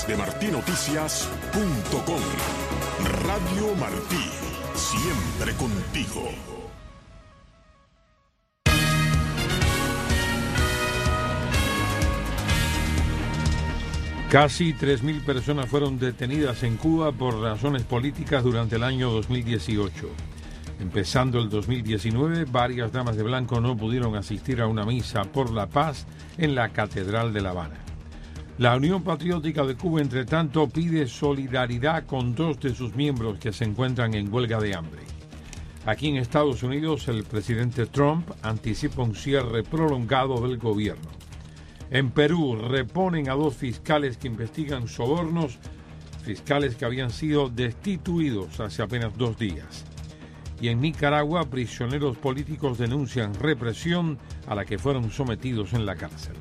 de martinoticias.com. Radio Martí, siempre contigo. Casi 3.000 personas fueron detenidas en Cuba por razones políticas durante el año 2018. Empezando el 2019, varias damas de blanco no pudieron asistir a una misa por la paz en la Catedral de La Habana. La Unión Patriótica de Cuba, entre tanto, pide solidaridad con 2 de sus miembros que se encuentran en huelga de hambre. Aquí en Estados Unidos, el presidente Trump anticipa un cierre prolongado del gobierno. En Perú, reponen a 2 fiscales que investigan sobornos, fiscales que habían sido destituidos hace apenas 2 días. Y en Nicaragua, prisioneros políticos denuncian represión a la que fueron sometidos en la cárcel.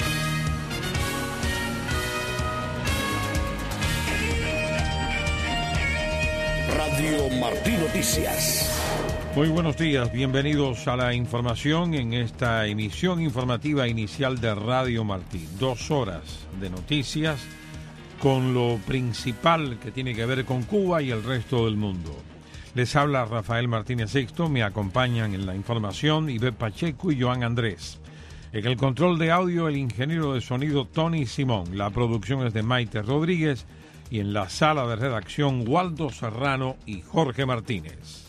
Radio Martí Noticias. Muy buenos días, bienvenidos a la información en esta emisión informativa inicial de Radio Martí. 2 horas de noticias con lo principal que tiene que ver con Cuba y el resto del mundo. Les habla Rafael Martínez Sixto, me acompañan en la información Ivette Pacheco y Joan Andrés. En el control de audio, el ingeniero de sonido Tony Simón. La producción es de Maite Rodríguez y en la sala de redacción Waldo Serrano y Jorge Martínez.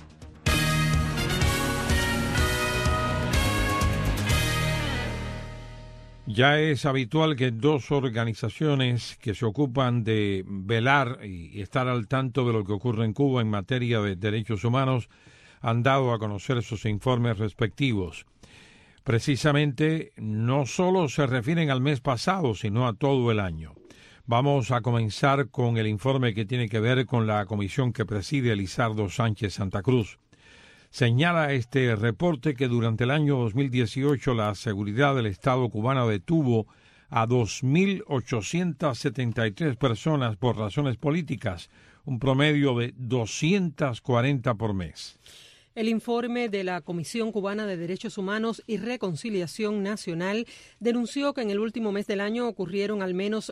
Ya es habitual que 2 organizaciones que se ocupan de velar y estar al tanto de lo que ocurre en Cuba en materia de derechos humanos han dado a conocer sus informes respectivos. Precisamente, no solo se refieren al mes pasado, sino a todo el año. Vamos a comenzar con el informe que tiene que ver con la comisión que preside Elizardo Sánchez Santa Cruz. Señala este reporte que durante el año 2018 la seguridad del Estado cubano detuvo a 2.873 personas por razones políticas, un promedio de 240 por mes. El informe de la Comisión Cubana de Derechos Humanos y Reconciliación Nacional denunció que en el último mes del año ocurrieron al menos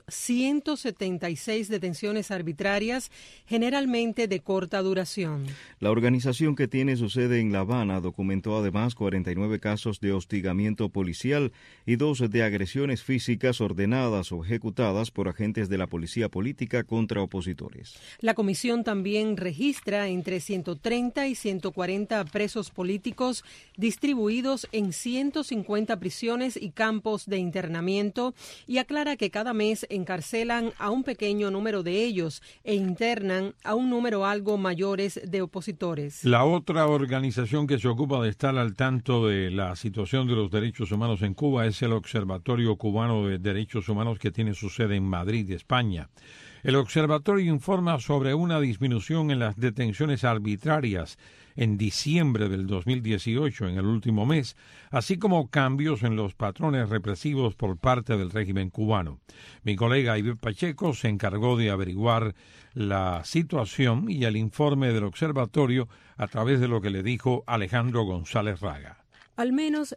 176 detenciones arbitrarias, generalmente de corta duración. La organización, que tiene su sede en La Habana, documentó además 49 casos de hostigamiento policial y 2 de agresiones físicas ordenadas o ejecutadas por agentes de la policía política contra opositores. La comisión también registra entre 130 y 140 presos políticos distribuidos en 150 prisiones y campos de internamiento y aclara que cada mes encarcelan a un pequeño número de ellos e internan a un número algo mayores de opositores. La otra organización que se ocupa de estar al tanto de la situación de los derechos humanos en Cuba es el Observatorio Cubano de Derechos Humanos, que tiene su sede en Madrid, España. El observatorio informa sobre una disminución en las detenciones arbitrarias en diciembre del 2018, en el último mes, así como cambios en los patrones represivos por parte del régimen cubano. Mi colega Ivette Pacheco se encargó de averiguar la situación y el informe del observatorio a través de lo que le dijo Alejandro González Raga. Al menos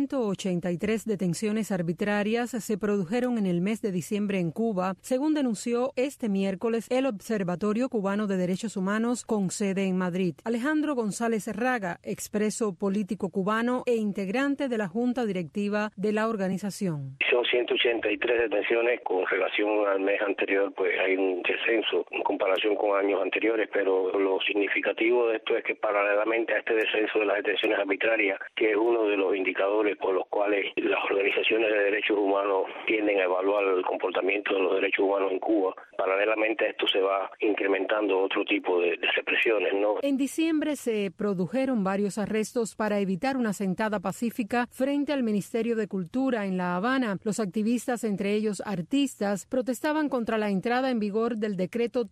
183 detenciones arbitrarias se produjeron en el mes de diciembre en Cuba, según denunció este miércoles el Observatorio Cubano de Derechos Humanos con sede en Madrid. Alejandro González Raga, expreso político cubano e integrante de la Junta Directiva de la organización. Son 183 detenciones con relación al mes anterior, pues hay un descenso en comparación con años anteriores, pero lo significativo de esto es que paralelamente a este descenso de las detenciones arbitrarias, que es uno de los indicadores por los cuales las organizaciones de derechos humanos tienden a evaluar el comportamiento de los derechos humanos en Cuba, paralelamente a esto se va incrementando otro tipo de represiones, ¿no? En diciembre se produjeron varios arrestos para evitar una sentada pacífica frente al Ministerio de Cultura en La Habana. Los activistas, entre ellos artistas, protestaban contra la entrada en vigor del decreto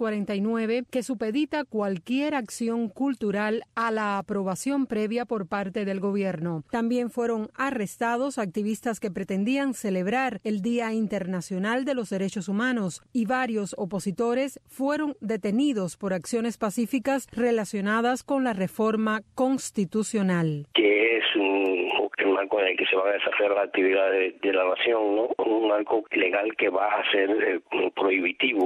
349 que supedita cualquier acción cultural a la aprobación previa por parte del gobierno. También fueron arrestados activistas que pretendían celebrar el Día Internacional de los Derechos Humanos y varios opositores fueron detenidos por acciones pacíficas relacionadas con la reforma constitucional. Que es el marco en el que se van a desarrollar las actividades de la nación, ¿no? Un marco legal que va a ser prohibitivo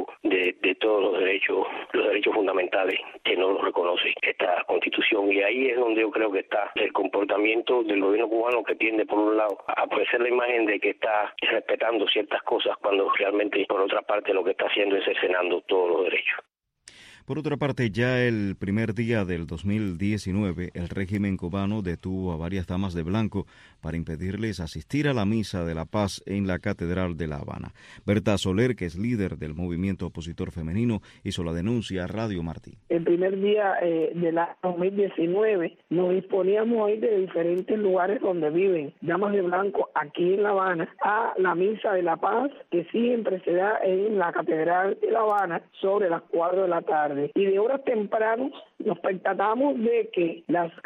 derechos fundamentales que no los reconoce esta Constitución. Y ahí es donde yo creo que está el comportamiento del gobierno cubano, que tiende por un lado a ofrecer la imagen de que está respetando ciertas cosas cuando realmente por otra parte lo que está haciendo es cercenando todos los derechos. Por otra parte, ya el primer día del 2019, el régimen cubano detuvo a varias damas de blanco para impedirles asistir a la Misa de la Paz en la Catedral de La Habana. Berta Soler, que es líder del movimiento opositor femenino, hizo la denuncia a Radio Martí. El primer día del año 2019 nos disponíamos hoy de diferentes lugares donde viven damas de blanco aquí en La Habana a la Misa de la Paz, que siempre se da en la Catedral de La Habana sobre las 4 de la tarde. Y de horas tempranas nos percatamos de que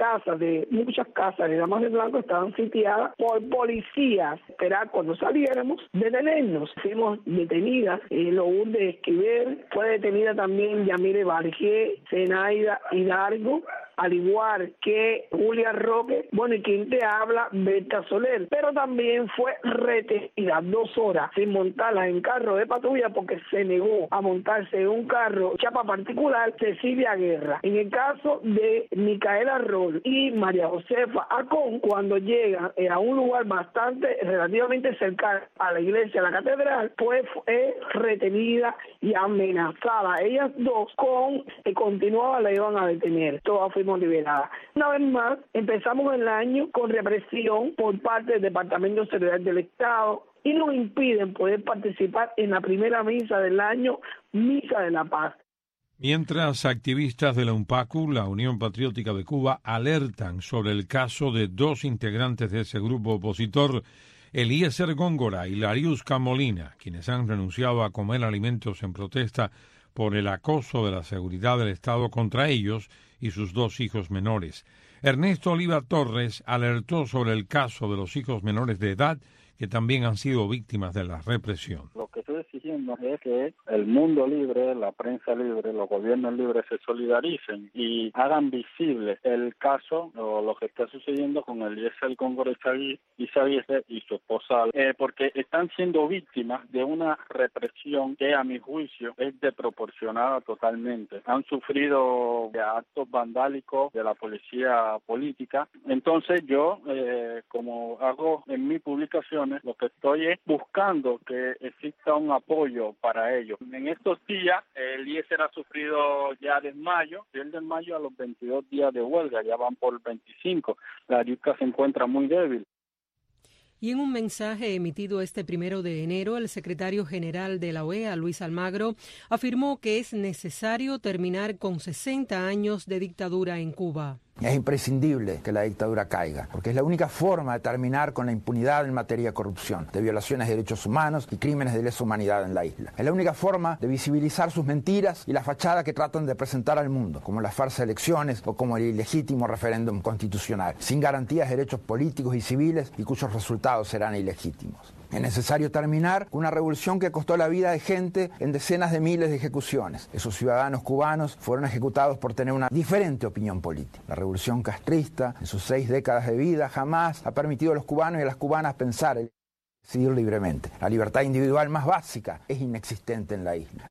muchas casas de damas de blanco estaban sitiadas por policías. Esperar cuando saliéramos, detenernos. Fuimos detenidas. Lourdes Esquivel, fue detenida también Yamile Bargier, Zenaida Hidalgo, al igual que Julia Roque, y quien te habla, Berta Soler, pero también fue retenida 2 horas sin montarla en carro de patrulla porque se negó a montarse en un carro chapa particular, Cecilia Guerra. En el caso de Micaela Rol y María Josefa Acón, cuando llegan a un lugar relativamente cercano a la iglesia, a la catedral, pues fue retenida y amenazada. Ellas dos continuaban, la iban a detener. Todas fuimos liberadas. Una vez más, empezamos el año con represión por parte del Departamento de Seguridad del Estado y nos impiden poder participar en la primera misa del año, Misa de la Paz. Mientras activistas de la UNPACU, la Unión Patriótica de Cuba, alertan sobre el caso de 2 integrantes de ese grupo opositor, Eliezer Góngora y Lariusca Molina, quienes han renunciado a comer alimentos en protesta por el acoso de la seguridad del Estado contra ellos y sus 2 hijos menores. Ernesto Oliva Torres alertó sobre el caso de los hijos menores de edad que también han sido víctimas de la represión. Lo que estoy exigiendo es que el mundo libre, la prensa libre, los gobiernos libres se solidaricen y hagan visible el caso o lo que está sucediendo con Eliezer Góngora Izaguirre y su esposa, porque están siendo víctimas de una represión que a mi juicio es desproporcionada totalmente. Han sufrido actos vandálicos de la policía política. Entonces yo, como hago en mi publicación, lo que estoy es buscando que exista un apoyo para ellos. En estos días, Eliezer ha sufrido ya desmayo, y el desmayo a los 22 días de huelga, ya van por 25. La yuca se encuentra muy débil. Y en un mensaje emitido este 1 de enero, el secretario general de la OEA, Luis Almagro, afirmó que es necesario terminar con 60 años de dictadura en Cuba. Es imprescindible que la dictadura caiga, porque es la única forma de terminar con la impunidad en materia de corrupción, de violaciones de derechos humanos y crímenes de lesa humanidad en la isla. Es la única forma de visibilizar sus mentiras y la fachada que tratan de presentar al mundo, como las falsas elecciones o como el ilegítimo referéndum constitucional, sin garantías de derechos políticos y civiles y cuyos resultados serán ilegítimos. Es necesario terminar con una revolución que costó la vida de gente en decenas de miles de ejecuciones. Esos ciudadanos cubanos fueron ejecutados por tener una diferente opinión política. La revolución castrista, en sus 6 décadas de vida, jamás ha permitido a los cubanos y a las cubanas pensar y decidir libremente. La libertad individual más básica es inexistente en la isla.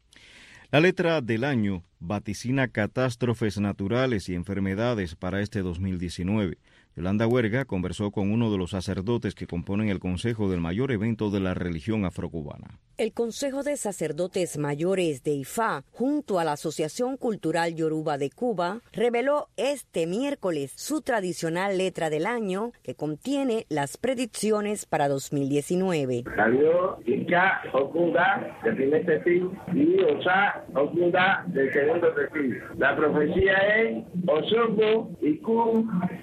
La letra del año vaticina catástrofes naturales y enfermedades para este 2019. Yolanda Huerga conversó con uno de los sacerdotes que componen el Consejo del mayor evento de la religión afrocubana. El Consejo de Sacerdotes Mayores de IFA, junto a la Asociación Cultural Yoruba de Cuba, reveló este miércoles su tradicional letra del año que contiene las predicciones para 2019. Salió Ica Okunda del primer testigo y Osa Okunda del segundo testigo. La profecía es Osogo Iku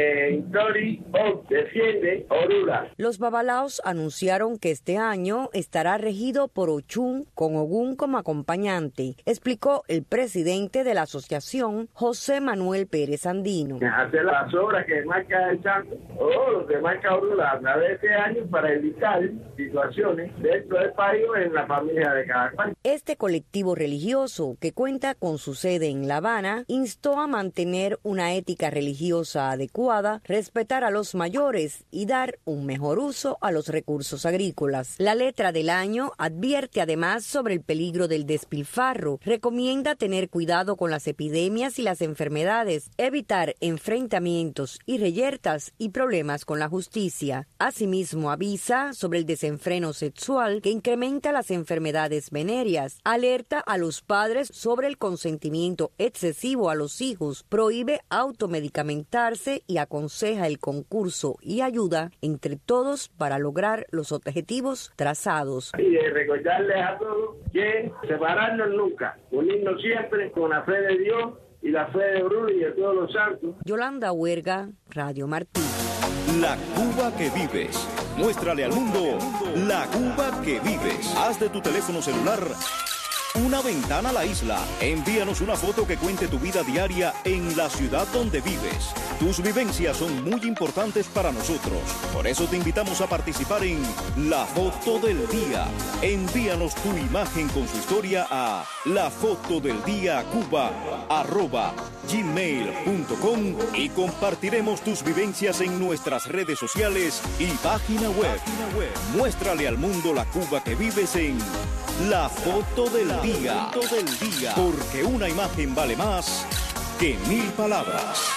Tori O defiende Orula. Los babalaos anunciaron que este año estará regido por Ochún con Ogún como acompañante, explicó el presidente de la asociación, José Manuel Pérez Andino. Hacer las obras que marca el santo o lo que marca Orula a través de este año para evitar situaciones dentro del país o en la familia de cada cual. Este colectivo religioso, que cuenta con su sede en La Habana, instó a mantener una ética religiosa adecuada, respetar a los mayores y dar un mejor uso a los recursos agrícolas. La letra del año advierte Advierte además sobre el peligro del despilfarro. Recomienda tener cuidado con las epidemias y las enfermedades, evitar enfrentamientos y reyertas y problemas con la justicia. Asimismo, avisa sobre el desenfreno sexual que incrementa las enfermedades venéreas. Alerta a los padres sobre el consentimiento excesivo a los hijos. Prohíbe automedicamentarse y aconseja el concurso y ayuda entre todos para lograr los objetivos trazados. Y recordarles a todos que separarnos nunca, unirnos siempre con la fe de Dios y la fe de Bruno y de todos los santos. Yolanda Huerga, Radio Martí. La Cuba que vives. Muéstrale al mundo la Cuba que vives. Haz de tu teléfono celular una ventana a la isla. Envíanos una foto que cuente tu vida diaria en la ciudad donde vives. Tus vivencias son muy importantes para nosotros. Por eso te invitamos a participar en La Foto del Día. Envíanos tu imagen con su historia a lafotodeldiacuba@gmail.com y compartiremos tus vivencias en nuestras redes sociales y página web. Muéstrale al mundo la Cuba que vives en La Foto del Día. Porque una imagen vale más que 1000 palabras.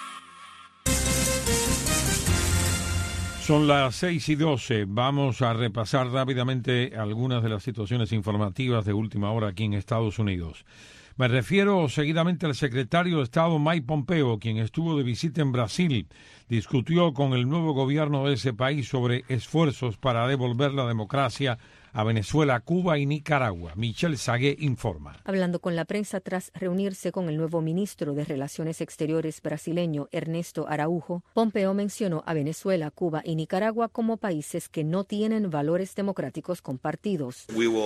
Son las 6:12. Vamos a repasar rápidamente algunas de las situaciones informativas de última hora aquí en Estados Unidos. Me refiero seguidamente al secretario de Estado Mike Pompeo, quien estuvo de visita en Brasil. Discutió con el nuevo gobierno de ese país sobre esfuerzos para devolver la democracia a Venezuela, Cuba y Nicaragua. Michelle Sagué informa. Hablando con la prensa tras reunirse con el nuevo ministro de Relaciones Exteriores brasileño, Ernesto Araújo, Pompeo mencionó a Venezuela, Cuba y Nicaragua como países que no tienen valores democráticos compartidos.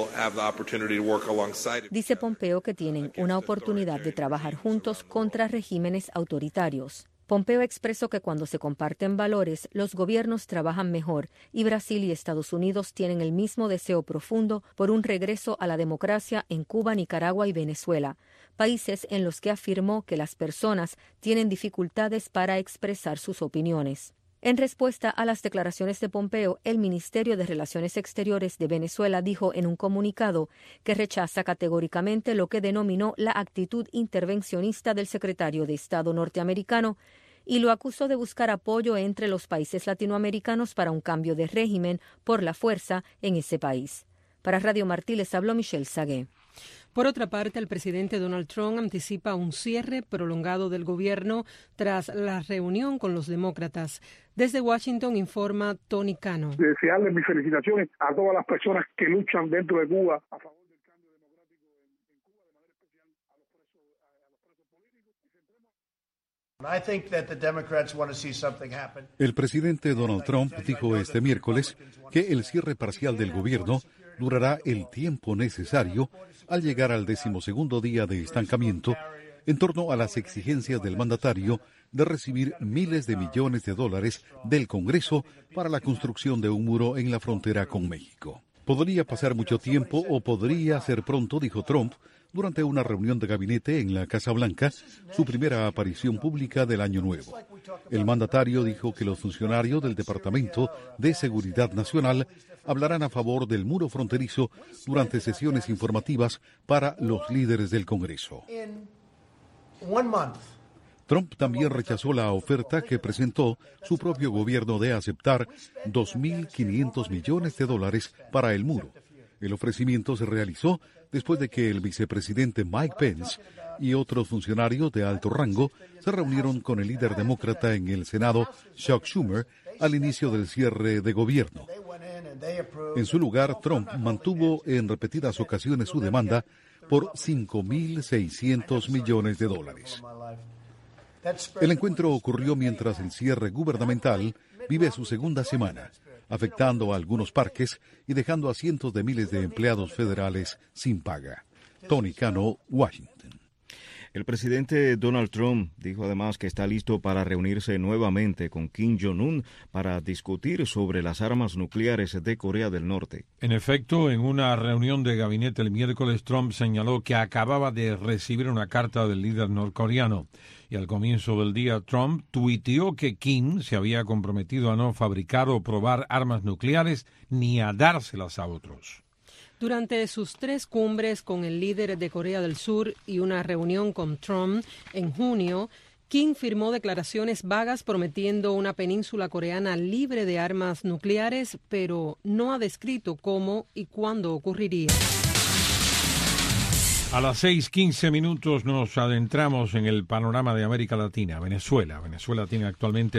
Dice Pompeo que tienen una oportunidad de trabajar juntos contra regímenes autoritarios. Pompeo expresó que cuando se comparten valores, los gobiernos trabajan mejor y Brasil y Estados Unidos tienen el mismo deseo profundo por un regreso a la democracia en Cuba, Nicaragua y Venezuela, países en los que afirmó que las personas tienen dificultades para expresar sus opiniones. En respuesta a las declaraciones de Pompeo, el Ministerio de Relaciones Exteriores de Venezuela dijo en un comunicado que rechaza categóricamente lo que denominó la actitud intervencionista del secretario de Estado norteamericano y lo acusó de buscar apoyo entre los países latinoamericanos para un cambio de régimen por la fuerza en ese país. Para Radio Martí les habló Michelle Sagué. Por otra parte, el presidente Donald Trump anticipa un cierre prolongado del gobierno tras la reunión con los demócratas. Desde Washington informa Tony Cano. Desearle mis felicitaciones a todas las personas que luchan dentro de Cuba a favor del cambio democrático en Cuba, de manera especial a los presos políticos. El presidente Donald Trump dijo este miércoles que el cierre parcial del gobierno durará el tiempo necesario al llegar al 12º día de estancamiento en torno a las exigencias del mandatario de recibir miles de millones de dólares del Congreso para la construcción de un muro en la frontera con México. Podría pasar mucho tiempo o podría ser pronto, dijo Trump, durante una reunión de gabinete en la Casa Blanca, su primera aparición pública del año nuevo. El mandatario dijo que los funcionarios del Departamento de Seguridad Nacional hablarán a favor del muro fronterizo durante sesiones informativas para los líderes del Congreso. Trump también rechazó la oferta que presentó su propio gobierno de aceptar $2.500 millones para el muro. El ofrecimiento se realizó después de que el vicepresidente Mike Pence y otros funcionarios de alto rango se reunieron con el líder demócrata en el Senado, Chuck Schumer, al inicio del cierre de gobierno. En su lugar, Trump mantuvo en repetidas ocasiones su demanda por $5.600 millones. El encuentro ocurrió mientras el cierre gubernamental vive su segunda semana, afectando a algunos parques y dejando a cientos de miles de empleados federales sin paga. Tony Cano, Washington. El presidente Donald Trump dijo además que está listo para reunirse nuevamente con Kim Jong-un para discutir sobre las armas nucleares de Corea del Norte. En efecto, en una reunión de gabinete el miércoles, Trump señaló que acababa de recibir una carta del líder norcoreano. Y al comienzo del día, Trump tuiteó que Kim se había comprometido a no fabricar o probar armas nucleares ni a dárselas a otros. Durante sus 3 cumbres con el líder de Corea del Sur y una reunión con Trump en junio, Kim firmó declaraciones vagas prometiendo una península coreana libre de armas nucleares, pero no ha descrito cómo y cuándo ocurriría. A las 6:15 nos adentramos en el panorama de América Latina. Venezuela tiene actualmente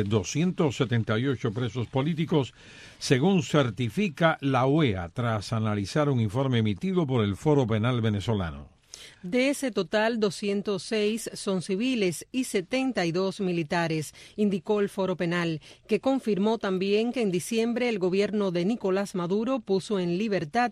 278 presos políticos, según certifica la OEA, tras analizar un informe emitido por el Foro Penal Venezolano. De ese total, 206 son civiles y 72 militares, indicó el Foro Penal, que confirmó también que en diciembre el gobierno de Nicolás Maduro puso en libertad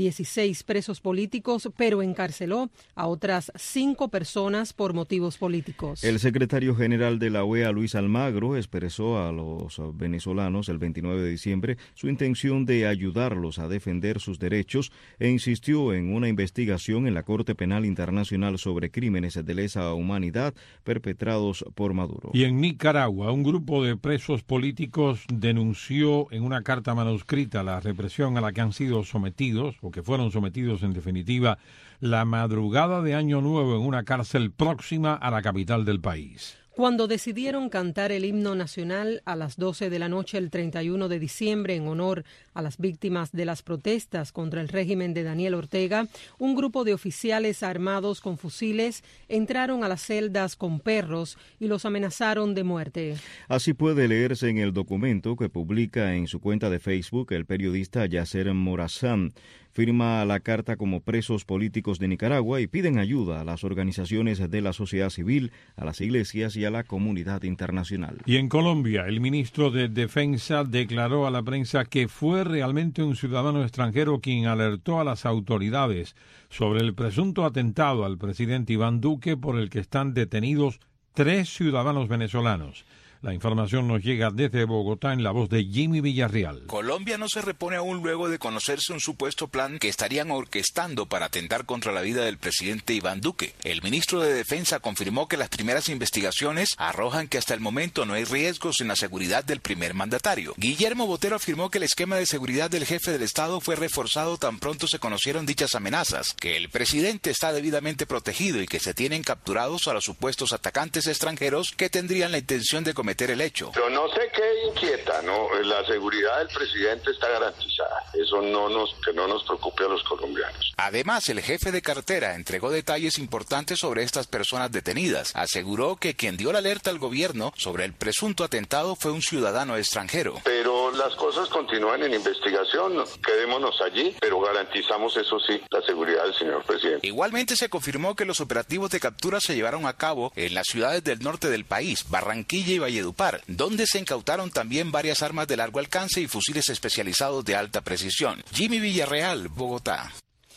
16 presos políticos, pero encarceló a otras 5 personas por motivos políticos. El secretario general de la OEA, Luis Almagro, expresó a los venezolanos el 29 de diciembre su intención de ayudarlos a defender sus derechos e insistió en una investigación en la Corte Penal Internacional sobre crímenes de lesa humanidad perpetrados por Maduro. Y en Nicaragua, un grupo de presos políticos denunció en una carta manuscrita la represión a la que han sido sometidos, o que fueron sometidos en definitiva, la madrugada de Año Nuevo en una cárcel próxima a la capital del país. Cuando decidieron cantar el himno nacional a las 12 de la noche el 31 de diciembre en honor a las víctimas de las protestas contra el régimen de Daniel Ortega, un grupo de oficiales armados con fusiles entraron a las celdas con perros y los amenazaron de muerte. Así puede leerse en el documento que publica en su cuenta de Facebook el periodista Yasser Morazán. Firma la carta como presos políticos de Nicaragua y piden ayuda a las organizaciones de la sociedad civil, a las iglesias y a la comunidad internacional. Y en Colombia, el ministro de Defensa declaró a la prensa que fue realmente un ciudadano extranjero quien alertó a las autoridades sobre el presunto atentado al presidente Iván Duque por el que están detenidos 3 ciudadanos venezolanos. La información nos llega desde Bogotá en la voz de Jimmy Villarreal. Colombia no se repone aún luego de conocerse un supuesto plan que estarían orquestando para atentar contra la vida del presidente Iván Duque. El ministro de Defensa confirmó que las primeras investigaciones arrojan que hasta el momento no hay riesgos en la seguridad del primer mandatario. Guillermo Botero afirmó que el esquema de seguridad del jefe del Estado fue reforzado tan pronto se conocieron dichas amenazas, que el presidente está debidamente protegido y que se tienen capturados a los supuestos atacantes extranjeros que tendrían la intención de cometer el hecho. Pero no sé qué inquieta, ¿no? La seguridad del presidente está garantizada. Eso que no nos preocupe a los colombianos. Además, el jefe de cartera entregó detalles importantes sobre estas personas detenidas. Aseguró que quien dio la alerta al gobierno sobre el presunto atentado fue un ciudadano extranjero. Pero las cosas continúan en investigación. Quedémonos allí, pero garantizamos, eso sí, la seguridad del señor presidente. Igualmente se confirmó que los operativos de captura se llevaron a cabo en las ciudades del norte del país, Barranquilla y Valledupar, donde se incautaron también varias armas de largo alcance y fusiles especializados de alta precisión. Jimmy Villarreal, Bogotá.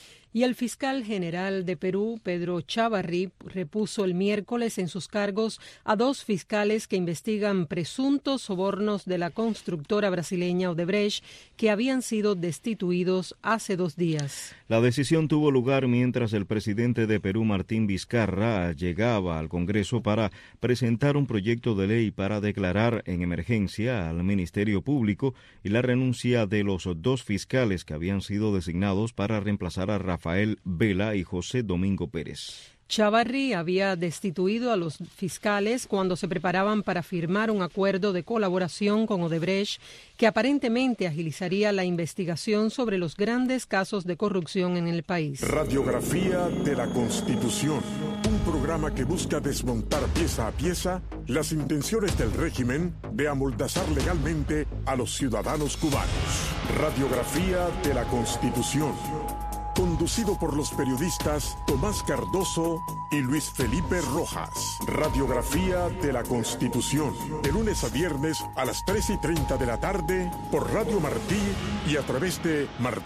Y el fiscal general de Perú, Pedro Chávarri, repuso el miércoles en sus cargos a 2 fiscales que investigan presuntos sobornos de la constructora brasileña Odebrecht, que habían sido destituidos hace 2 días. La decisión tuvo lugar mientras el presidente de Perú, Martín Vizcarra, llegaba al Congreso para presentar un proyecto de ley para declarar en emergencia al Ministerio Público y la renuncia de los 2 fiscales que habían sido designados para reemplazar a Rafael Vela y José Domingo Pérez. Chávarri había destituido a los fiscales cuando se preparaban para firmar un acuerdo de colaboración con Odebrecht que aparentemente agilizaría la investigación sobre los grandes casos de corrupción en el país. Radiografía de la Constitución, un programa que busca desmontar pieza a pieza las intenciones del régimen de amoldazar legalmente a los ciudadanos cubanos. Radiografía de la Constitución. Conducido por los periodistas Tomás Cardoso y Luis Felipe Rojas. Radiografía de la Constitución. De lunes a viernes a las 3:30 de la tarde por Radio Martí y a través de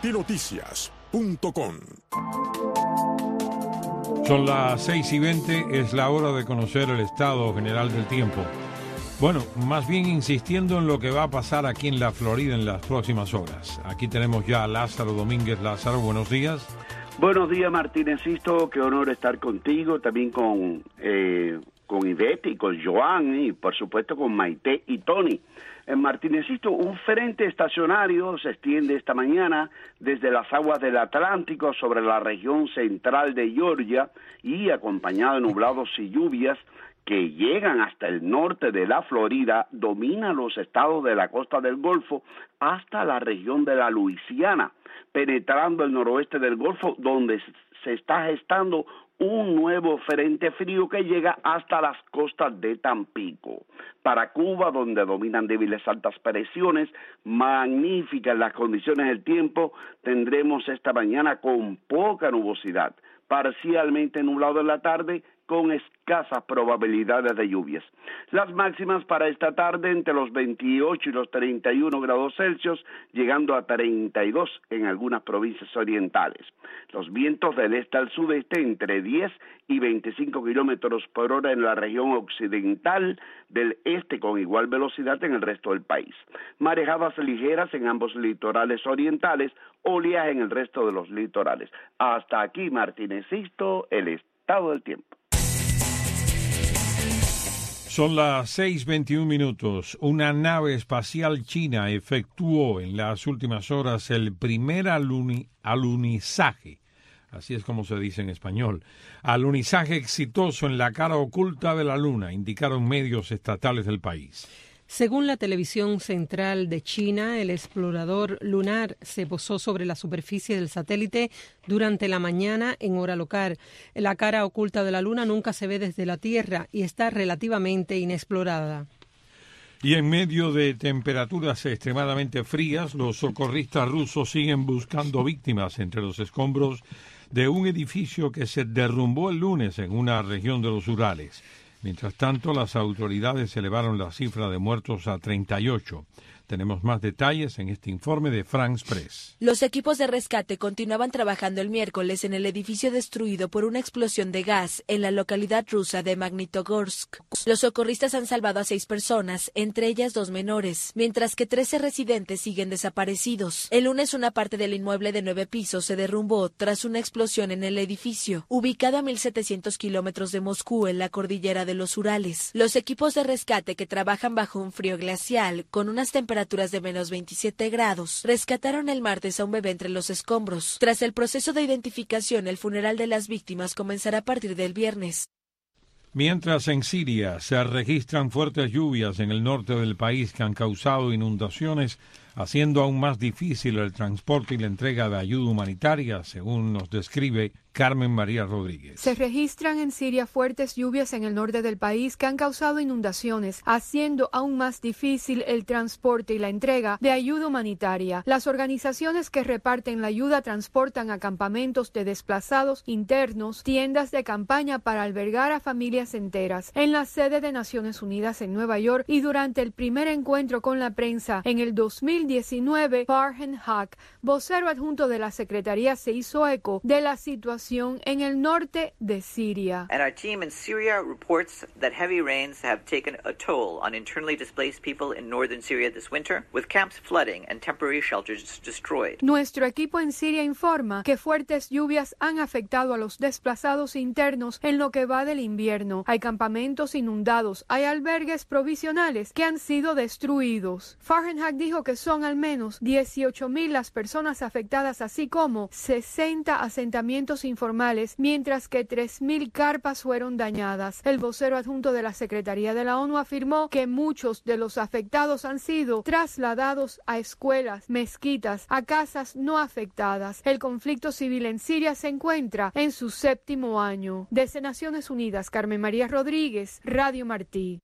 martinoticias.com. Son las 6:20, es la hora de conocer el estado general del tiempo. Bueno, más bien insistiendo en lo que va a pasar aquí en la Florida en las próximas horas. Aquí tenemos ya a Lázaro Domínguez. Lázaro, buenos días. Buenos días, Martín. Insisto, qué honor estar contigo, también con con Ivette y con Joan y por supuesto con Maite y Tony. En Martinecito, un frente estacionario se extiende esta mañana desde las aguas del Atlántico sobre la región central de Georgia y acompañado de nublados y lluvias que llegan hasta el norte de la Florida, domina los estados de la costa del Golfo hasta la región de la Luisiana, penetrando el noroeste del Golfo, donde se está gestando un nuevo frente frío que llega hasta las costas de Tampico. Para Cuba, donde dominan débiles altas presiones, magníficas las condiciones del tiempo, tendremos esta mañana con poca nubosidad, parcialmente nublado en la tarde, con escasas probabilidades de lluvias. Las máximas para esta tarde entre los 28 y los 31 grados Celsius, llegando a 32 en algunas provincias orientales. Los vientos del este al sudeste entre 10 y 25 kilómetros por hora en la región occidental, del este con igual velocidad en el resto del país. Marejadas ligeras en ambos litorales orientales, oleaje en el resto de los litorales. Hasta aquí, Martinecito, el estado del tiempo. Son las 6:21 minutos. Una nave espacial china efectuó en las últimas horas el primer alunizaje, así es como se dice en español, alunizaje exitoso en la cara oculta de la Luna, indicaron medios estatales del país. Según la televisión central de China, el explorador lunar se posó sobre la superficie del satélite durante la mañana en hora local. La cara oculta de la Luna nunca se ve desde la Tierra y está relativamente inexplorada. Y en medio de temperaturas extremadamente frías, los socorristas rusos siguen buscando víctimas entre los escombros de un edificio que se derrumbó el lunes en una región de los Urales. Mientras tanto, las autoridades elevaron la cifra de muertos a 38. Tenemos más detalles en este informe de France Press. Los equipos de rescate continuaban trabajando el miércoles en el edificio destruido por una explosión de gas en la localidad rusa de Magnitogorsk. Los socorristas han salvado a 6 personas, entre ellas 2 menores, mientras que 13 residentes siguen desaparecidos. El lunes una parte del inmueble de 9 pisos se derrumbó tras una explosión en el edificio, ubicado a 1.700 kilómetros de Moscú en la cordillera de los Urales. Los equipos de rescate que trabajan bajo un frío glacial con unas temperaturas de menos 27 grados, rescataron el martes a un bebé entre los escombros. Tras el proceso de identificación, el funeral de las víctimas comenzará a partir del viernes. Mientras en Siria se registran fuertes lluvias en el norte del país que han causado inundaciones, haciendo aún más difícil el transporte y la entrega de ayuda humanitaria, según nos describe Carmen María Rodríguez. Se registran en Siria fuertes lluvias en el norte del país que han causado inundaciones, haciendo aún más difícil el transporte y la entrega de ayuda humanitaria. Las organizaciones que reparten la ayuda transportan a campamentos de desplazados internos, tiendas de campaña para albergar a familias enteras. En la sede de Naciones Unidas en Nueva York y durante el primer encuentro con la prensa en el 2019, Farhan Haq, vocero adjunto de la Secretaría, se hizo eco de la situación en el norte de Siria. And our team in Syria reports that heavy rains have taken a toll on internally displaced people in northern Syria this winter, with camps flooding and temporary shelters destroyed. Nuestro equipo en Siria informa que fuertes lluvias han afectado a los desplazados internos en lo que va del invierno. Hay campamentos inundados, hay albergues provisionales que han sido destruidos. Farhan Haq dijo que son al menos 18,000 las personas afectadas, así como 60 asentamientos informales, mientras que 3,000 carpas fueron dañadas. El vocero adjunto de la Secretaría de la ONU afirmó que muchos de los afectados han sido trasladados a escuelas, mezquitas, a casas no afectadas. El conflicto civil en Siria se encuentra en su 7º año. Desde Naciones Unidas, Carmen María Rodríguez, Radio Martí.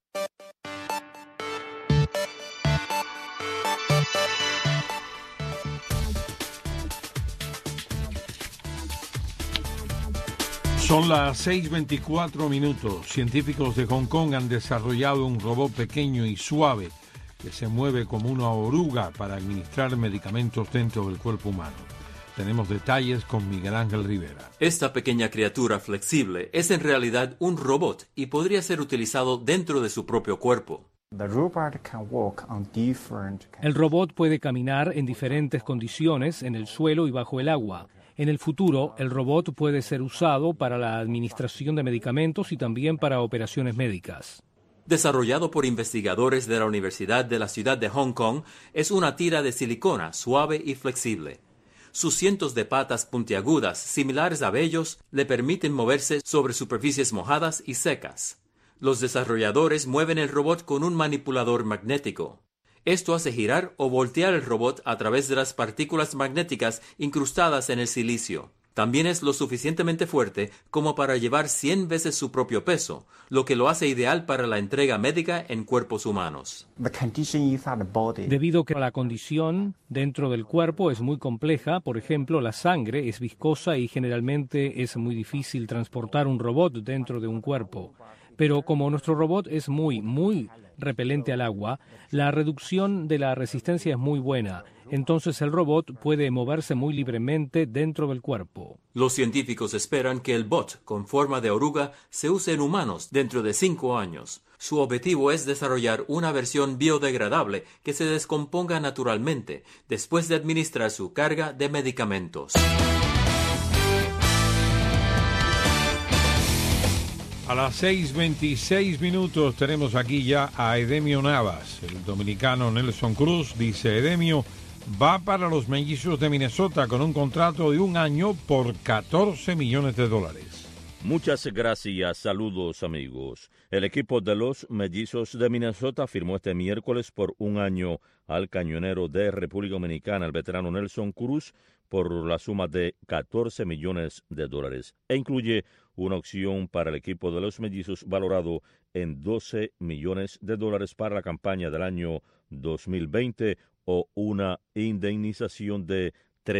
Son las 6:24 minutos. Científicos de Hong Kong han desarrollado un robot pequeño y suave que se mueve como una oruga para administrar medicamentos dentro del cuerpo humano. Tenemos detalles con Miguel Ángel Rivera. Esta pequeña criatura flexible es en realidad un robot y podría ser utilizado dentro de su propio cuerpo. El robot puede caminar en diferentes condiciones en el suelo y bajo el agua. En el futuro, el robot puede ser usado para la administración de medicamentos y también para operaciones médicas. Desarrollado por investigadores de la Universidad de la Ciudad de Hong Kong, es una tira de silicona suave y flexible. Sus cientos de patas puntiagudas, similares a vellos, le permiten moverse sobre superficies mojadas y secas. Los desarrolladores mueven el robot con un manipulador magnético. Esto hace girar o voltear el robot a través de las partículas magnéticas incrustadas en el silicio. También es lo suficientemente fuerte como para llevar 100 veces su propio peso, lo que lo hace ideal para la entrega médica en cuerpos humanos. Debido a que la condición dentro del cuerpo es muy compleja, por ejemplo, la sangre es viscosa y generalmente es muy difícil transportar un robot dentro de un cuerpo. Pero como nuestro robot es muy repelente al agua, la reducción de la resistencia es muy buena. Entonces el robot puede moverse muy libremente dentro del cuerpo. Los científicos esperan que el bot con forma de oruga se use en humanos dentro de 5 años. Su objetivo es desarrollar una versión biodegradable que se descomponga naturalmente después de administrar su carga de medicamentos. A las 6:26 tenemos aquí ya a Edemio Navas. El dominicano Nelson Cruz, dice Edemio, va para los Mellizos de Minnesota con un contrato de 1 año por $14 millones. Muchas gracias, saludos amigos. El equipo de los Mellizos de Minnesota firmó este miércoles por 1 año al cañonero de República Dominicana, el veterano Nelson Cruz, por la suma de $14 millones e incluye una opción para el equipo de los Mellizos valorado en $12 millones para la campaña del año 2020 o una indemnización de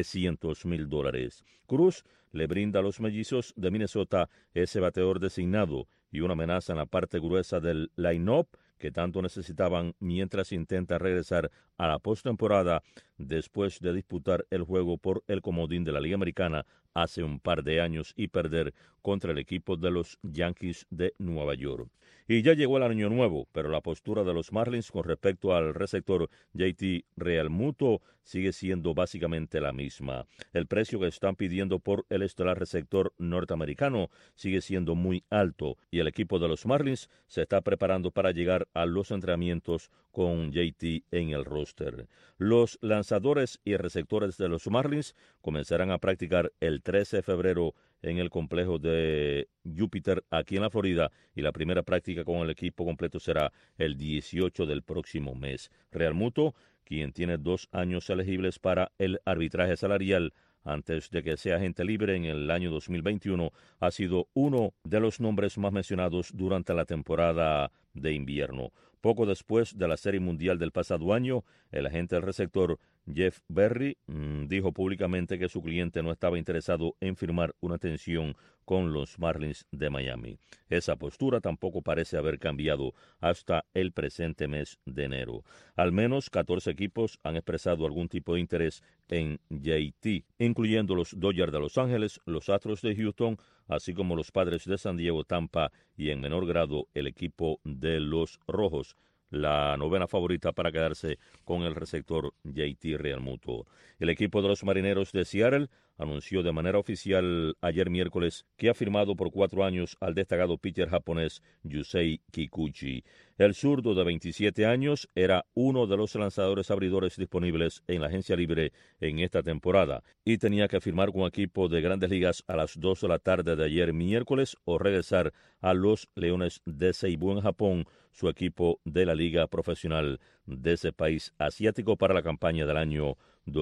$300,000. Cruz le brinda a los Mellizos de Minnesota ese bateador designado y una amenaza en la parte gruesa del line-up que tanto necesitaban mientras intenta regresar a la postemporada después de disputar el juego por el comodín de la Liga Americana hace un par de años y perder contra el equipo de los Yankees de Nueva York. Y ya llegó el año nuevo, pero la postura de los Marlins con respecto al receptor JT Realmuto sigue siendo básicamente la misma. El precio que están pidiendo por el estelar receptor norteamericano sigue siendo muy alto y el equipo de los Marlins se está preparando para llegar a los entrenamientos con JT en el roster. Los lanzadores y receptores de los Marlins comenzarán a practicar el 13 de febrero en el complejo de Júpiter aquí en la Florida y la primera práctica con el equipo completo será el 18 del próximo mes. Realmuto, quien tiene 2 años elegibles para el arbitraje salarial antes de que sea agente libre en el año 2021, ha sido uno de los nombres más mencionados durante la temporada de invierno. Poco después de la Serie Mundial del pasado año, el agente del receptor Jeff Berry dijo públicamente que su cliente no estaba interesado en firmar una extensión con los Marlins de Miami. Esa postura tampoco parece haber cambiado hasta el presente mes de enero. Al menos 14 equipos han expresado algún tipo de interés en JT, incluyendo los Dodgers de Los Ángeles, los Astros de Houston, así como los Padres de San Diego, Tampa y en menor grado el equipo de los Rojos, la novena favorita para quedarse con el receptor JT Realmuto. El equipo de los Marineros de Seattle anunció de manera oficial ayer miércoles que ha firmado por 4 años al destacado pitcher japonés Yusei Kikuchi. El zurdo de 27 años era uno de los lanzadores abridores disponibles en la agencia libre en esta temporada y tenía que firmar con un equipo de Grandes Ligas a las 2 de la tarde de ayer miércoles o regresar a los Leones de Seibu en Japón, su equipo de la liga profesional de ese país asiático para la campaña del año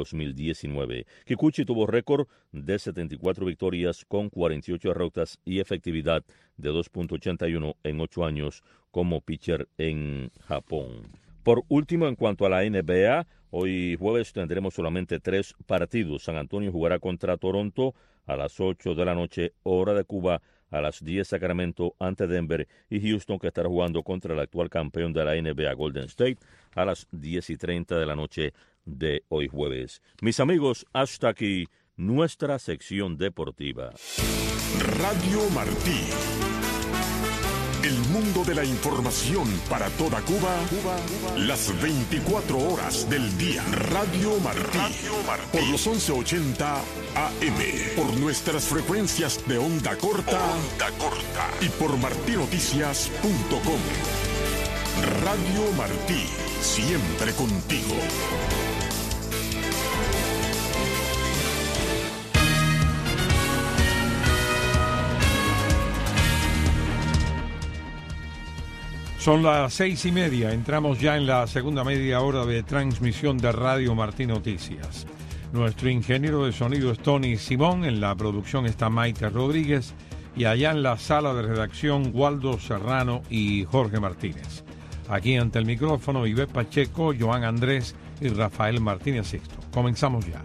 2019. Kikuchi tuvo récord de 74 victorias con 48 derrotas y efectividad de 2.81 en 8 años como pitcher en Japón. Por último, en cuanto a la NBA, hoy jueves tendremos solamente 3 partidos. San Antonio jugará contra Toronto a las 8 de la noche, hora de Cuba, a las 10 Sacramento ante Denver y Houston, que estará jugando contra el actual campeón de la NBA Golden State a las 10:30 de la noche de hoy jueves. Mis amigos, hasta aquí nuestra sección deportiva. Radio Martí. El mundo de la información para toda Cuba, las 24 horas del día. Radio Martí, por los 1180 AM, por nuestras frecuencias de onda corta, y por martinoticias.com. Radio Martí, siempre contigo. Son las 6:30, entramos ya en la segunda media hora de transmisión de Radio Martí Noticias. Nuestro ingeniero de sonido es Tony Simón, en la producción está Maite Rodríguez y allá en la sala de redacción Waldo Serrano y Jorge Martínez. Aquí ante el micrófono Ivette Pacheco, Joan Andrés y Rafael Martínez Sixto. Comenzamos ya.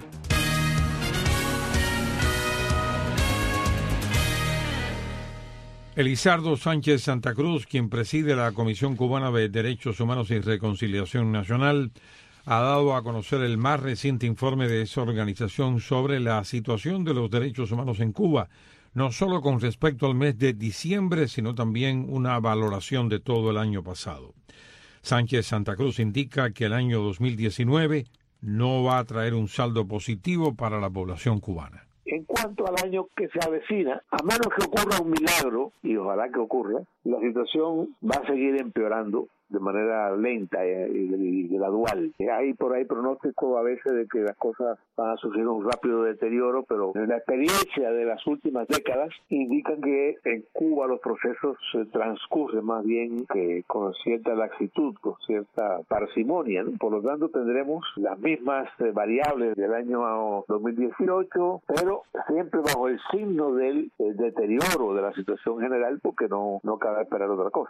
Elizardo Sánchez Santa Cruz, quien preside la Comisión Cubana de Derechos Humanos y Reconciliación Nacional, ha dado a conocer el más reciente informe de esa organización sobre la situación de los derechos humanos en Cuba, no solo con respecto al mes de diciembre, sino también una valoración de todo el año pasado. Sánchez Santa Cruz indica que el año 2019 no va a traer un saldo positivo para la población cubana. En cuanto al año que se avecina, a menos que ocurra un milagro, y ojalá que ocurra, la situación va a seguir empeorando de manera lenta y gradual. Hay por ahí pronósticos a veces de que las cosas van a sufrir un rápido deterioro, pero la experiencia de las últimas décadas indican que en Cuba los procesos se transcurren más bien que con cierta laxitud, con cierta parsimonia, ¿no? Por lo tanto tendremos las mismas variables del año 2018, pero siempre bajo el signo del deterioro de la situación general, porque no cabe esperar otra cosa.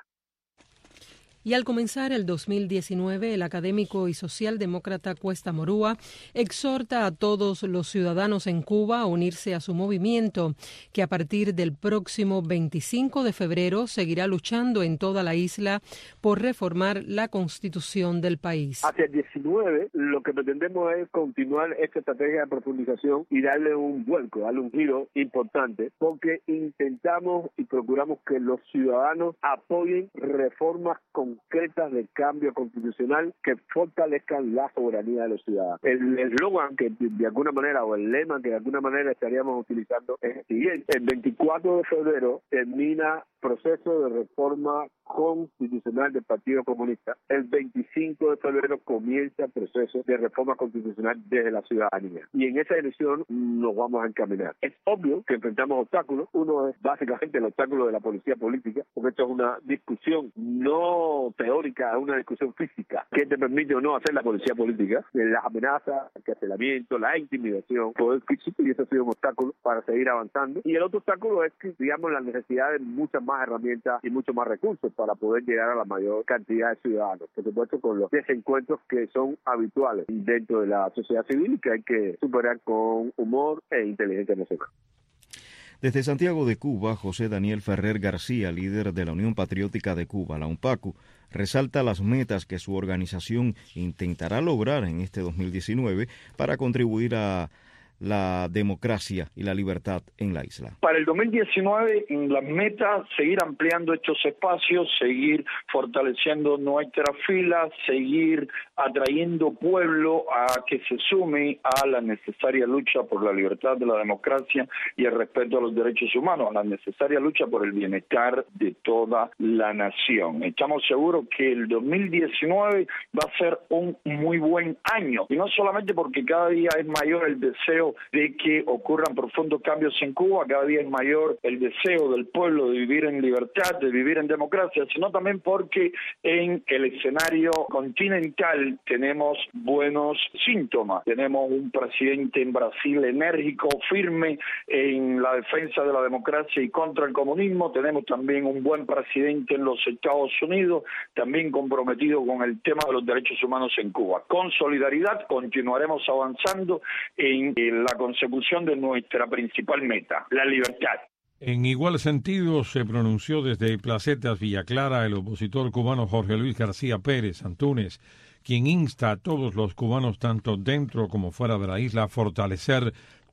Y al comenzar el 2019, el académico y socialdemócrata Cuesta Morúa exhorta a todos los ciudadanos en Cuba a unirse a su movimiento, que a partir del próximo 25 de febrero seguirá luchando en toda la isla por reformar la constitución del país. Hacia el 19, lo que pretendemos es continuar esta estrategia de profundización y darle un vuelco, darle un giro importante, porque intentamos y procuramos que los ciudadanos apoyen reformas concretas de cambio constitucional que fortalezcan la soberanía de los ciudadanos. El eslogan que de alguna manera, o el lema que de alguna manera estaríamos utilizando es el siguiente: el 24 de febrero termina proceso de reforma constitucional del Partido Comunista. El 25 de febrero comienza el proceso de reforma constitucional desde la ciudadanía. Y en esa dirección nos vamos a encaminar. Es obvio que enfrentamos obstáculos. Uno es básicamente el obstáculo de la policía política, porque esto es una discusión no teórica, es una discusión física. ¿Qué te permite o no hacer la policía política? Las amenazas, el encarcelamiento, la intimidación, poder físico, y eso ha sido un obstáculo para seguir avanzando. Y el otro obstáculo es que, digamos, la necesidad de muchas más herramientas y muchos más recursos para poder llegar a la mayor cantidad de ciudadanos. Por supuesto, con los desencuentros que son habituales dentro de la sociedad civil y que hay que superar con humor e inteligencia nacional. Desde Santiago de Cuba, José Daniel Ferrer García, líder de la Unión Patriótica de Cuba, la UNPACU, resalta las metas que su organización intentará lograr en este 2019 para contribuir a la democracia y la libertad en la isla. Para el 2019, la meta, seguir ampliando estos espacios, seguir fortaleciendo nuestras filas, seguir atrayendo pueblo a que se sume a la necesaria lucha por la libertad de la democracia y el respeto a los derechos humanos, a la necesaria lucha por el bienestar de toda la nación. Estamos seguros que el 2019 va a ser un muy buen año, y no solamente porque cada día es mayor el deseo de que ocurran profundos cambios en Cuba, cada día es mayor el deseo del pueblo de vivir en libertad, de vivir en democracia, sino también porque en el escenario continental tenemos buenos síntomas. Tenemos un presidente en Brasil enérgico, firme en la defensa de la democracia y contra el comunismo. Tenemos también un buen presidente en los Estados Unidos, también comprometido con el tema de los derechos humanos en Cuba. Con solidaridad continuaremos avanzando en la consecución de nuestra principal meta, la libertad. En igual sentido se pronunció desde Placetas, Villa Clara, el opositor cubano Jorge Luis García Pérez Antúnez, quien insta a todos los cubanos, tanto dentro como fuera de la isla, a fortalecer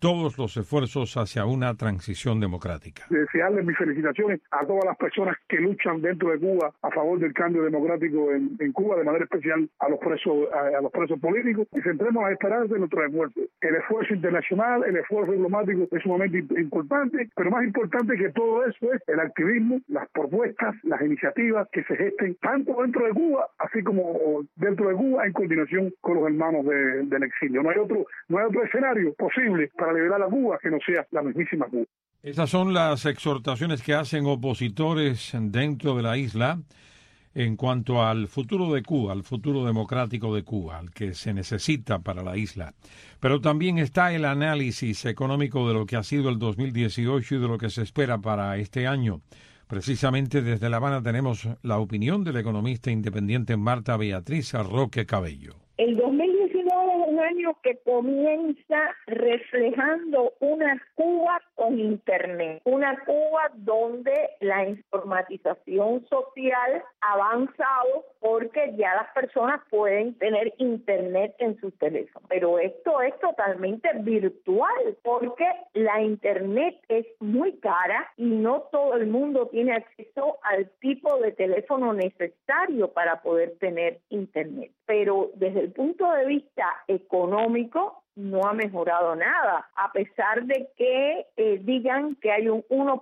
todos los esfuerzos hacia una transición democrática. Desearles mis felicitaciones a todas las personas que luchan dentro de Cuba a favor del cambio democrático en Cuba, de manera especial a los presos políticos, y centremos las esperanzas en nuestros esfuerzos. El esfuerzo internacional, el esfuerzo diplomático es sumamente importante, pero más importante que todo eso es el activismo, las propuestas, las iniciativas que se gesten tanto dentro de Cuba, así como dentro de Cuba, en coordinación con los hermanos del exilio. No hay otro escenario posible para liberar a Cuba que no sea la mismísima Cuba. Esas son las exhortaciones que hacen opositores dentro de la isla en cuanto al futuro de Cuba, al futuro democrático de Cuba, al que se necesita para la isla. Pero también está el análisis económico de lo que ha sido el 2018 y de lo que se espera para este año. Precisamente desde La Habana tenemos la opinión de la economista independiente Marta Beatriz Roque Cabello. El 2019 es un año que comienza reflejando una Cuba con Internet, una Cuba donde la informatización social ha avanzado porque ya las personas pueden tener Internet en sus teléfonos. Pero esto es totalmente virtual porque la Internet es muy cara y no todo el mundo tiene acceso al tipo de teléfono necesario para poder tener Internet. Pero desde el punto de vista económico no ha mejorado nada, a pesar de que digan que hay un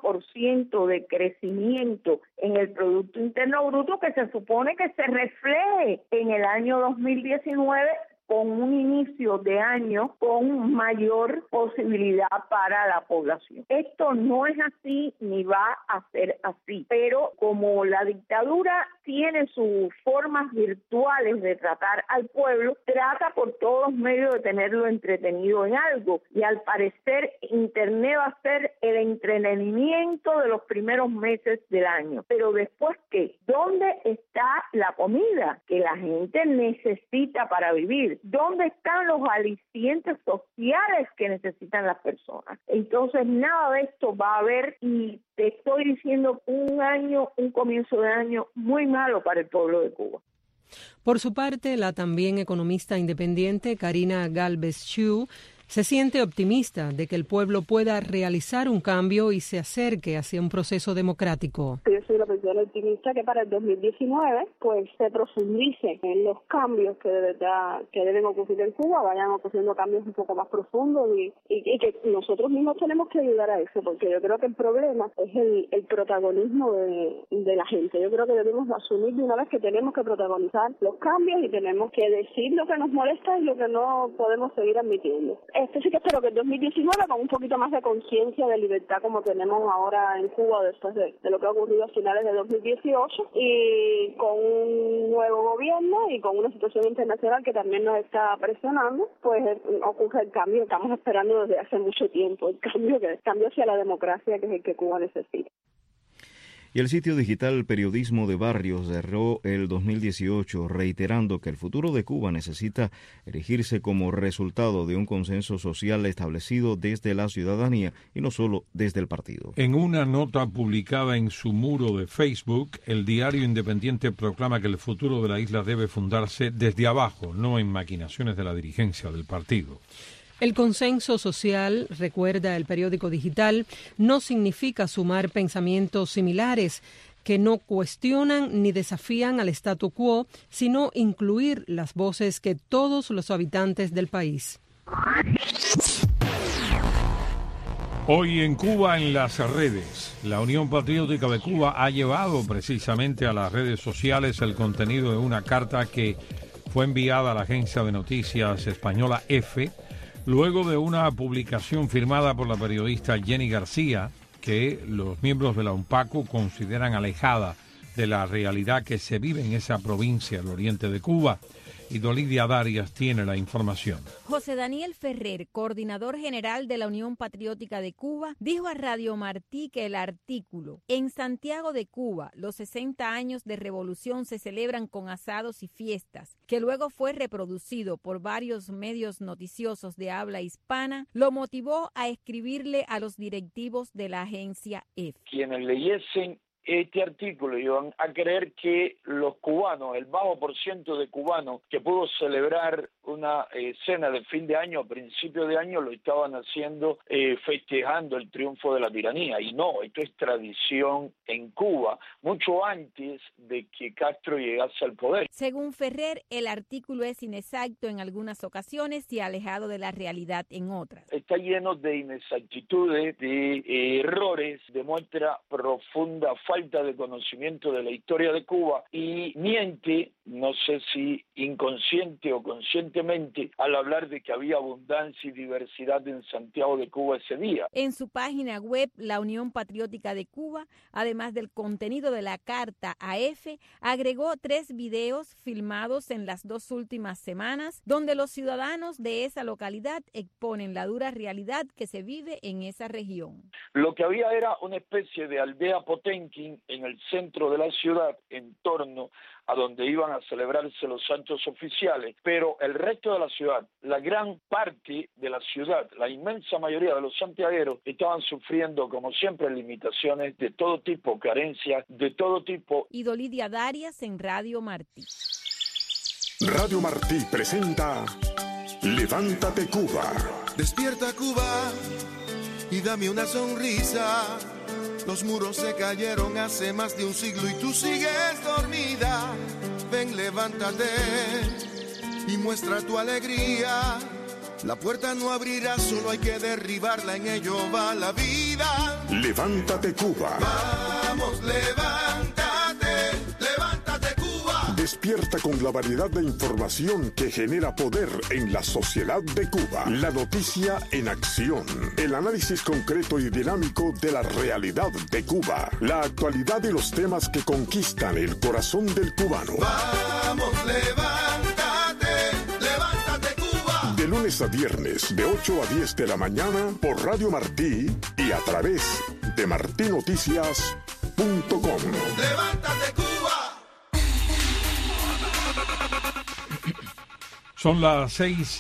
1% de crecimiento en el Producto Interno Bruto que se supone que se refleje en el año 2019 con un inicio de año con mayor posibilidad para la población. Esto no es así ni va a ser así, pero como la dictadura tiene sus formas virtuales de tratar al pueblo, trata por todos los medios de tenerlo entretenido en algo, y al parecer Internet va a ser el entretenimiento de los primeros meses del año. Pero después, ¿qué? ¿Dónde está la comida que la gente necesita para vivir? ¿Dónde están los alicientes sociales que necesitan las personas? Entonces, nada de esto va a haber, y te estoy diciendo, un comienzo de año muy malo para el pueblo de Cuba. Por su parte, la también economista independiente Karina Galvez Chiu se siente optimista de que el pueblo pueda realizar un cambio y se acerque hacia un proceso democrático. Yo soy la persona optimista que para el 2019 pues se profundice en los cambios que de verdad que deben ocurrir en Cuba, vayan ocurriendo cambios un poco más profundos y que nosotros mismos tenemos que ayudar a eso, porque yo creo que el problema es el protagonismo de la gente. Yo creo que debemos asumir de una vez que tenemos que protagonizar los cambios y tenemos que decir lo que nos molesta y lo que no podemos seguir admitiendo. Sí que espero que el 2019, con un poquito más de conciencia de libertad como tenemos ahora en Cuba después de lo que ha ocurrido a finales de 2018, y con un nuevo gobierno y con una situación internacional que también nos está presionando, pues ocurre el cambio que estamos esperando desde hace mucho tiempo, el cambio hacia la democracia, que es el que Cuba necesita. Y el sitio digital Periodismo de Barrios cerró el 2018 reiterando que el futuro de Cuba necesita erigirse como resultado de un consenso social establecido desde la ciudadanía y no solo desde el partido. En una nota publicada en su muro de Facebook, el diario independiente proclama que el futuro de la isla debe fundarse desde abajo, no en maquinaciones de la dirigencia del partido. El consenso social, recuerda el periódico digital, no significa sumar pensamientos similares que no cuestionan ni desafían al statu quo, sino incluir las voces que todos los habitantes del país. Hoy en Cuba, en las redes, la Unión Patriótica de Cuba ha llevado precisamente a las redes sociales el contenido de una carta que fue enviada a la agencia de noticias española EFE, luego de una publicación firmada por la periodista Jenny García, que los miembros de la UNPACU consideran alejada de la realidad que se vive en esa provincia del oriente de Cuba. Y Dolidia Darias tiene la información. José Daniel Ferrer, coordinador general de la Unión Patriótica de Cuba, dijo a Radio Martí que el artículo "En Santiago de Cuba, los 60 años de revolución se celebran con asados y fiestas", que luego fue reproducido por varios medios noticiosos de habla hispana, lo motivó a escribirle a los directivos de la agencia EFE. Quienes leyesen este artículo, Iván, a creer que los cubanos, el bajo % de cubanos que pudo celebrar una cena de fin de año, a principio de año, lo estaban haciendo festejando el triunfo de la tiranía. Y no, esto es tradición en Cuba, mucho antes de que Castro llegase al poder. Según Ferrer, el artículo es inexacto en algunas ocasiones y alejado de la realidad en otras. Está lleno de inexactitudes, de errores, demuestra profunda falta de conocimiento de la historia de Cuba y miente, no sé si inconsciente o conscientemente, al hablar de que había abundancia y diversidad en Santiago de Cuba ese día. En su página web, la Unión Patriótica de Cuba, además del contenido de la carta AF, agregó 3 videos filmados en las 2 últimas semanas, donde los ciudadanos de esa localidad exponen la dura realidad que se vive en esa región. Lo que había era una especie de aldea Potenkin en el centro de la ciudad, en torno a donde iban a celebrarse los actos oficiales, pero el resto de la ciudad, la gran parte de la ciudad, la inmensa mayoría de los santiagueros estaban sufriendo, como siempre, limitaciones de todo tipo, carencias de todo tipo. Idolidia Darias en Radio Martí. Radio Martí presenta Levántate Cuba. Despierta Cuba y dame una sonrisa. Los muros se cayeron hace más de un siglo y tú sigues dormida. Ven, levántate y muestra tu alegría. La puerta no abrirá, solo hay que derribarla, en ello va la vida. Levántate Cuba. Vamos, levántate, levántate Cuba. Despierta con la variedad de información que genera poder en la sociedad de Cuba. La noticia en acción. El análisis concreto y dinámico de la realidad de Cuba. La actualidad y los temas que conquistan el corazón del cubano. Vamos, levántate, levántate Cuba. De lunes a viernes, de 8 a 10 de la mañana, por Radio Martí y a través de martinoticias.com. Levántate Cuba. Son las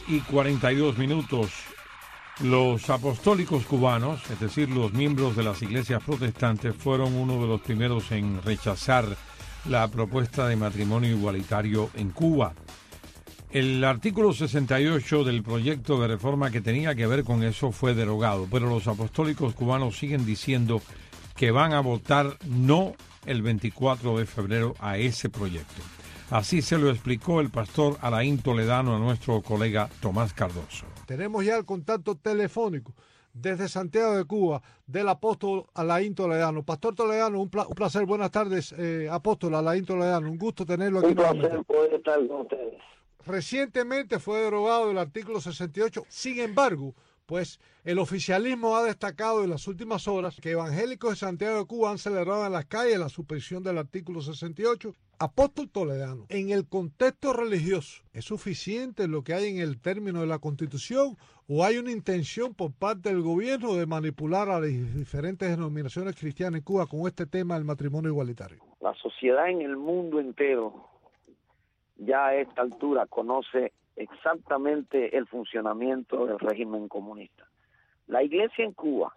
6:42. Los apostólicos cubanos, es decir, los miembros de las iglesias protestantes, fueron uno de los primeros en rechazar la propuesta de matrimonio igualitario en Cuba. El artículo 68 del proyecto de reforma que tenía que ver con eso fue derogado, pero los apostólicos cubanos siguen diciendo que van a votar no el 24 de febrero a ese proyecto. Así se lo explicó el pastor Alain Toledano a nuestro colega Tomás Cardoso. Tenemos ya el contacto telefónico desde Santiago de Cuba del apóstol Alain Toledano. Pastor Toledano, un placer. Buenas tardes, apóstol Alain Toledano. Un gusto tenerlo aquí. Un placer poder estar con ustedes. Recientemente fue derogado el artículo 68. Sin embargo, pues el oficialismo ha destacado en las últimas horas que evangélicos de Santiago de Cuba han celebrado en las calles la suspensión del artículo 68. Apóstol Toledano, en el contexto religioso, ¿es suficiente lo que hay en el término de la Constitución o hay una intención por parte del gobierno de manipular a las diferentes denominaciones cristianas en Cuba con este tema del matrimonio igualitario? La sociedad en el mundo entero ya a esta altura conoce exactamente el funcionamiento del régimen comunista. La iglesia en Cuba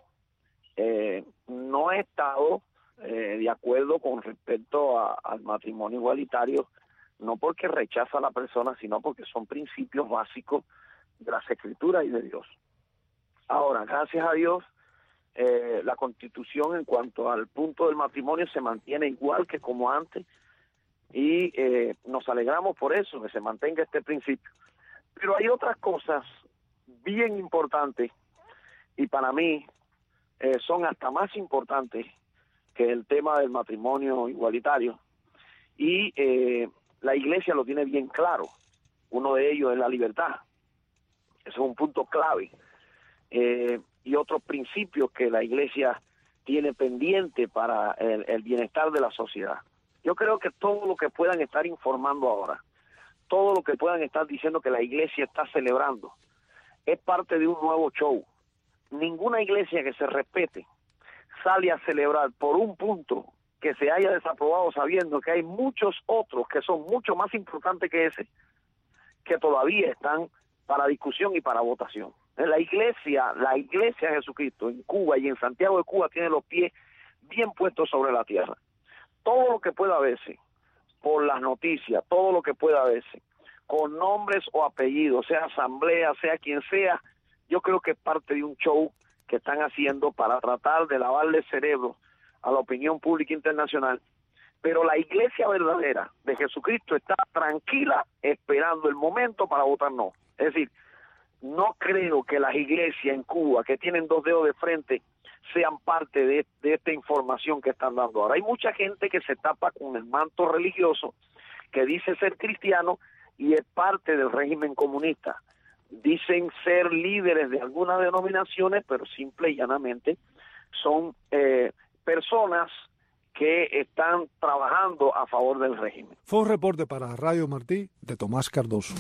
no ha estado de acuerdo con respecto al matrimonio igualitario, no porque rechaza a la persona, sino porque son principios básicos de las Escrituras y de Dios. Ahora, gracias a Dios, la Constitución en cuanto al punto del matrimonio se mantiene igual que como antes y nos alegramos por eso, que se mantenga este principio. Pero hay otras cosas bien importantes y para mí son hasta más importantes que el tema del matrimonio igualitario y la iglesia lo tiene bien claro. Uno de ellos es la libertad. Eso es un punto clave. Y otros principios que la iglesia tiene pendiente para el bienestar de la sociedad. Yo creo que todo lo que puedan estar informando ahora, todo lo que puedan estar diciendo que la iglesia está celebrando, es parte de un nuevo show. Ninguna iglesia que se respete sale a celebrar por un punto que se haya desaprobado sabiendo que hay muchos otros que son mucho más importantes que ese, que todavía están para discusión y para votación. La iglesia de Jesucristo en Cuba y en Santiago de Cuba tiene los pies bien puestos sobre la tierra. todo lo que pueda verse por las noticias, todo lo que pueda verse, con nombres o apellidos, sea asamblea, sea quien sea, yo creo que es parte de un show que están haciendo para tratar de lavarle el cerebro a la opinión pública internacional. Pero la iglesia verdadera de Jesucristo está tranquila esperando el momento para votar no. Es decir, no creo que las iglesias en Cuba, que tienen 2 dedos de frente, sean parte de esta información que están dando ahora. Hay mucha gente que se tapa con el manto religioso, que dice ser cristiano y es parte del régimen comunista. Dicen ser líderes de algunas denominaciones, pero simple y llanamente son personas que están trabajando a favor del régimen. Fue un reporte para Radio Martí de Tomás Cardoso.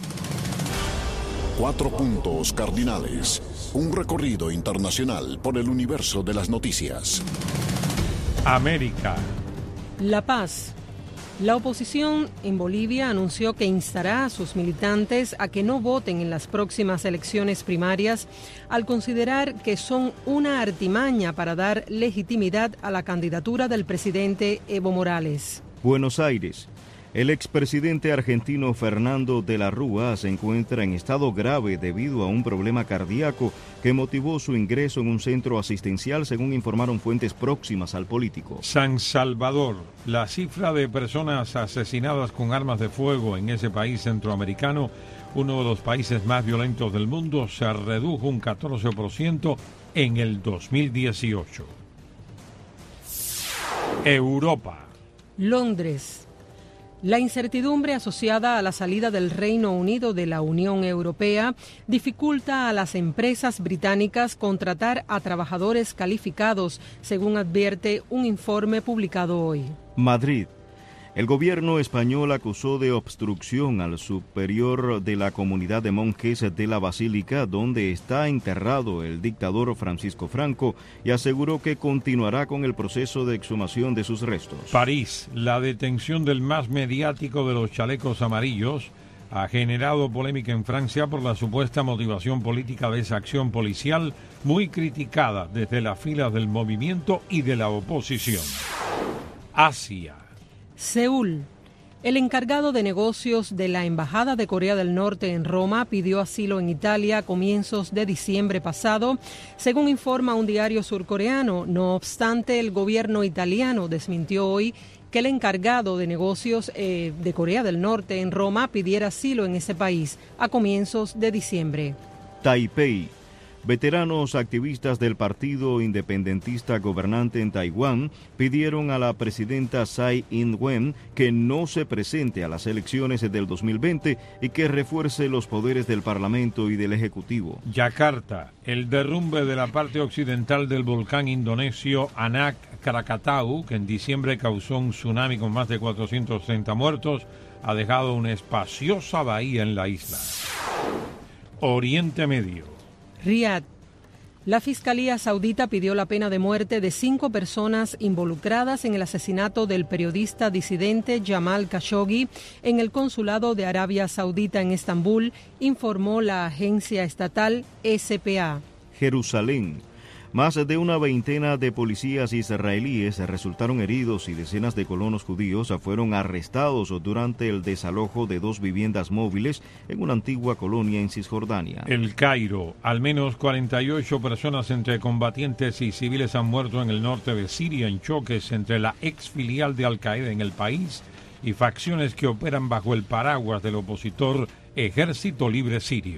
4 puntos cardinales. Un recorrido internacional por el universo de las noticias. América. La Paz. La oposición en Bolivia anunció que instará a sus militantes a que no voten en las próximas elecciones primarias al considerar que son una artimaña para dar legitimidad a la candidatura del presidente Evo Morales. Buenos Aires. El expresidente argentino Fernando de la Rúa se encuentra en estado grave debido a un problema cardíaco que motivó su ingreso en un centro asistencial, según informaron fuentes próximas al político. San Salvador. La cifra de personas asesinadas con armas de fuego en ese país centroamericano, uno de los países más violentos del mundo, se redujo un 14% en el 2018. Europa. Londres. La incertidumbre asociada a la salida del Reino Unido de la Unión Europea dificulta a las empresas británicas contratar a trabajadores calificados, según advierte un informe publicado hoy. Madrid. El gobierno español acusó de obstrucción al superior de la comunidad de monjes de la Basílica, donde está enterrado el dictador Francisco Franco, y aseguró que continuará con el proceso de exhumación de sus restos. París. La detención del más mediático de los chalecos amarillos ha generado polémica en Francia por la supuesta motivación política de esa acción policial, muy criticada desde las filas del movimiento y de la oposición. Asia. Seúl. El encargado de negocios de la Embajada de Corea del Norte en Roma pidió asilo en Italia a comienzos de diciembre pasado, según informa un diario surcoreano. No obstante, el gobierno italiano desmintió hoy que el encargado de negocios de Corea del Norte en Roma pidiera asilo en ese país a comienzos de diciembre. Taipei. Veteranos activistas del partido independentista gobernante en Taiwán pidieron a la presidenta Tsai Ing-wen que no se presente a las elecciones del 2020 y que refuerce los poderes del Parlamento y del Ejecutivo. Yakarta. El derrumbe de la parte occidental del volcán indonesio Anak Krakatau, que en diciembre causó un tsunami con más de 430 muertos, ha dejado una espaciosa bahía en la isla. Oriente Medio. Riad. La Fiscalía Saudita pidió la pena de muerte de 5 personas involucradas en el asesinato del periodista disidente Jamal Khashoggi en el consulado de Arabia Saudita en Estambul, informó la agencia estatal SPA. Jerusalén. Más de una veintena de policías israelíes resultaron heridos y decenas de colonos judíos fueron arrestados durante el desalojo de 2 viviendas móviles en una antigua colonia en Cisjordania. El Cairo. Al menos 48 personas entre combatientes y civiles han muerto en el norte de Siria en choques entre la ex filial de Al-Qaeda en el país y facciones que operan bajo el paraguas del opositor Ejército Libre Sirio.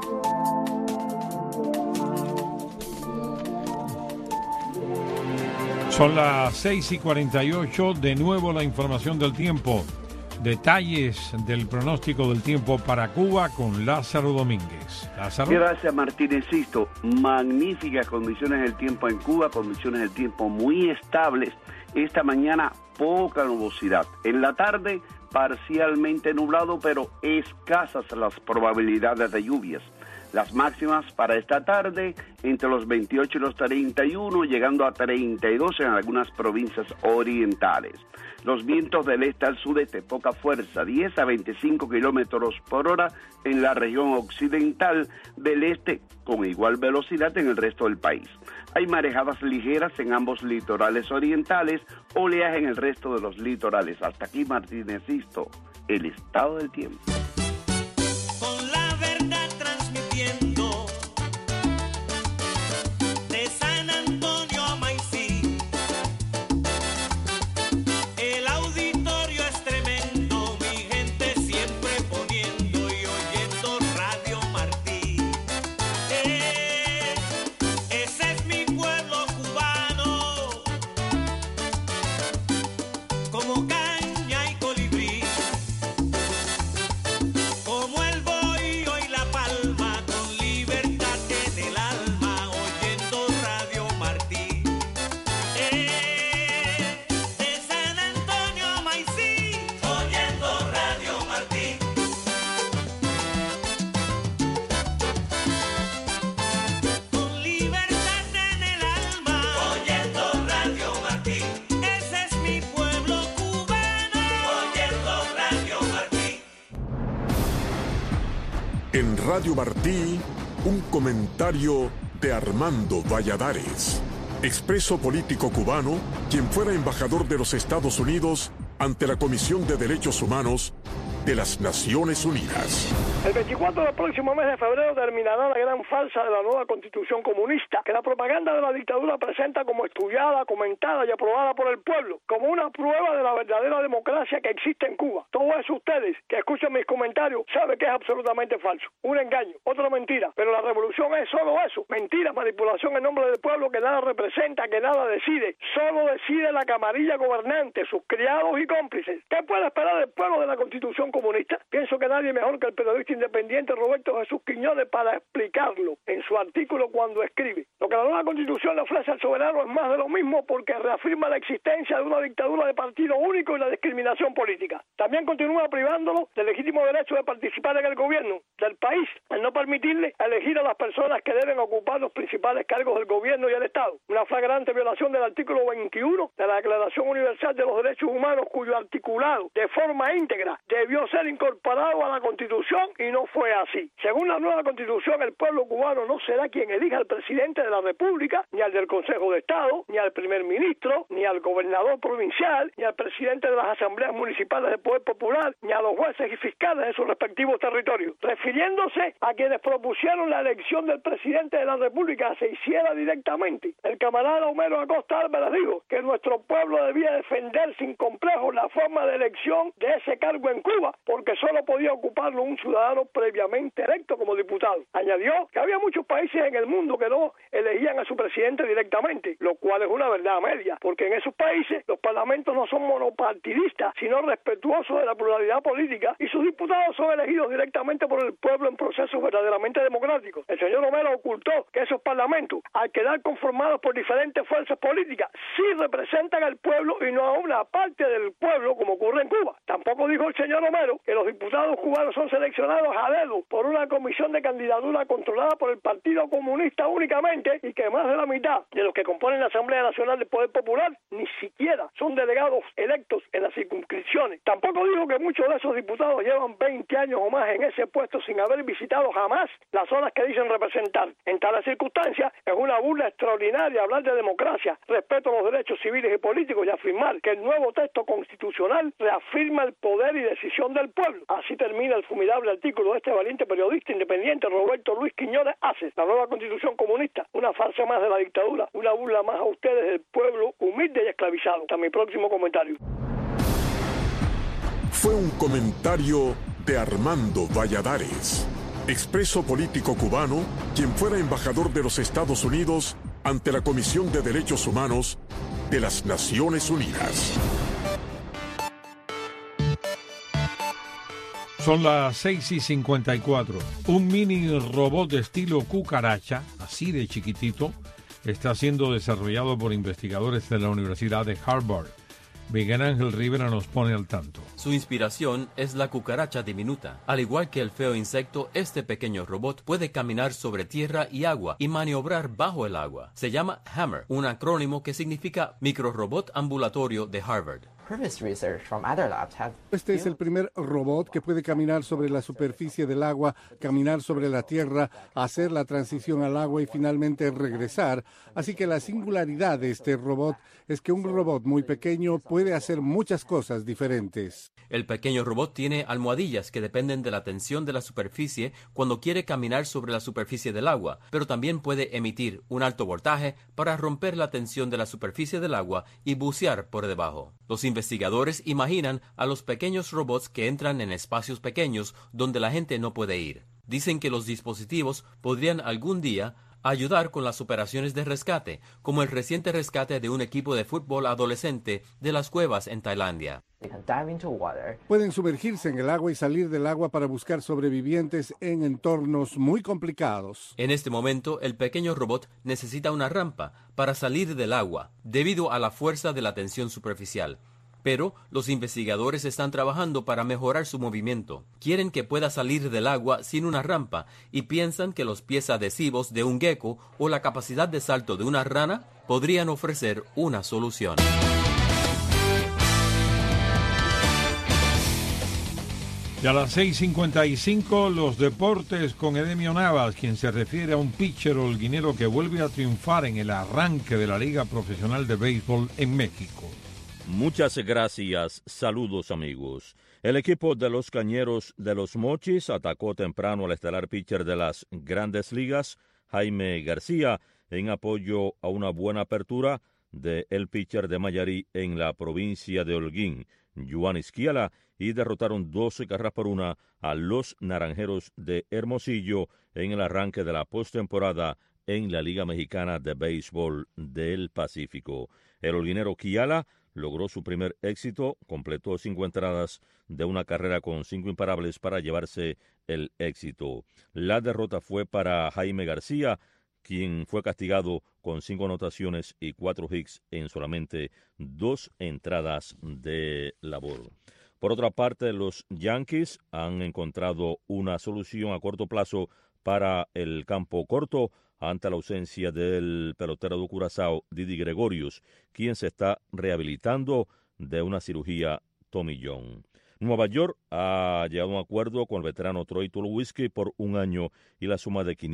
Son las 6:48, de nuevo la información del tiempo. Detalles del pronóstico del tiempo para Cuba con Lázaro Domínguez. Lázaro. Gracias, Martínezito. Magníficas condiciones del tiempo en Cuba, condiciones del tiempo muy estables. Esta mañana poca nubosidad. En la tarde parcialmente nublado, pero escasas las probabilidades de lluvias. Las máximas para esta tarde entre los 28 y los 31, llegando a 32 en algunas provincias orientales. Los vientos del este al sudeste, poca fuerza, 10 a 25 kilómetros por hora en la región occidental, del este con igual velocidad en el resto del país. Hay marejadas ligeras en ambos litorales orientales, oleaje en el resto de los litorales. Hasta aquí, Martínez Sisto, el estado del tiempo. Con la verdad transmitiendo de San Antonio a Maicí. El auditorio es tremendo, mi gente siempre poniendo y oyendo Radio Martí. Ese es mi pueblo cubano, como caña y colibrí. Como el bohío y la palma, con libertad en el alma, oyendo Radio Martí. De San Antonio a Maicí, oyendo Radio Martí. Con libertad en el alma, oyendo Radio Martí. Ese es mi pueblo cubano, oyendo Radio Martí. En Radio Martí, un comentario de Armando Valladares, expreso político cubano, quien fuera embajador de los Estados Unidos ante la Comisión de Derechos Humanos de las Naciones Unidas. El 24 del próximo mes de febrero terminará la gran farsa de la nueva Constitución comunista, que la propaganda de la dictadura presenta como estudiada, comentada y aprobada por el pueblo, como una prueba de la verdadera democracia que existe en Cuba. Todo eso ustedes que escuchan mis comentarios saben que es absolutamente falso, un engaño, otra mentira, pero la revolución es solo eso, mentira, manipulación en nombre del pueblo que nada representa, que nada decide, solo decide la camarilla gobernante, sus criados y cómplices. ¿Qué puede esperar el pueblo de la Constitución comunista? Pienso que nadie mejor que el periodista independiente Roberto Jesús Quiñones para explicarlo en su artículo cuando escribe. Lo que la nueva Constitución le ofrece al soberano es más de lo mismo porque reafirma la existencia de una dictadura de partido único y la discriminación política. También continúa privándolo del legítimo derecho de participar en el gobierno del país al no permitirle elegir a las personas que deben ocupar los principales cargos del gobierno y el Estado. Una flagrante violación del artículo 21 de la Declaración Universal de los Derechos Humanos, cuyo articulado de forma íntegra debió ser incorporado a la Constitución y no fue así. Según la nueva Constitución, el pueblo cubano no será quien elija al presidente de la República, ni al del Consejo de Estado, ni al primer ministro, ni al gobernador provincial, ni al presidente de las asambleas municipales del Poder Popular, ni a los jueces y fiscales de sus respectivos territorios. Refiriéndose a quienes propusieron la elección del presidente de la República se hiciera directamente, el camarada Homero Acosta Álvarez dijo que nuestro pueblo debía defender sin complejos la forma de elección de ese cargo en Cuba, porque solo podía ocuparlo un ciudadano previamente electo como diputado. Añadió que había muchos países en el mundo que no elegían a su presidente directamente, lo cual es una verdad media, porque en esos países los parlamentos no son monopartidistas, sino respetuosos de la pluralidad política, y sus diputados son elegidos directamente por el pueblo en procesos verdaderamente democráticos. El señor Homero ocultó que esos parlamentos, al quedar conformados por diferentes fuerzas políticas, sí representan al pueblo y no a una parte del pueblo como ocurre en Cuba. Tampoco dijo el señor Homero que los diputados cubanos son seleccionados a dedo por una comisión de candidatura controlada por el Partido Comunista únicamente y que más de la mitad de los que componen la Asamblea Nacional del Poder Popular ni siquiera son delegados electos en las circunscripciones. Tampoco dijo que muchos de esos diputados llevan 20 años o más en ese puesto sin haber visitado jamás las zonas que dicen representar. En tales circunstancias es una burla extraordinaria hablar de democracia, respeto a los derechos civiles y políticos y afirmar que el nuevo texto constitucional reafirma el poder y decisión del pueblo. Así termina el formidable artículo de este valiente periodista independiente Roberto Luis Quiñones Aces. La nueva Constitución comunista, una farsa más de la dictadura, una burla más a ustedes del pueblo humilde y esclavizado. Hasta mi próximo comentario. Fue un comentario de Armando Valladares, expreso político cubano, quien fuera embajador de los Estados Unidos ante la Comisión de Derechos Humanos de las Naciones Unidas. Son las 6:54. Un mini robot de estilo cucaracha, así de chiquitito, está siendo desarrollado por investigadores de la Universidad de Harvard. Miguel Ángel Rivera nos pone al tanto. Su inspiración es la cucaracha diminuta. Al igual que el feo insecto, este pequeño robot puede caminar sobre tierra y agua y maniobrar bajo el agua. Se llama Hammer, un acrónimo que significa Microrobot Ambulatorio de Harvard. Este es el primer robot que puede caminar sobre la superficie del agua, caminar sobre la tierra, hacer la transición al agua y finalmente regresar. Así que la singularidad de este robot es que un robot muy pequeño puede hacer muchas cosas diferentes. El pequeño robot tiene almohadillas que dependen de la tensión de la superficie cuando quiere caminar sobre la superficie del agua, pero también puede emitir un alto voltaje para romper la tensión de la superficie del agua y bucear por debajo. Los investigadores imaginan a los pequeños robots que entran en espacios pequeños donde la gente no puede ir. Dicen que los dispositivos podrían algún día ayudar con las operaciones de rescate, como el reciente rescate de un equipo de fútbol adolescente de las cuevas en Tailandia. Pueden sumergirse en el agua y salir del agua para buscar sobrevivientes en entornos muy complicados. En este momento, el pequeño robot necesita una rampa para salir del agua, debido a la fuerza de la tensión superficial. Pero los investigadores están trabajando para mejorar su movimiento. Quieren que pueda salir del agua sin una rampa y piensan que los pies adhesivos de un gecko o la capacidad de salto de una rana podrían ofrecer una solución. Y a las 6:55 los deportes con Edemio Navas, quien se refiere a un pitcher holguinero que vuelve a triunfar en el arranque de la Liga Profesional de Béisbol en México. Muchas gracias. Saludos, amigos. El equipo de los Cañeros de los Mochis atacó temprano al estelar pitcher de las Grandes Ligas, Jaime García, en apoyo a una buena apertura del pitcher de Mayarí en la provincia de Holguín, Joan Izquiala, y derrotaron 12 carreras por 1 a los Naranjeros de Hermosillo en el arranque de la postemporada en la Liga Mexicana de Béisbol del Pacífico. El holguinero Quiala logró su primer éxito, completó 5 entradas de una carrera con 5 imparables para llevarse el éxito. La derrota fue para Jaime García, quien fue castigado con 5 anotaciones y 4 hits en solamente 2 entradas de labor. Por otra parte, los Yankees han encontrado una solución a corto plazo para el campo corto ante la ausencia del pelotero de Curazao, Didi Gregorius, quien se está rehabilitando de una cirugía Tommy John. Nueva York ha llegado a un acuerdo con el veterano Troy Tulowitzki por 1 año y la suma de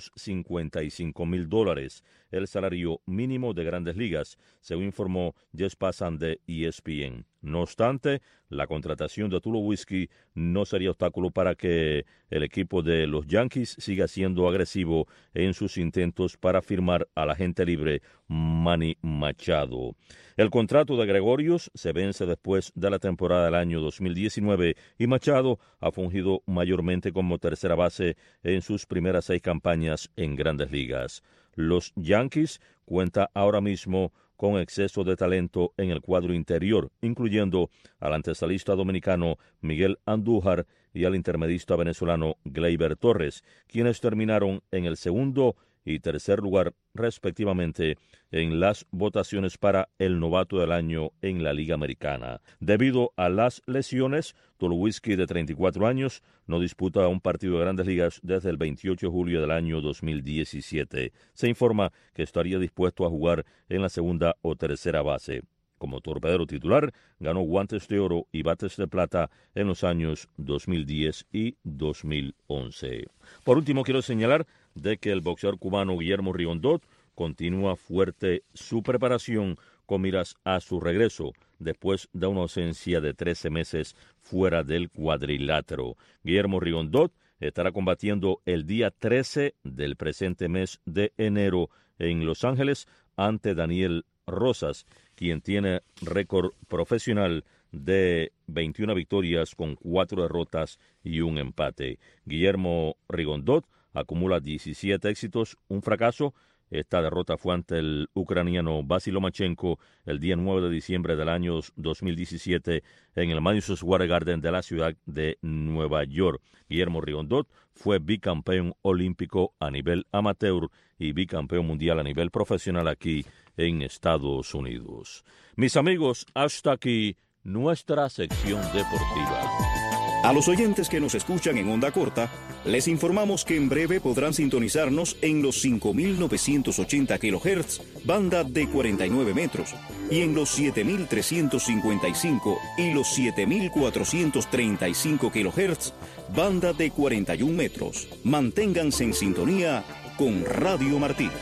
$555,000, el salario mínimo de Grandes Ligas, según informó Jess Passan de ESPN. No obstante, la contratación de Tulowitzki no sería obstáculo para que el equipo de los Yankees siga siendo agresivo en sus intentos para firmar al agente libre Manny Machado. El contrato de Gregorius se vence después de la temporada del año 2019 y Machado ha fungido mayormente como tercera base en sus primeras 6 campañas en Grandes Ligas. Los Yankees cuentan ahora mismo con exceso de talento en el cuadro interior, incluyendo al antesalista dominicano Miguel Andújar y al intermedista venezolano Gleyber Torres, quienes terminaron en el segundo y tercer lugar, respectivamente, en las votaciones para el novato del año en la Liga Americana. Debido a las lesiones, Tulowitzki, de 34 años, no disputa un partido de Grandes Ligas desde el 28 de julio del año 2017. Se informa que estaría dispuesto a jugar en la segunda o tercera base. Como torpedero titular, ganó guantes de oro y bates de plata en los años 2010 y 2011. Por último, quiero señalar de que el boxeador cubano Guillermo Rigondot continúa fuerte su preparación con miras a su regreso después de una ausencia de 13 meses fuera del cuadrilátero. Guillermo Rigondot estará combatiendo el día 13 del presente mes de enero en Los Ángeles ante Daniel Rosas, quien tiene récord profesional de 21 victorias con 4 derrotas y 1 empate. Guillermo Rigondot acumula 17 éxitos, un fracaso. Esta derrota fue ante el ucraniano Vasily Lomachenko el día 9 de diciembre del año 2017 en el Madison Square Garden de la ciudad de Nueva York. Guillermo Rigondot fue bicampeón olímpico a nivel amateur y bicampeón mundial a nivel profesional aquí en Estados Unidos. Mis amigos, hasta aquí nuestra sección deportiva. A los oyentes que nos escuchan en onda corta, les informamos que en breve podrán sintonizarnos en los 5.980 kHz, banda de 49 metros, y en los 7.355 y los 7.435 kHz, banda de 41 metros. Manténganse en sintonía con Radio Martí.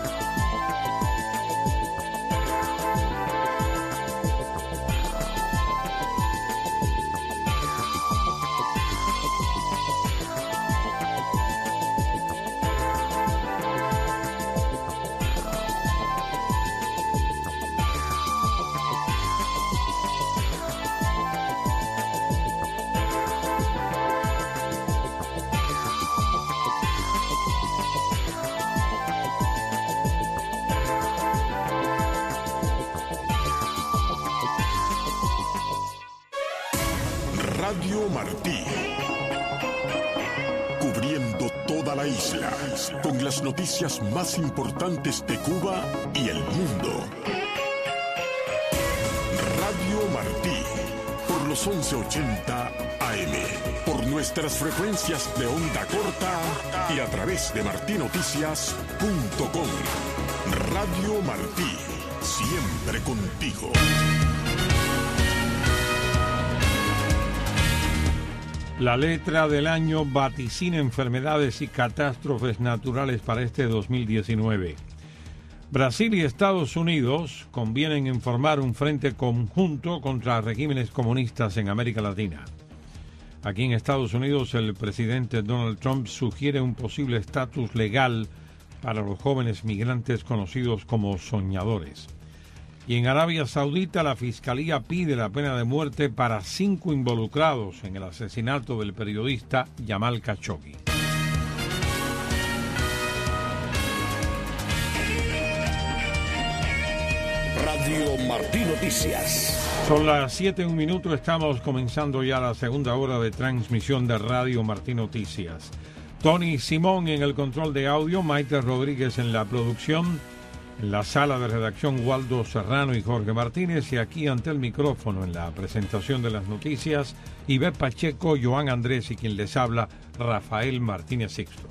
Radio Martí, cubriendo toda la isla, con las noticias más importantes de Cuba y el mundo. Radio Martí, por los 1180 AM, por nuestras frecuencias de onda corta y a través de martinoticias.com. Radio Martí, siempre contigo. La letra del año vaticina enfermedades y catástrofes naturales para este 2019. Brasil y Estados Unidos convienen en formar un frente conjunto contra regímenes comunistas en América Latina. Aquí en Estados Unidos, el presidente Donald Trump sugiere un posible estatus legal para los jóvenes migrantes conocidos como soñadores. Y en Arabia Saudita, la Fiscalía pide la pena de muerte para 5 involucrados en el asesinato del periodista Jamal Khashoggi. Radio Martí Noticias. Son las 7:01, estamos comenzando ya la segunda hora de transmisión de Radio Martí Noticias. Tony Simón en el control de audio, Maite Rodríguez en la producción. En la sala de redacción, Waldo Serrano y Jorge Martínez, y aquí ante el micrófono en la presentación de las noticias, Ivette Pacheco, Joan Andrés y quien les habla, Rafael Martínez Sixto.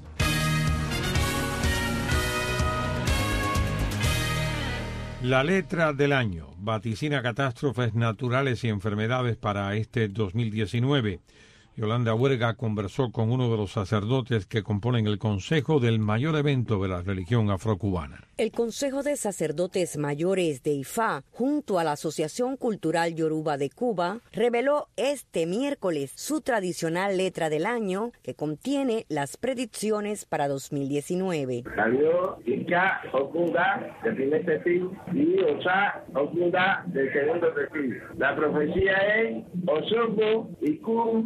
La letra del año vaticina catástrofes naturales y enfermedades para este 2019. Yolanda Huerga conversó con uno de los sacerdotes que componen el Consejo del mayor evento de la religión afrocubana. El Consejo de Sacerdotes Mayores de IFA, junto a la Asociación Cultural Yoruba de Cuba, reveló este miércoles su tradicional letra del año que contiene las predicciones para 2019. Salió Ica Okunda del primer testigo y Osa Okunda del segundo testigo. La profecía es Osobo Iku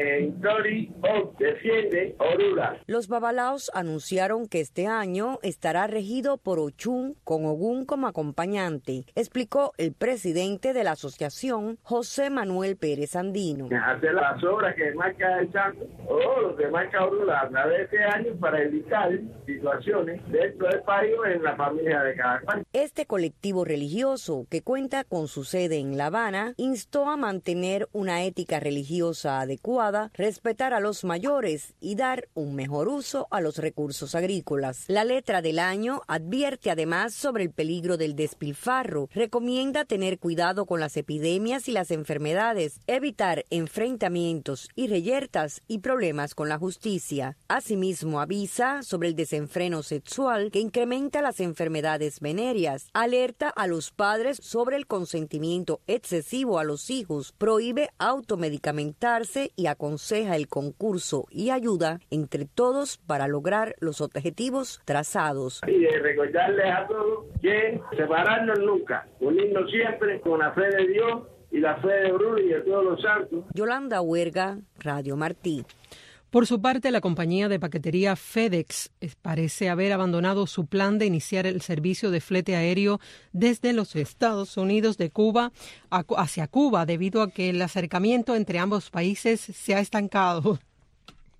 Tori O defiende Orula. Los babalaos anunciaron que este año estará regido por Ochún con Ogún como acompañante, explicó el presidente de la asociación, José Manuel Pérez Andino. Hacer las obras que marca el santo o lo que marca Orula a través de este año para evitar situaciones dentro del país o en la familia de cada cual. Este colectivo religioso, que cuenta con su sede en La Habana, instó a mantener una ética religiosa adecuada, respetar a los mayores y dar un mejor uso a los recursos agrícolas. La letra del año advierte además sobre el peligro del despilfarro, recomienda tener cuidado con las epidemias y las enfermedades, evitar enfrentamientos y reyertas y problemas con la justicia. Asimismo, avisa sobre el desenfreno sexual que incrementa las enfermedades venéreas, alerta a los padres sobre el consentimiento excesivo a los hijos, prohíbe automedicamentarse y aconseja el concurso y ayuda entre todos para lograr los objetivos trazados. Y recordarles a todos que separarnos nunca, unirnos siempre con la fe de Dios y la fe de Orula y de todos los santos. Yolanda Huerga, Radio Martí. Por su parte, la compañía de paquetería FedEx parece haber abandonado su plan de iniciar el servicio de flete aéreo desde los Estados Unidos de Cuba hacia Cuba, debido a que el acercamiento entre ambos países se ha estancado.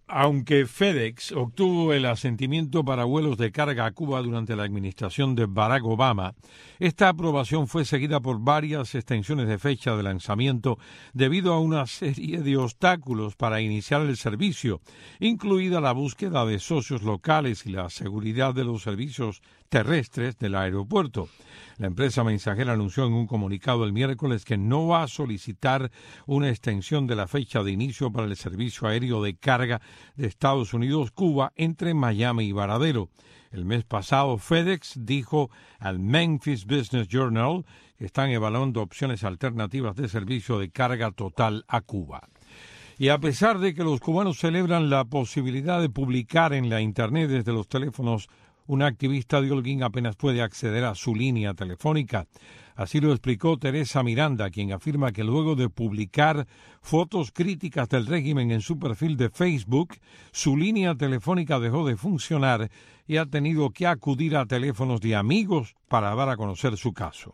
Aunque FedEx obtuvo el asentimiento para vuelos de carga a Cuba durante la administración de Barack Obama, esta aprobación fue seguida por varias extensiones de fecha de lanzamiento debido a una serie de obstáculos para iniciar el servicio, incluida la búsqueda de socios locales y la seguridad de los servicios terrestres del aeropuerto. La empresa mensajera anunció en un comunicado el miércoles que no va a solicitar una extensión de la fecha de inicio para el servicio aéreo de carga de Estados Unidos-Cuba entre Miami y Varadero. El mes pasado, FedEx dijo al Memphis Business Journal que están evaluando opciones alternativas de servicio de carga total a Cuba. Y a pesar de que los cubanos celebran la posibilidad de publicar en la Internet desde los teléfonos, un activista de Holguín apenas puede acceder a su línea telefónica. Así lo explicó Teresa Miranda, quien afirma que luego de publicar fotos críticas del régimen en su perfil de Facebook, su línea telefónica dejó de funcionar y ha tenido que acudir a teléfonos de amigos para dar a conocer su caso.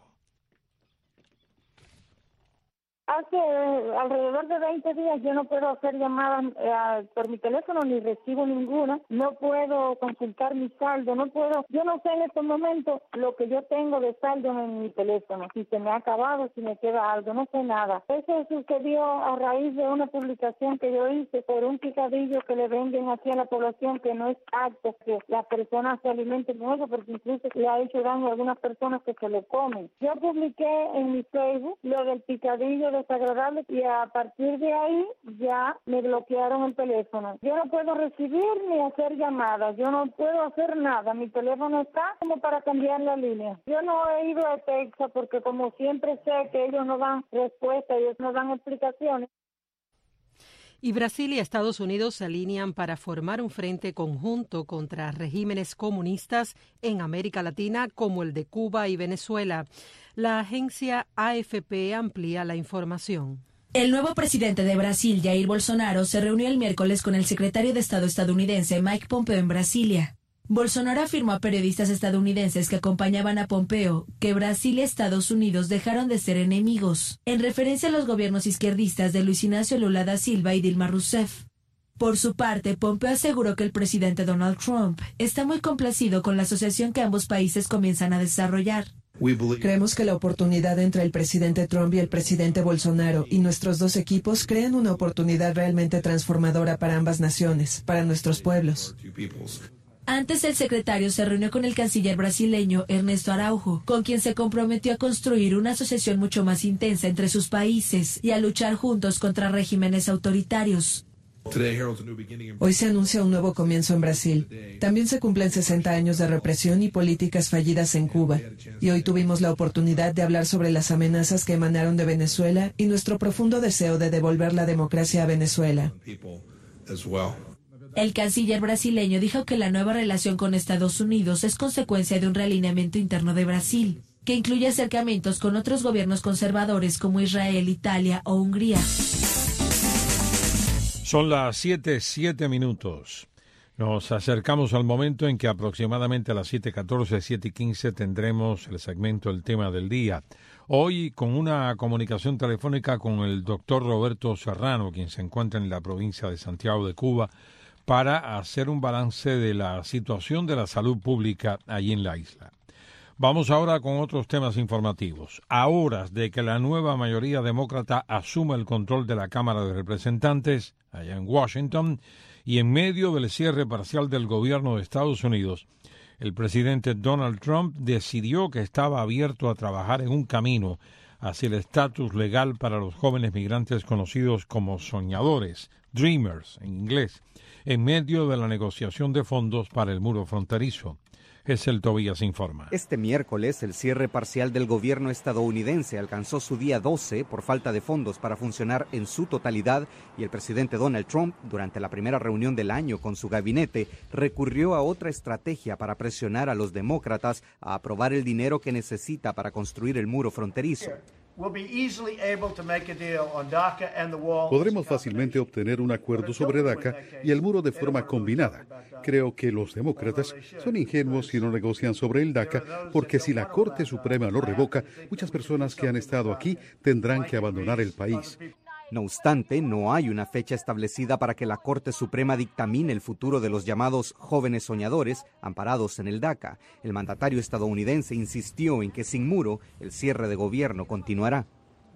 Hace alrededor de 20 días yo no puedo hacer llamadas por mi teléfono ni recibo ninguna, no puedo consultar mi saldo, yo no sé en estos momentos lo que yo tengo de saldo en mi teléfono, si se me ha acabado, si me queda algo, no sé nada. Eso sucedió a raíz de una publicación que yo hice por un picadillo que le venden hacia la población que no es apto que las personas se alimenten con eso, porque incluso le ha hecho daño a algunas personas que se lo comen. Yo publiqué en mi Facebook lo del picadillo desagradable y a partir de ahí ya me bloquearon el teléfono. Yo no puedo recibir ni hacer llamadas, yo no puedo hacer nada, mi teléfono está como para cambiar la línea. Yo no he ido a Texas porque como siempre sé que ellos no dan respuesta, ellos no dan explicaciones. Y Brasil y Estados Unidos se alinean para formar un frente conjunto contra regímenes comunistas en América Latina como el de Cuba y Venezuela. La agencia AFP amplía la información. El nuevo presidente de Brasil, Jair Bolsonaro, se reunió el miércoles con el secretario de Estado estadounidense Mike Pompeo en Brasilia. Bolsonaro afirmó a periodistas estadounidenses que acompañaban a Pompeo que Brasil y Estados Unidos dejaron de ser enemigos, en referencia a los gobiernos izquierdistas de Luis Ignacio Lula da Silva y Dilma Rousseff. Por su parte, Pompeo aseguró que el presidente Donald Trump está muy complacido con la asociación que ambos países comienzan a desarrollar. Creemos que la oportunidad entre el presidente Trump y el presidente Bolsonaro y nuestros dos equipos crean una oportunidad realmente transformadora para ambas naciones, para nuestros pueblos. Antes, el secretario se reunió con el canciller brasileño Ernesto Araujo, con quien se comprometió a construir una asociación mucho más intensa entre sus países y a luchar juntos contra regímenes autoritarios. Hoy se anuncia un nuevo comienzo en Brasil. También se cumplen 60 años de represión y políticas fallidas en Cuba. Y hoy tuvimos la oportunidad de hablar sobre las amenazas que emanaron de Venezuela y nuestro profundo deseo de devolver la democracia a Venezuela. El canciller brasileño dijo que la nueva relación con Estados Unidos es consecuencia de un realineamiento interno de Brasil, que incluye acercamientos con otros gobiernos conservadores como Israel, Italia o Hungría. Son las 7:07. Nos acercamos al momento en que aproximadamente a las 7:14, 7:15 tendremos el segmento El Tema del Día. Hoy con una comunicación telefónica con el doctor Roberto Serrano, quien se encuentra en la provincia de Santiago de Cuba, para hacer un balance de la situación de la salud pública allí en la isla. Vamos ahora con otros temas informativos. A horas de que la nueva mayoría demócrata asuma el control de la Cámara de Representantes, allá en Washington, y en medio del cierre parcial del gobierno de Estados Unidos, el presidente Donald Trump decidió que estaba abierto a trabajar en un camino hacia el estatus legal para los jóvenes migrantes conocidos como soñadores, dreamers en inglés, en medio de la negociación de fondos para el muro fronterizo. Gesell Tobías informa. Este miércoles, el cierre parcial del gobierno estadounidense alcanzó su día 12 por falta de fondos para funcionar en su totalidad y el presidente Donald Trump, durante la primera reunión del año con su gabinete, recurrió a otra estrategia para presionar a los demócratas a aprobar el dinero que necesita para construir el muro fronterizo. Podremos fácilmente obtener un acuerdo sobre DACA y el muro de forma combinada. Creo que los demócratas son ingenuos si no negocian sobre el DACA, porque si la Corte Suprema lo revoca, muchas personas que han estado aquí tendrán que abandonar el país. No obstante, no hay una fecha establecida para que la Corte Suprema dictamine el futuro de los llamados jóvenes soñadores amparados en el DACA. El mandatario estadounidense insistió en que sin muro, el cierre de gobierno continuará.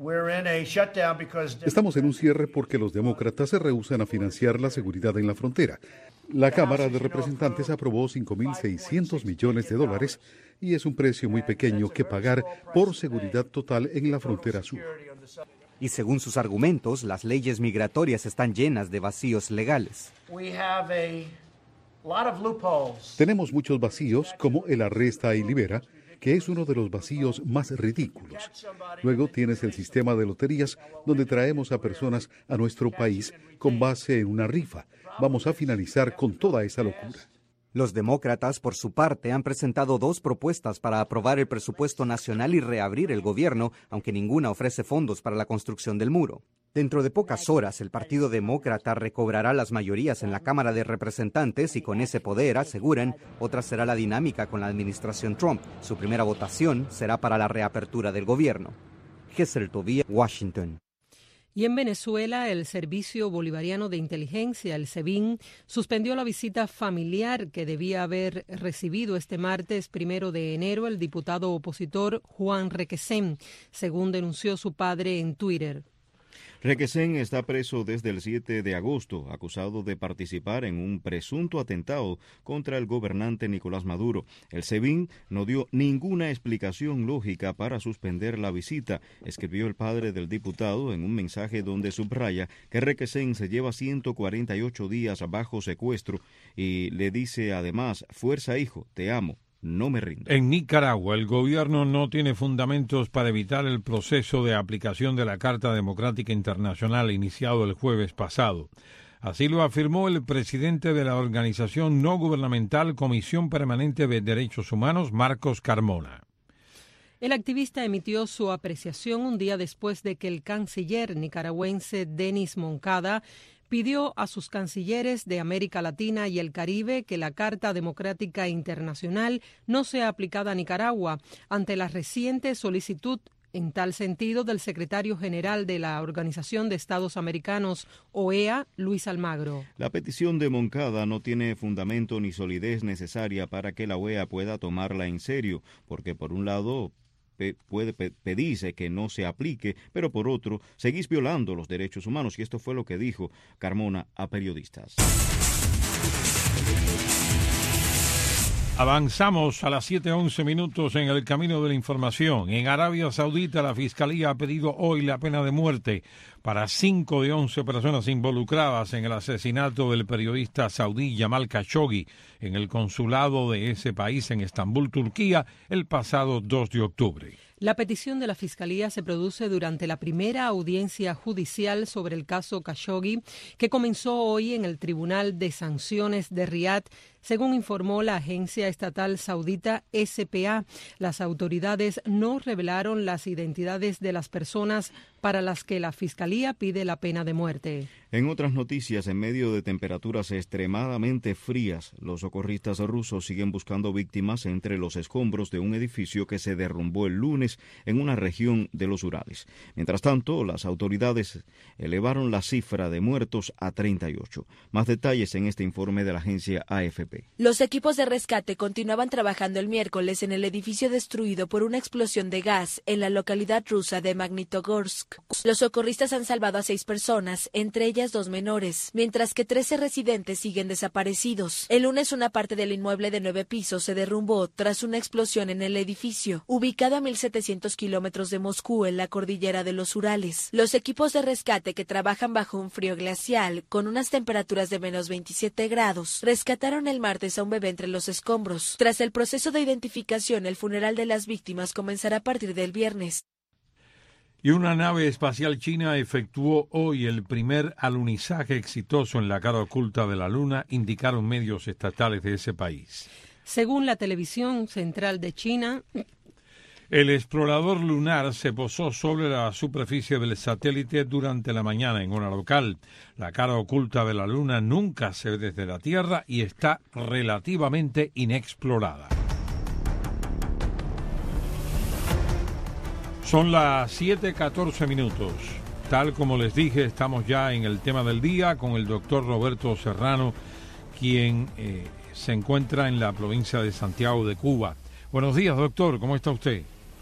Estamos en un cierre porque los demócratas se rehúsan a financiar la seguridad en la frontera. La Cámara de Representantes aprobó $5.600 millones y es un precio muy pequeño que pagar por seguridad total en la frontera sur. Y según sus argumentos, las leyes migratorias están llenas de vacíos legales. Tenemos muchos vacíos, como el arresta y libera, que es uno de los vacíos más ridículos. Luego tienes el sistema de loterías, donde traemos a personas a nuestro país con base en una rifa. Vamos a finalizar con toda esa locura. Los demócratas, por su parte, han presentado 2 propuestas para aprobar el presupuesto nacional y reabrir el gobierno, aunque ninguna ofrece fondos para la construcción del muro. Dentro de pocas horas, el Partido Demócrata recobrará las mayorías en la Cámara de Representantes y con ese poder, aseguran, otra será la dinámica con la administración Trump. Su primera votación será para la reapertura del gobierno. Gesell Tovía, Washington. Y en Venezuela, el Servicio Bolivariano de Inteligencia, el SEBIN, suspendió la visita familiar que debía haber recibido este martes 1 de enero el diputado opositor Juan Requesén, según denunció su padre en Twitter. Requesén está preso desde el 7 de agosto, acusado de participar en un presunto atentado contra el gobernante Nicolás Maduro. El SEBIN no dio ninguna explicación lógica para suspender la visita, escribió el padre del diputado en un mensaje donde subraya que Requesén se lleva 148 días bajo secuestro y le dice además: fuerza hijo, te amo. No me rindo. En Nicaragua, el gobierno no tiene fundamentos para evitar el proceso de aplicación de la Carta Democrática Internacional iniciado el jueves pasado. Así lo afirmó el presidente de la organización no gubernamental Comisión Permanente de Derechos Humanos, Marcos Carmona. El activista emitió su apreciación un día después de que el canciller nicaragüense Denis Moncada pidió a sus cancilleres de América Latina y el Caribe que la Carta Democrática Internacional no sea aplicada a Nicaragua ante la reciente solicitud en tal sentido del secretario general de la Organización de Estados Americanos, OEA, Luis Almagro. La petición de Moncada no tiene fundamento ni solidez necesaria para que la OEA pueda tomarla en serio, porque por un lado puede pedirse que no se aplique, pero por otro, seguís violando los derechos humanos, y esto fue lo que dijo Carmona a periodistas. Avanzamos a las 7:11 minutos en el camino de la información. En Arabia Saudita, la Fiscalía ha pedido hoy la pena de muerte para 5 de 11 personas involucradas en el asesinato del periodista saudí Jamal Khashoggi en el consulado de ese país en Estambul, Turquía, el pasado 2 de octubre. La petición de la Fiscalía se produce durante la primera audiencia judicial sobre el caso Khashoggi, que comenzó hoy en el Tribunal de Sanciones de Riad, según informó la agencia estatal saudita SPA. Las autoridades no revelaron las identidades de las personas para las que la Fiscalía pide la pena de muerte. En otras noticias, en medio de temperaturas extremadamente frías, los socorristas rusos siguen buscando víctimas entre los escombros de un edificio que se derrumbó el lunes en una región de los Urales. Mientras tanto, las autoridades elevaron la cifra de muertos a 38. Más detalles en este informe de la agencia AFP. Los equipos de rescate continuaban trabajando el miércoles en el edificio destruido por una explosión de gas en la localidad rusa de Magnitogorsk. Los socorristas han salvado a 6 personas, entre ellas 2 menores, mientras que 13 residentes siguen desaparecidos. El lunes una parte del inmueble de 9 pisos se derrumbó tras una explosión en el edificio, ubicado a 1.700 kilómetros de Moscú en la cordillera de los Urales. Los equipos de rescate, que trabajan bajo un frío glacial con unas temperaturas de menos 27 grados, rescataron el martes a un bebé entre los escombros. Tras el proceso de identificación, el funeral de las víctimas comenzará a partir del viernes. Y una nave espacial china efectuó hoy el primer alunizaje exitoso en la cara oculta de la Luna, indicaron medios estatales de ese país. Según la televisión central de China, el explorador lunar se posó sobre la superficie del satélite durante la mañana en hora local. La cara oculta de la Luna nunca se ve desde la Tierra y está relativamente inexplorada. Son las 7:14 minutos. tal como les dije, estamos ya en el tema del día con el doctor Roberto Serrano, quien se encuentra en la provincia de Santiago de Cuba. Buenos días, doctor, ¿cómo está usted?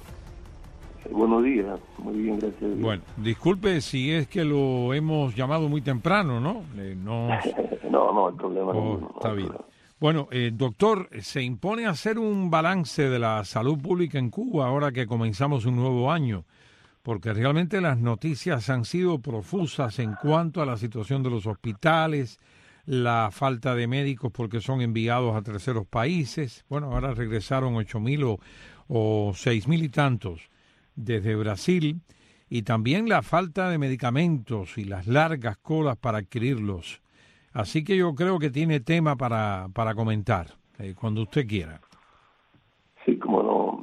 Buenos días, muy bien, gracias a Dios. Bueno, disculpe si es que lo hemos llamado muy temprano, ¿no? No, el problema no. Está bien. Bueno, doctor, se impone hacer un balance de la salud pública en Cuba ahora que comenzamos un nuevo año, porque realmente las noticias han sido profusas en cuanto a la situación de los hospitales, la falta de médicos porque son enviados a terceros países. Bueno, ahora regresaron 8.000 o 6.000 y tantos desde Brasil, y también la falta de medicamentos y las largas colas para adquirirlos. Así que yo creo que tiene tema para comentar, cuando usted quiera. Sí, como no.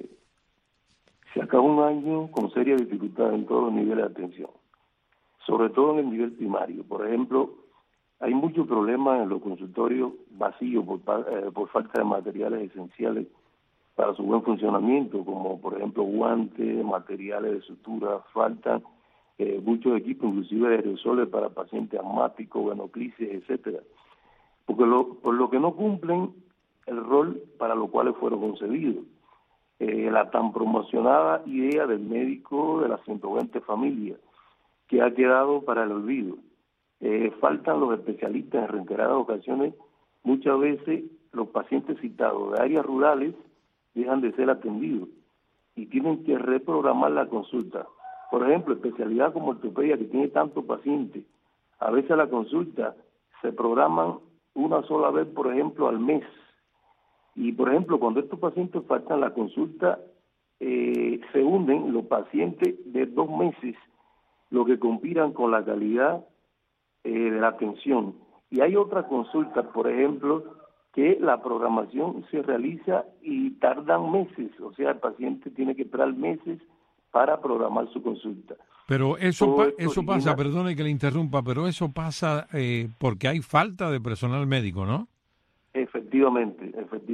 Se acabó un año con serias dificultades en todos los niveles de atención, sobre todo en el nivel primario. Por ejemplo, hay muchos problemas en los consultorios vacíos por falta de materiales esenciales para su buen funcionamiento, como por ejemplo guantes, materiales de sutura. Faltan muchos equipos, inclusive de aerosoles para pacientes asmáticos, venoclisis, etcétera, por lo que no cumplen el rol para lo cual fueron concebidos. La tan promocionada idea del médico de las 120 familias, que ha quedado para el olvido. Faltan los especialistas en reiteradas ocasiones. Muchas veces los pacientes citados de áreas rurales dejan de ser atendidos y tienen que reprogramar la consulta. Por ejemplo, especialidad como ortopedia, que tiene tantos pacientes, a veces la consulta se programan una sola vez, por ejemplo, al mes. Y, por ejemplo, cuando estos pacientes faltan la consulta, se hunden los pacientes de 2 meses, lo que compiran con la calidad de la atención. Y hay otras consultas, por ejemplo, que la programación se realiza y tardan meses, o sea, el paciente tiene que esperar meses para programar su consulta. Pero eso pasa, perdone que le interrumpa, pero eso pasa porque hay falta de personal médico, ¿no? Efectivamente.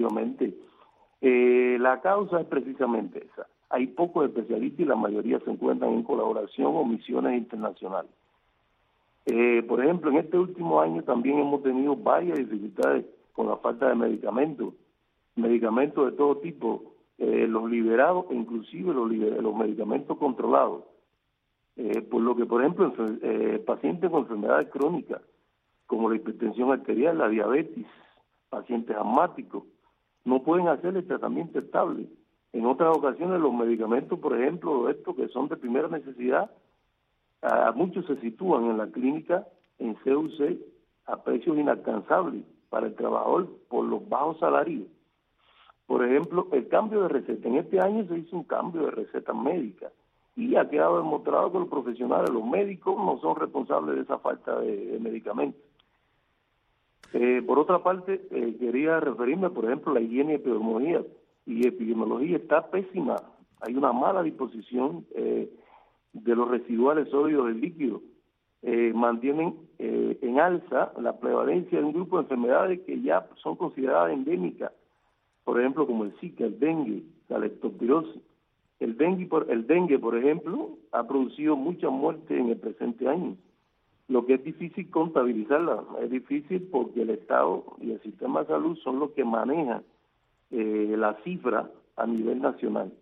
La causa es precisamente esa. Hay pocos especialistas y la mayoría se encuentran en colaboración o misiones internacionales. Por ejemplo, en este último año también hemos tenido varias dificultades con la falta de medicamentos de todo tipo, los liberados e inclusive los medicamentos controlados. Por lo que, por ejemplo, pacientes con enfermedades crónicas, como la hipertensión arterial, la diabetes, pacientes asmáticos, no pueden hacer el tratamiento estable. En otras ocasiones los medicamentos, por ejemplo, estos que son de primera necesidad, muchos se sitúan en la clínica, en CUC, a precios inalcanzables para el trabajador por los bajos salarios. Por ejemplo, el cambio de receta. En este año se hizo un cambio de receta médica y ha quedado demostrado que los profesionales, los médicos, no son responsables de esa falta de medicamentos. Por otra parte, quería referirme, por ejemplo, a la higiene y epidemiología está pésima. Hay una mala disposición de los residuales sólidos del líquido. Mantienen en alza la prevalencia de un grupo de enfermedades que ya son consideradas endémicas, por ejemplo, como el Zika, el dengue, la leptospirosis. El dengue, por ejemplo, ha producido mucha muerte en el presente año, lo que es difícil contabilizarla. Es difícil porque el Estado y el sistema de salud son los que manejan la cifra a nivel nacional.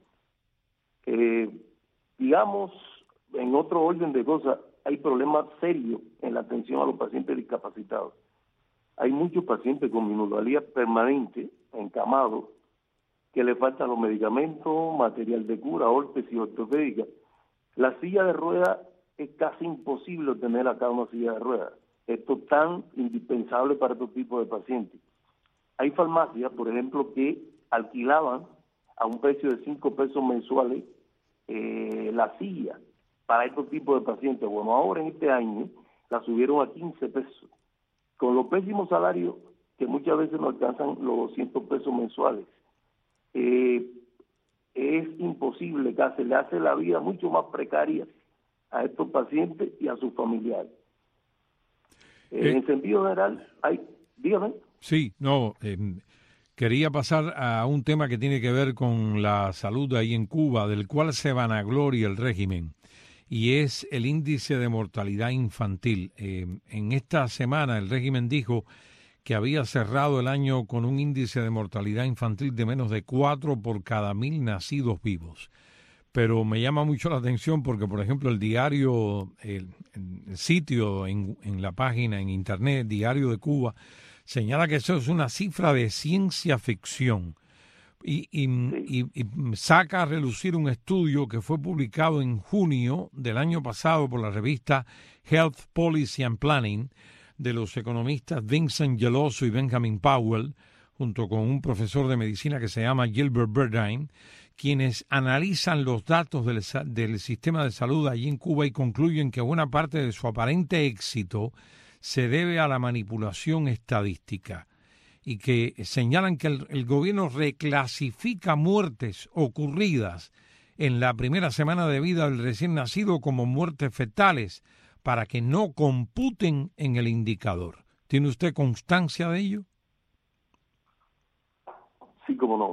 Digamos, en otro orden de cosas, hay problemas serios en la atención a los pacientes discapacitados. Hay muchos pacientes con minusvalía permanente, encamados, que le faltan los medicamentos, material de cura, órtesis ortopédica. La silla de ruedas es casi imposible obtener acá una silla de ruedas. Esto es tan indispensable para estos tipos de pacientes. Hay farmacias, por ejemplo, que alquilaban a un precio de 5 pesos mensuales la silla para estos tipos de pacientes. Bueno, ahora en este año la subieron a 15 pesos, con los pésimos salarios que muchas veces no alcanzan los 200 pesos mensuales. Es imposible, que se le hace la vida mucho más precaria a estos pacientes y a sus familiares. En sentido general, dígame. Sí, quería pasar a un tema que tiene que ver con la salud ahí en Cuba, del cual se vanagloria el régimen. y es el índice de mortalidad infantil. En esta semana el régimen dijo que había cerrado el año con un índice de mortalidad infantil de menos de 4 por cada 1.000 nacidos vivos. Pero me llama mucho la atención porque, por ejemplo, el diario, el sitio en la página, en internet, Diario de Cuba, señala que eso es una cifra de ciencia ficción y saca a relucir un estudio que fue publicado en junio del año pasado por la revista Health Policy and Planning de los economistas Vincent Geloso y Benjamin Powell, junto con un profesor de medicina que se llama Gilbert Burdine, quienes analizan los datos del sistema de salud allí en Cuba y concluyen que buena parte de su aparente éxito se debe a la manipulación estadística y que señalan que el gobierno reclasifica muertes ocurridas en la primera semana de vida del recién nacido como muertes fetales para que no computen en el indicador. ¿Tiene usted constancia de ello? Sí, cómo no.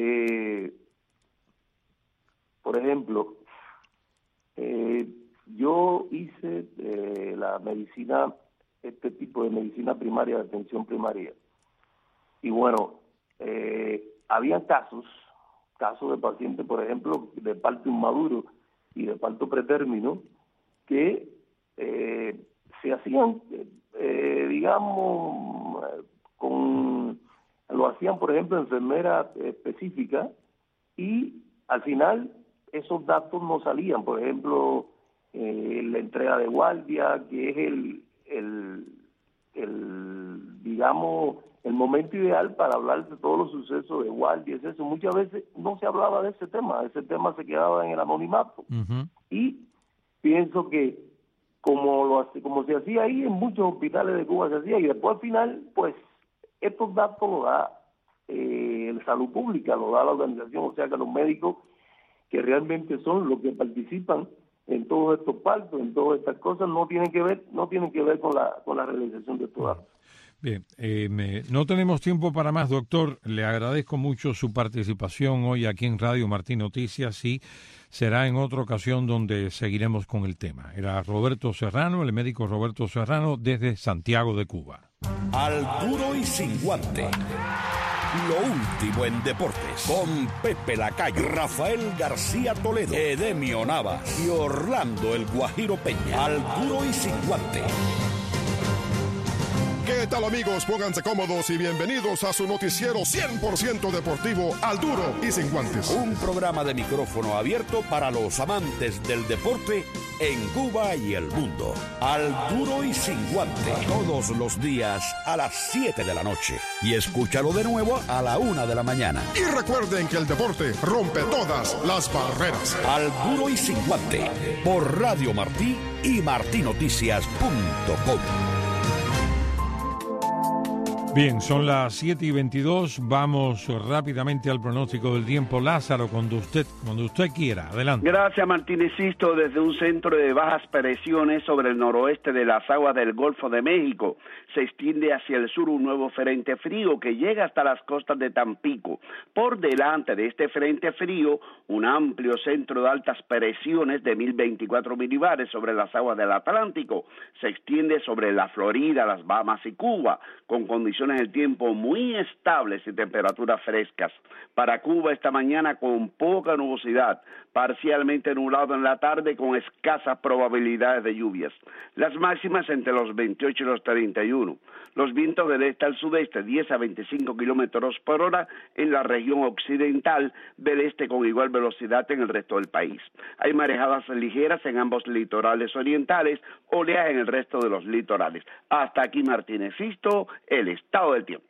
Por ejemplo, yo hice la medicina, este tipo de medicina primaria, de atención primaria. Y bueno, había casos de pacientes, por ejemplo, de parto inmaduro y de parto pretérmino, que se hacían, digamos, lo hacían, por ejemplo, enfermera específica, y al final esos datos no salían. Por ejemplo, la entrega de guardia, que es digamos, el momento ideal para hablar de todos los sucesos de guardias, eso. Muchas veces no se hablaba de ese tema se quedaba en el anonimato. Uh-huh. Y pienso que como se hacía ahí en muchos hospitales de Cuba, se hacía, y después al final, pues, estos datos los da Salud Pública, lo da la organización, o sea que los médicos que realmente son los que participan en todos estos partos, en todas estas cosas, no tienen que ver con la realización de estos datos. Bien, no tenemos tiempo para más, doctor. Le agradezco mucho su participación hoy aquí en Radio Martí Noticias y será en otra ocasión donde seguiremos con el tema. Era Roberto Serrano, el médico Roberto Serrano, desde Santiago de Cuba. Al duro y sin guante. Lo último en deportes, con Pepe Lacayo, Rafael García Toledo, Edemio Navas y Orlando el Guajiro Peña. Al duro y sin guante. ¿Qué tal, amigos? Pónganse cómodos y bienvenidos a su noticiero 100% deportivo, Al Duro y Sin Guantes. Un programa de micrófono abierto para los amantes del deporte en Cuba y el mundo. Al Duro y Sin Guantes. Todos los días a las 7 de la noche. Y escúchalo de nuevo a la 1 de la mañana. Y recuerden que el deporte rompe todas las barreras. Al Duro y Sin Guante. Por Radio Martí y martinoticias.com. Bien, son las 7:22. Vamos rápidamente al pronóstico del tiempo. Lázaro, cuando usted quiera. Adelante. Gracias, Martínez Sisto. Desde un centro de bajas presiones sobre el noroeste de las aguas del Golfo de México, se extiende hacia el sur un nuevo frente frío que llega hasta las costas de Tampico. Por delante de este frente frío, un amplio centro de altas presiones de 1024 milibares sobre las aguas del Atlántico se extiende sobre la Florida, las Bahamas y Cuba, con condiciones del tiempo muy estables y temperaturas frescas. Para Cuba esta mañana con poca nubosidad, parcialmente nublado en la tarde con escasas probabilidades de lluvias. Las máximas entre los 28 y los 31. Los vientos del este al sudeste 10 a 25 kilómetros por hora en la región occidental, del este con igual velocidad en el resto del país. Hay marejadas ligeras en ambos litorales orientales, oleaje en el resto de los litorales. Hasta aquí Martínez Sisto, el estado del tiempo.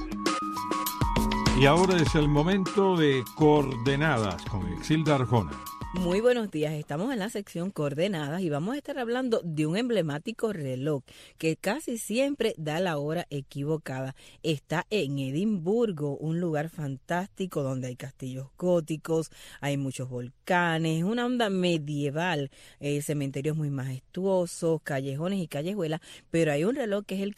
Y ahora es el momento de Coordenadas con Exilda Arjona. Muy buenos días, estamos en la sección Coordenadas y vamos a estar hablando de un emblemático reloj que casi siempre da la hora equivocada. Está en Edimburgo, un lugar fantástico donde hay castillos góticos, hay muchos volcanes, una onda medieval, cementerios muy majestuosos, callejones y callejuelas, pero hay un reloj que es el que destaca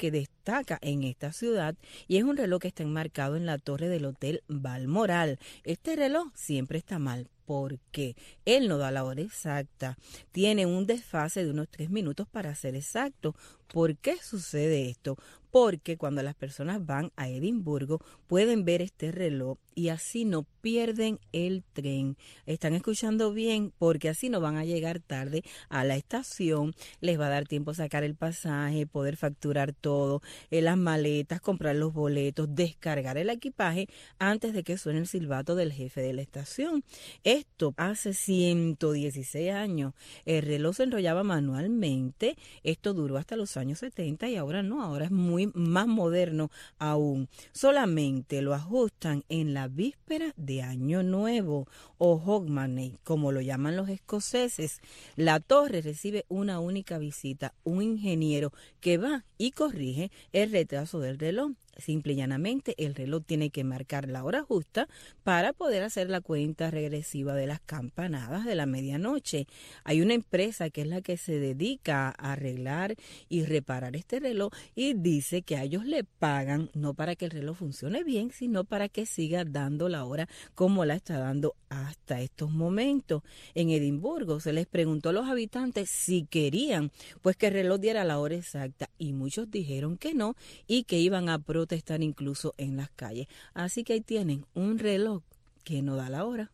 destaca en esta ciudad y es un reloj que está enmarcado en la torre del Hotel Balmoral. Este reloj siempre está mal porque él no da la hora exacta, tiene un desfase de unos 3 minutos para ser exacto. ¿Por qué sucede esto? Porque cuando las personas van a Edimburgo pueden ver este reloj y así no pierden el tren. Están escuchando bien, porque así no van a llegar tarde a la estación, les va a dar tiempo a sacar el pasaje, poder facturar todo, las maletas, comprar los boletos, descargar el equipaje antes de que suene el silbato del jefe de la estación. Esto hace 116 años. El reloj se enrollaba manualmente, esto duró hasta los años 70 y ahora no, ahora es muy más moderno aún. Solamente lo ajustan en la víspera de Año Nuevo o Hogmanay, como lo llaman los escoceses. La torre recibe una única visita, un ingeniero que va y corrige el retraso del reloj. Simple y llanamente, el reloj tiene que marcar la hora justa para poder hacer la cuenta regresiva de las campanadas de la medianoche. Hay una empresa que es la que se dedica a arreglar y reparar este reloj y dice que a ellos le pagan no para que el reloj funcione bien, sino para que siga dando la hora como la está dando hasta estos momentos. En Edimburgo se les preguntó a los habitantes si querían pues que el reloj diera la hora exacta y muchos dijeron que no y que iban a protestar incluso en las calles. Así que ahí tienen un reloj que no da la hora.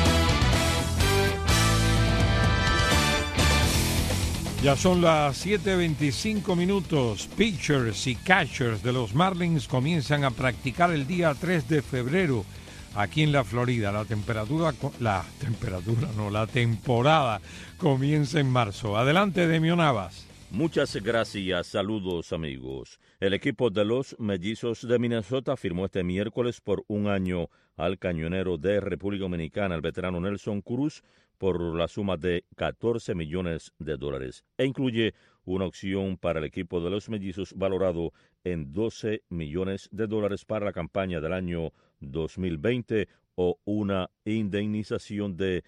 Ya son las 7:25 minutos. Pitchers y catchers de los Marlins comienzan a practicar el día 3 de febrero aquí en la Florida. La temporada comienza en marzo. Adelante, Demio Navas. Muchas gracias, saludos amigos. El equipo de los Mellizos de Minnesota firmó este miércoles por un año al cañonero de República Dominicana, el veterano Nelson Cruz, por la suma de $14 millones e incluye una opción para el equipo de los Mellizos valorado en $12 millones para la campaña del año 2020 o una indemnización de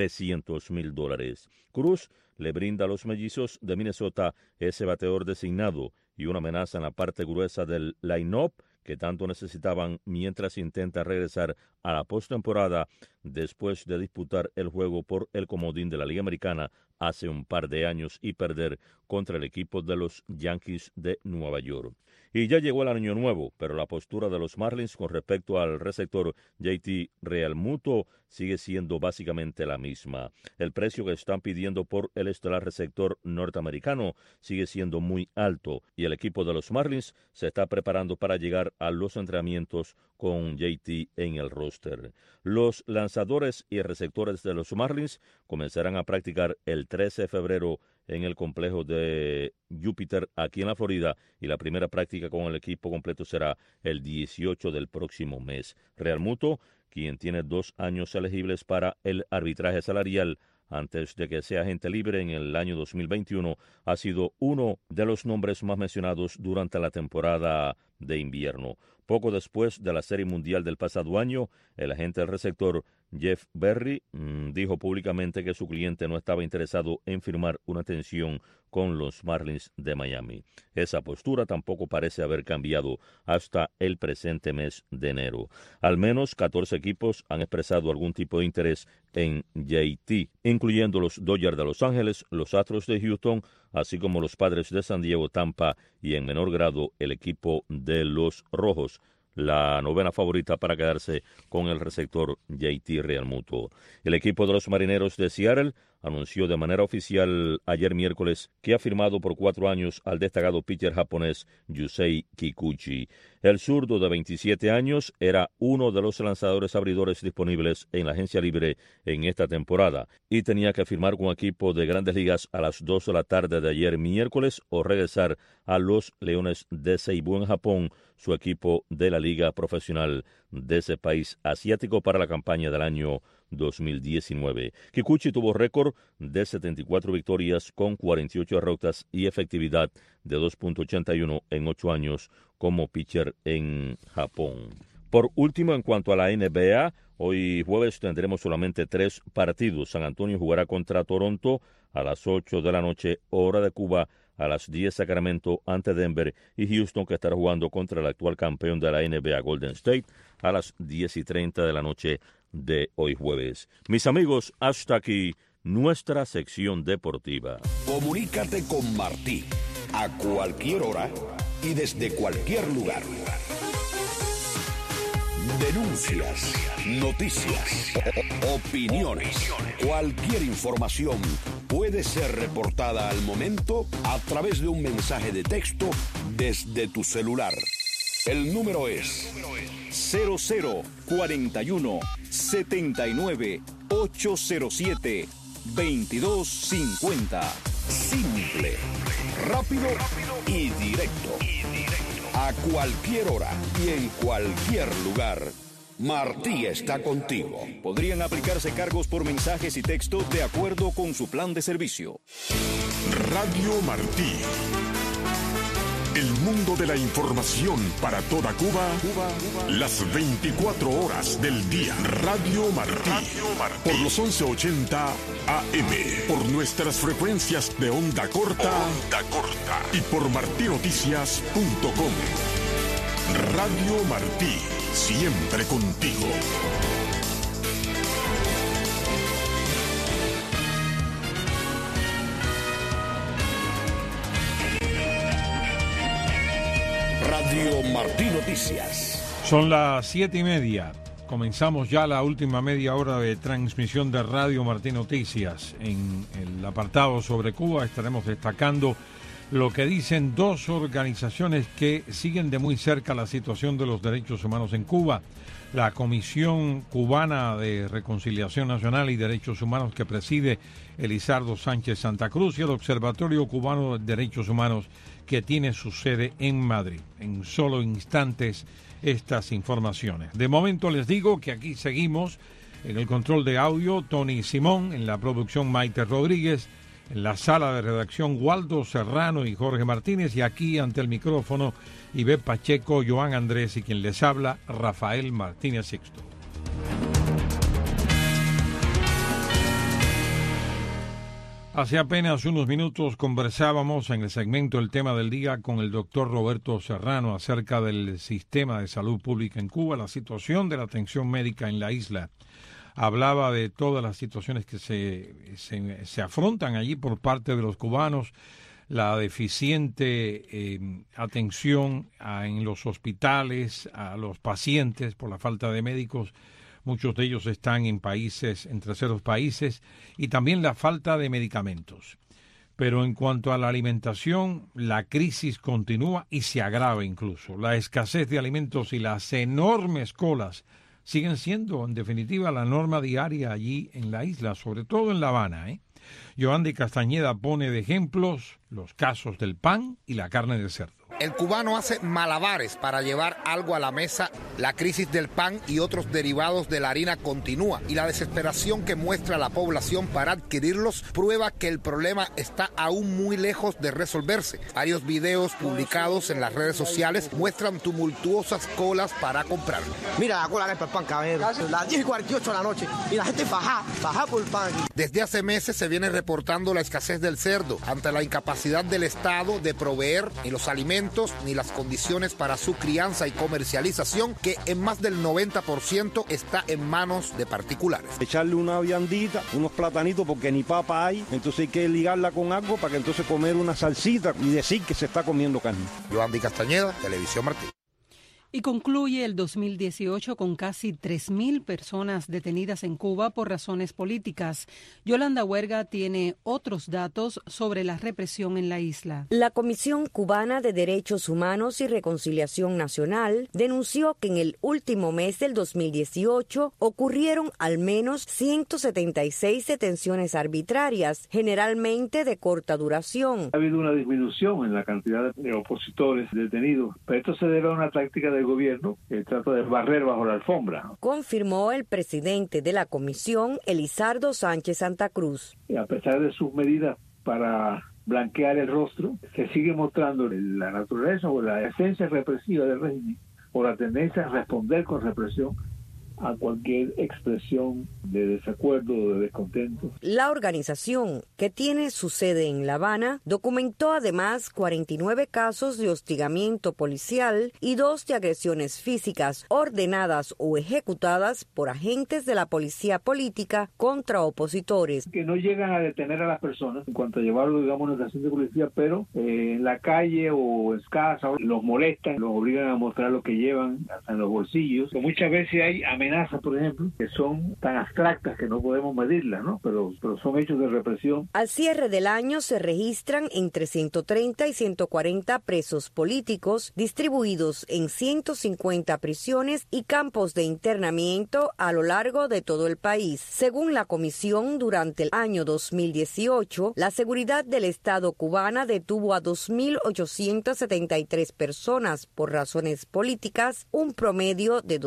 $300,000. Cruz le brinda a los Mellizos de Minnesota ese bateador designado y una amenaza en la parte gruesa del line-up que tanto necesitaban mientras intenta regresar a la postemporada después de disputar el juego por el comodín de la Liga Americana hace un par de años y perder contra el equipo de los Yankees de Nueva York. Y ya llegó el año nuevo, pero la postura de los Marlins con respecto al receptor JT Realmuto sigue siendo básicamente la misma. El precio que están pidiendo por el estelar receptor norteamericano sigue siendo muy alto y el equipo de los Marlins se está preparando para llegar a los entrenamientos con JT en el roster. Los lanzadores y receptores de los Marlins comenzarán a practicar el 13 de febrero en el complejo de Júpiter aquí en la Florida y la primera práctica con el equipo completo será el 18 del próximo mes. Realmuto, quien tiene 2 años elegibles para el arbitraje salarial antes de que sea agente libre en el año 2021, ha sido uno de los nombres más mencionados durante la temporada de invierno. Poco después de la Serie Mundial del pasado año, el agente del receptor Jeff Berry dijo públicamente que su cliente no estaba interesado en firmar una extensión con los Marlins de Miami. Esa postura tampoco parece haber cambiado hasta el presente mes de enero. Al menos 14 equipos han expresado algún tipo de interés en JT, incluyendo los Dodgers de Los Ángeles, los Astros de Houston, así como los Padres de San Diego, Tampa y en menor grado el equipo de los Rojos, la novena favorita para quedarse con el receptor JT Realmuto. El equipo de los Marineros de Seattle anunció de manera oficial ayer miércoles que ha firmado por 4 años al destacado pitcher japonés Yusei Kikuchi. El zurdo de 27 años era uno de los lanzadores abridores disponibles en la agencia libre en esta temporada y tenía que firmar con un equipo de Grandes Ligas a las 2 de la tarde de ayer miércoles o regresar a los Leones de Seibu en Japón, su equipo de la liga profesional de ese país asiático para la campaña del año 2019. Kikuchi tuvo récord de 74 victorias con 48 derrotas y efectividad de 2.81 en 8 años como pitcher en Japón. Por último, en cuanto a la NBA, hoy jueves tendremos solamente 3 partidos. San Antonio jugará contra Toronto a las 8 de la noche, hora de Cuba, a las 10 Sacramento ante Denver, y Houston, que estará jugando contra el actual campeón de la NBA, Golden State, a las 10:30 de la noche de hoy jueves. Mis amigos, hasta aquí nuestra sección deportiva. Comunícate con Martí a cualquier hora y desde cualquier lugar. Denuncias, noticias, opiniones, cualquier información puede ser reportada al momento a través de un mensaje de texto desde tu celular. El número es 0041 79 807 2250. Simple, rápido y directo. A cualquier hora y en cualquier lugar, Martí está contigo. Podrían aplicarse cargos por mensajes y texto de acuerdo con su plan de servicio. Radio Martí. El mundo de la información para toda Cuba, las 24 horas del día. Radio Martí. Por los 1180 AM. Por nuestras frecuencias de onda corta. Y por martinoticias.com. Radio Martí. Siempre contigo. Radio Martí Noticias. Son las 7:30. Comenzamos ya la última media hora de transmisión de Radio Martí Noticias. En el apartado sobre Cuba estaremos destacando lo que dicen 2 organizaciones que siguen de muy cerca la situación de los derechos humanos en Cuba. La Comisión Cubana de Reconciliación Nacional y Derechos Humanos, que preside Elizardo Sánchez Santa Cruz, y el Observatorio Cubano de Derechos Humanos, que tiene su sede en Madrid. En solo instantes estas informaciones. De momento les digo que aquí seguimos en el control de audio Tony Simón, en la producción Maite Rodríguez, en la sala de redacción Waldo Serrano y Jorge Martínez, y aquí ante el micrófono Ivette Pacheco, Joan Andrés y quien les habla, Rafael Martínez Sixto. Hace apenas unos minutos conversábamos en el segmento El Tema del Día con el doctor Roberto Serrano acerca del sistema de salud pública en Cuba, la situación de la atención médica en la isla. Hablaba de todas las situaciones que se afrontan allí por parte de los cubanos, la deficiente atención en los hospitales a los pacientes por la falta de médicos. Muchos de ellos están en terceros países, y también la falta de medicamentos. Pero en cuanto a la alimentación, la crisis continúa y se agrava incluso. La escasez de alimentos y las enormes colas siguen siendo, en definitiva, la norma diaria allí en la isla, sobre todo en La Habana. Yoandi Castañeda pone de ejemplos los casos del pan y la carne de cerdo. El cubano hace malabares para llevar algo a la mesa. La crisis del pan y otros derivados de la harina continúa, y la desesperación que muestra la población para adquirirlos prueba que el problema está aún muy lejos de resolverse. Varios videos publicados en las redes sociales muestran tumultuosas colas para comprarlo. Mira la cola que es para el pan, caballero. Las 10:48 de la noche y la gente baja por el pan. Desde hace meses se viene reportando la escasez del cerdo ante la incapacidad del Estado de proveer ni los alimentos ni las condiciones para su crianza y comercialización, que en más del 90% está en manos de particulares. Echarle una viandita, unos platanitos, porque ni papa hay, entonces hay que ligarla con algo para que entonces comer una salsita y decir que se está comiendo carne. Yoandi Castañeda, Televisión Martí. Y concluye el 2018 con casi 3.000 personas detenidas en Cuba por razones políticas. Yolanda Huerga tiene otros datos sobre la represión en la isla. La Comisión Cubana de Derechos Humanos y Reconciliación Nacional denunció que en el último mes del 2018 ocurrieron al menos 176 detenciones arbitrarias, generalmente de corta duración. Ha habido una disminución en la cantidad de opositores detenidos, pero esto se debe a una táctica del gobierno que trata de barrer bajo la alfombra. Confirmó el presidente de la comisión, Elizardo Sánchez Santa Cruz. Y a pesar de sus medidas para blanquear el rostro, se sigue mostrando la naturaleza o la esencia represiva del régimen o la tendencia a responder con represión a cualquier expresión de desacuerdo o de descontento. La organización, que tiene su sede en La Habana, documentó además 49 casos de hostigamiento policial y 2 de agresiones físicas ordenadas o ejecutadas por agentes de la policía política contra opositores. Que no llegan a detener a las personas en cuanto a llevarlo, digamos, a una estación de policía, pero en la calle o en casa los molestan, los obligan a mostrar lo que llevan hasta en los bolsillos. Que muchas veces hay amenazas, por ejemplo, que son tan abstractas que no podemos medirlas, ¿no? Pero son hechos de represión. Al cierre del año se registran entre 130 y 140 presos políticos distribuidos en 150 prisiones y campos de internamiento a lo largo de todo el país. Según la comisión, durante el año 2018, la seguridad del Estado cubana detuvo a 2.873 personas por razones políticas, un promedio de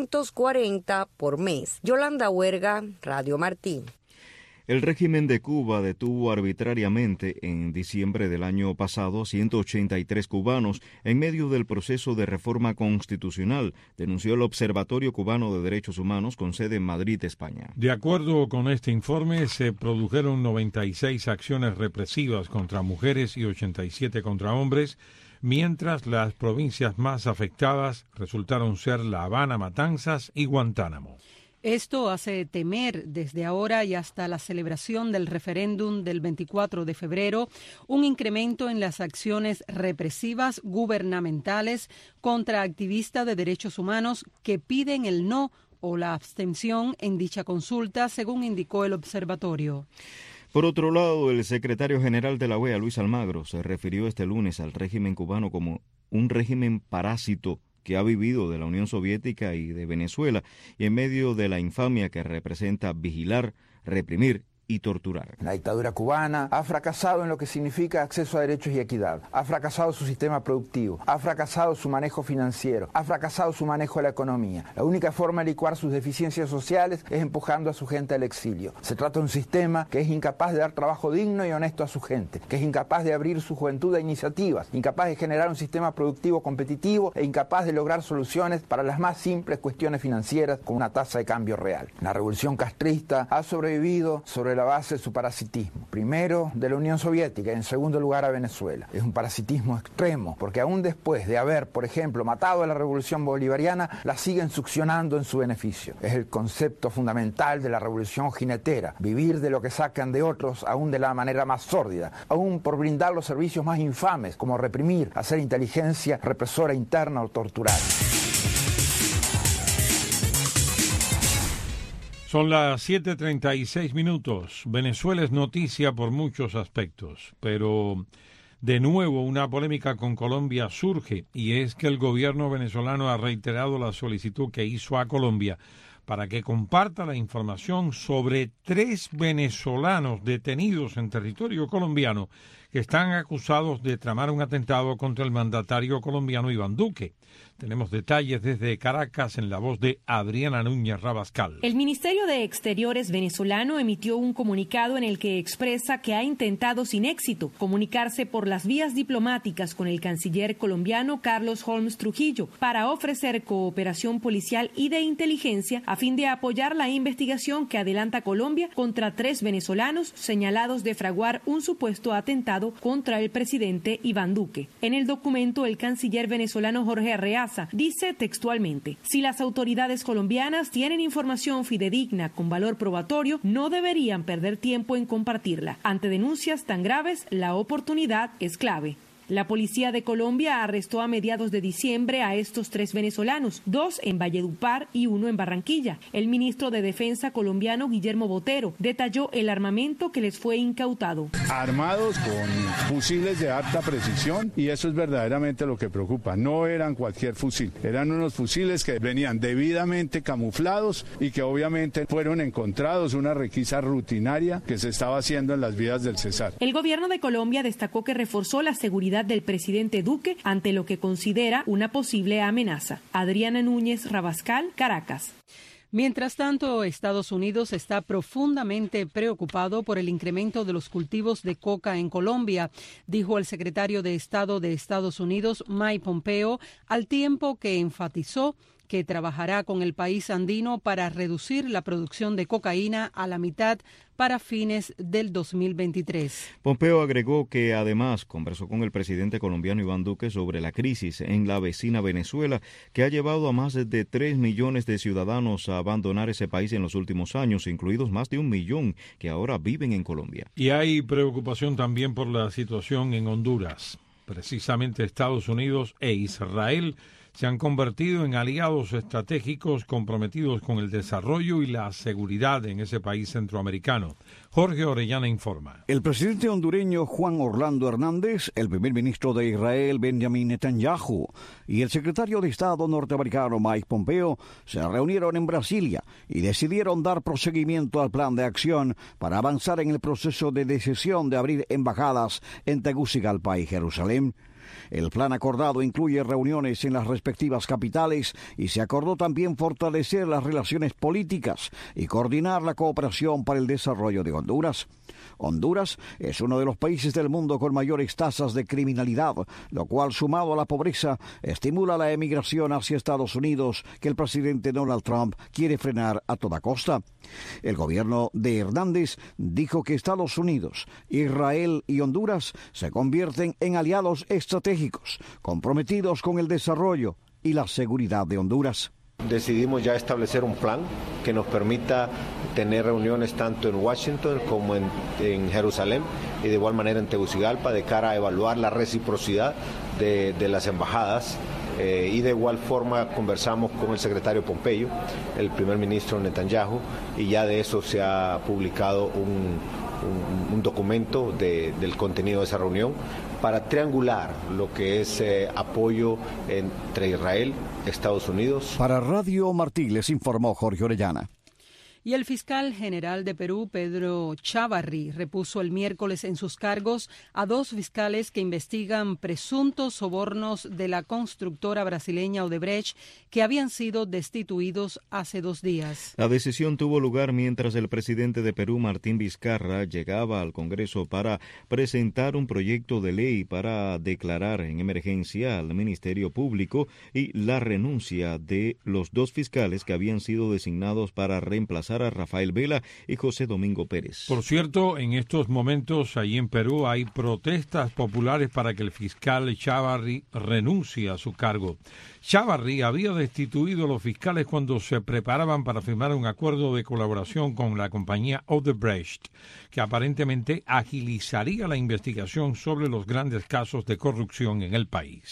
240 por mes. Yolanda Huerga, Radio Martín. El régimen de Cuba detuvo arbitrariamente en diciembre del año pasado 183 cubanos en medio del proceso de reforma constitucional, denunció el Observatorio Cubano de Derechos Humanos con sede en Madrid, España. De acuerdo con este informe, se produjeron 96 acciones represivas contra mujeres y 87 contra hombres, mientras las provincias más afectadas resultaron ser La Habana, Matanzas y Guantánamo. Esto hace temer desde ahora y hasta la celebración del referéndum del 24 de febrero un incremento en las acciones represivas gubernamentales contra activistas de derechos humanos que piden el no o la abstención en dicha consulta, según indicó el observatorio. Por otro lado, el secretario general de la OEA, Luis Almagro, se refirió este lunes al régimen cubano como un régimen parásito que ha vivido de la Unión Soviética y de Venezuela, y en medio de la infamia que representa vigilar, reprimir y torturar. La dictadura cubana ha fracasado en lo que significa acceso a derechos y equidad, ha fracasado su sistema productivo, ha fracasado su manejo financiero, ha fracasado su manejo de la economía. La única forma de licuar sus deficiencias sociales es empujando a su gente al exilio. Se trata de un sistema que es incapaz de dar trabajo digno y honesto a su gente, que es incapaz de abrir su juventud a iniciativas, incapaz de generar un sistema productivo competitivo e incapaz de lograr soluciones para las más simples cuestiones financieras con una tasa de cambio real. La revolución castrista ha sobrevivido sobre la base de su parasitismo, primero de la Unión Soviética y en segundo lugar a Venezuela. Es un parasitismo extremo, porque aún después de haber, por ejemplo, matado a la revolución bolivariana, la siguen succionando en su beneficio. Es el concepto fundamental de la revolución jinetera, vivir de lo que sacan de otros, aún de la manera más sórdida, aún por brindar los servicios más infames, como reprimir, hacer inteligencia represora interna o torturar. Son las 7:36. Venezuela es noticia por muchos aspectos, pero de nuevo una polémica con Colombia surge, y es que el gobierno venezolano ha reiterado la solicitud que hizo a Colombia para que comparta la información sobre 3 venezolanos detenidos en territorio colombiano que están acusados de tramar un atentado contra el mandatario colombiano Iván Duque. Tenemos detalles desde Caracas en la voz de Adriana Núñez Rabascal. El Ministerio de Exteriores venezolano emitió un comunicado en el que expresa que ha intentado sin éxito comunicarse por las vías diplomáticas con el canciller colombiano Carlos Holmes Trujillo para ofrecer cooperación policial y de inteligencia a fin de apoyar la investigación que adelanta Colombia contra 3 venezolanos señalados de fraguar un supuesto atentado contra el presidente Iván Duque. En el documento, el canciller venezolano Jorge Arreaza dice textualmente: si las autoridades colombianas tienen información fidedigna con valor probatorio, no deberían perder tiempo en compartirla. Ante denuncias tan graves, la oportunidad es clave. La policía de Colombia arrestó a mediados de diciembre a estos 3 venezolanos, 2 en Valledupar y 1 en Barranquilla. El ministro de Defensa colombiano, Guillermo Botero, detalló el armamento que les fue incautado. Armados con fusiles de alta precisión, y eso es verdaderamente lo que preocupa. No eran cualquier fusil, eran unos fusiles que venían debidamente camuflados y que obviamente fueron encontrados, una requisa rutinaria que se estaba haciendo en las vías del Cesar. El gobierno de Colombia destacó que reforzó la seguridad del presidente Duque ante lo que considera una posible amenaza. Adriana Núñez Rabascal, Caracas. Mientras tanto, Estados Unidos está profundamente preocupado por el incremento de los cultivos de coca en Colombia, dijo el secretario de Estado de Estados Unidos, Mike Pompeo, al tiempo que enfatizó que trabajará con el país andino para reducir la producción de cocaína a la mitad para fines del 2023. Pompeo agregó que además conversó con el presidente colombiano Iván Duque sobre la crisis en la vecina Venezuela, que ha llevado a más de 3 millones de ciudadanos a abandonar ese país en los últimos años, incluidos más de 1 millón que ahora viven en Colombia. Y hay preocupación también por la situación en Honduras. Precisamente Estados Unidos e Israel se han convertido en aliados estratégicos comprometidos con el desarrollo y la seguridad en ese país centroamericano. Jorge Orellana informa. El presidente hondureño Juan Orlando Hernández, el primer ministro de Israel Benjamin Netanyahu y el secretario de Estado norteamericano Mike Pompeo se reunieron en Brasilia y decidieron dar proseguimiento al plan de acción para avanzar en el proceso de decisión de abrir embajadas en Tegucigalpa y Jerusalén. El plan acordado incluye reuniones en las respectivas capitales y se acordó también fortalecer las relaciones políticas y coordinar la cooperación para el desarrollo de Honduras. Honduras es uno de los países del mundo con mayores tasas de criminalidad, lo cual, sumado a la pobreza, estimula la emigración hacia Estados Unidos que el presidente Donald Trump quiere frenar a toda costa. El gobierno de Hernández dijo que Estados Unidos, Israel y Honduras se convierten en aliados estratégicos, comprometidos con el desarrollo y la seguridad de Honduras. Decidimos ya establecer un plan que nos permita tener reuniones tanto en Washington como en Jerusalén y de igual manera en Tegucigalpa de cara a evaluar la reciprocidad de las embajadas. Y de igual forma conversamos con el secretario Pompeo, el primer ministro Netanyahu, y ya de eso se ha publicado un documento del contenido de esa reunión para triangular lo que es apoyo entre Israel, Estados Unidos. Para Radio Martí les informó Jorge Orellana. Y el fiscal general de Perú, Pedro Chávarri, repuso el miércoles en sus cargos a 2 fiscales que investigan presuntos sobornos de la constructora brasileña Odebrecht que habían sido destituidos hace 2 días. La decisión tuvo lugar mientras el presidente de Perú, Martín Vizcarra, llegaba al Congreso para presentar un proyecto de ley para declarar en emergencia al Ministerio Público y la renuncia de los 2 fiscales que habían sido designados para reemplazar a Rafael Vela y José Domingo Pérez. Por cierto, en estos momentos allí en Perú hay protestas populares para que el fiscal Chávarri renuncie a su cargo. Chávarri había destituido a los fiscales cuando se preparaban para firmar un acuerdo de colaboración con la compañía Odebrecht, que aparentemente agilizaría la investigación sobre los grandes casos de corrupción en el país.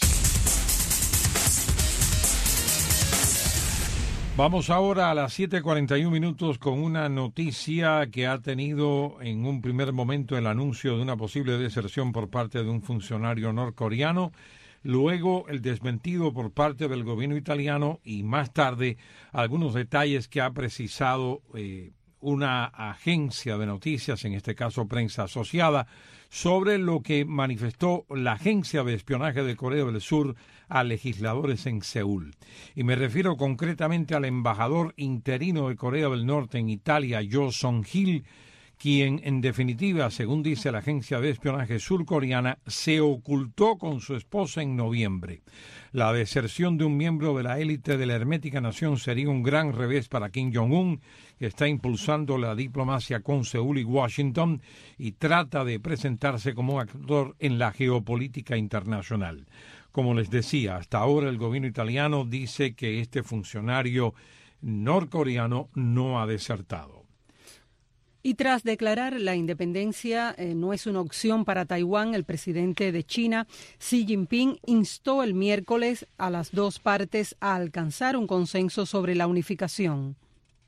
Vamos ahora a las 7:41 con una noticia que ha tenido en un primer momento el anuncio de una posible deserción por parte de un funcionario norcoreano, luego el desmentido por parte del gobierno italiano y más tarde algunos detalles que ha precisado una agencia de noticias, en este caso Prensa Asociada, sobre lo que manifestó la agencia de espionaje de Corea del Sur a legisladores en Seúl. Y me refiero concretamente al embajador interino de Corea del Norte en Italia, Jo Song-hil, quien en definitiva, según dice la agencia de espionaje surcoreana, se ocultó con su esposa en noviembre. La deserción de un miembro de la élite de la hermética nación sería un gran revés para Kim Jong-un, que está impulsando la diplomacia con Seúl y Washington y trata de presentarse como actor en la geopolítica internacional. Como les decía, hasta ahora el gobierno italiano dice que este funcionario norcoreano no ha desertado. Y tras declarar la independencia no es una opción para Taiwán, el presidente de China, Xi Jinping, instó el miércoles a las 2 partes a alcanzar un consenso sobre la unificación.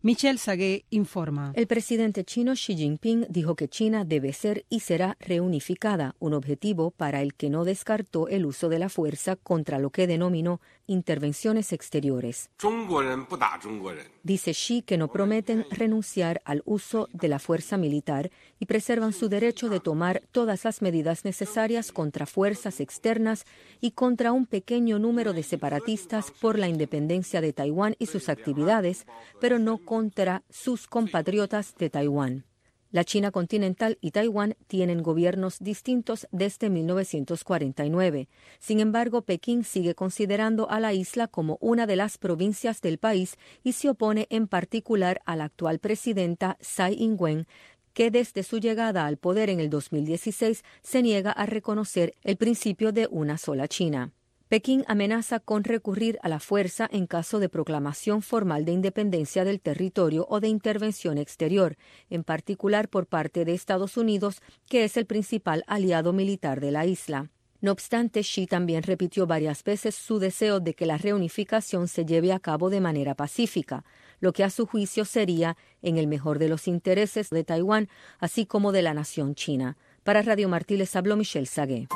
Michelle Sagué informa. El presidente chino Xi Jinping dijo que China debe ser y será reunificada, un objetivo para el que no descartó el uso de la fuerza contra lo que denominó intervenciones exteriores. Dice Xi que no prometen renunciar al uso de la fuerza militar y preservan su derecho de tomar todas las medidas necesarias contra fuerzas externas y contra un pequeño número de separatistas por la independencia de Taiwán y sus actividades, pero no contra sus compatriotas de Taiwán. La China continental y Taiwán tienen gobiernos distintos desde 1949. Sin embargo, Pekín sigue considerando a la isla como una de las provincias del país y se opone en particular a la actual presidenta Tsai Ing-wen, que desde su llegada al poder en el 2016 se niega a reconocer el principio de una sola China. Pekín amenaza con recurrir a la fuerza en caso de proclamación formal de independencia del territorio o de intervención exterior, en particular por parte de Estados Unidos, que es el principal aliado militar de la isla. No obstante, Xi también repitió varias veces su deseo de que la reunificación se lleve a cabo de manera pacífica, lo que a su juicio sería en el mejor de los intereses de Taiwán, así como de la nación china. Para Radio Martí les habló Michelle Sagué.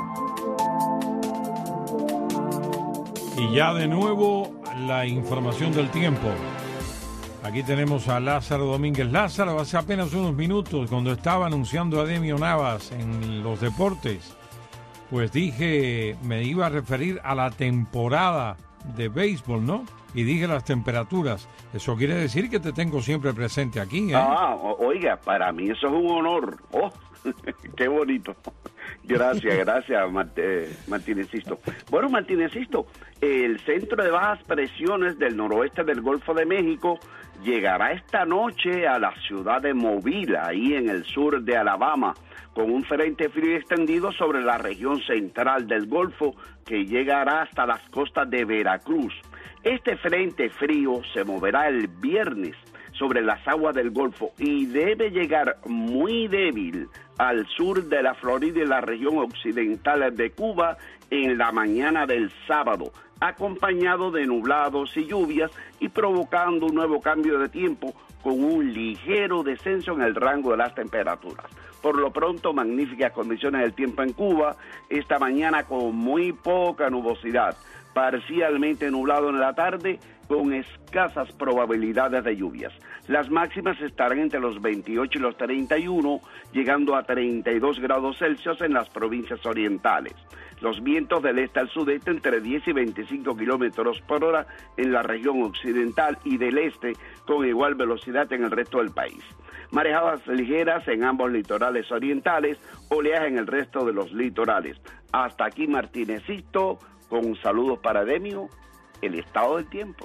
Y ya de nuevo la información del tiempo. Aquí tenemos a Lázaro Domínguez. Lázaro, hace apenas unos minutos, cuando estaba anunciando a Demio Navas en los deportes, pues dije, me iba a referir a la temporada de béisbol, ¿no? Y dije las temperaturas. Eso quiere decir que te tengo siempre presente aquí, ¿eh? Oiga, para mí eso es un honor. ¡Oh! ¡Qué bonito! Gracias, Martinecisto. Bueno, Martinecisto, el centro de bajas presiones del noroeste del Golfo de México llegará esta noche a la ciudad de Mobile, ahí en el sur de Alabama, con un frente frío extendido sobre la región central del Golfo que llegará hasta las costas de Veracruz. Este frente frío se moverá el viernes sobre las aguas del Golfo y debe llegar muy débil al sur de la Florida y la región occidental de Cuba en la mañana del sábado, acompañado de nublados y lluvias y provocando un nuevo cambio de tiempo con un ligero descenso en el rango de las temperaturas. Por lo pronto, magníficas condiciones del tiempo en Cuba, esta mañana con muy poca nubosidad, parcialmente nublado en la tarde, con escasas probabilidades de lluvias. Las máximas estarán entre los 28 y los 31, llegando a 32 grados Celsius en las provincias orientales. Los vientos del este al sudeste entre 10 y 25 kilómetros por hora en la región occidental y del este, con igual velocidad en el resto del país. Marejadas ligeras en ambos litorales orientales, oleaje en el resto de los litorales. Hasta aquí Martinecito, con saludos para Demio, el estado del tiempo.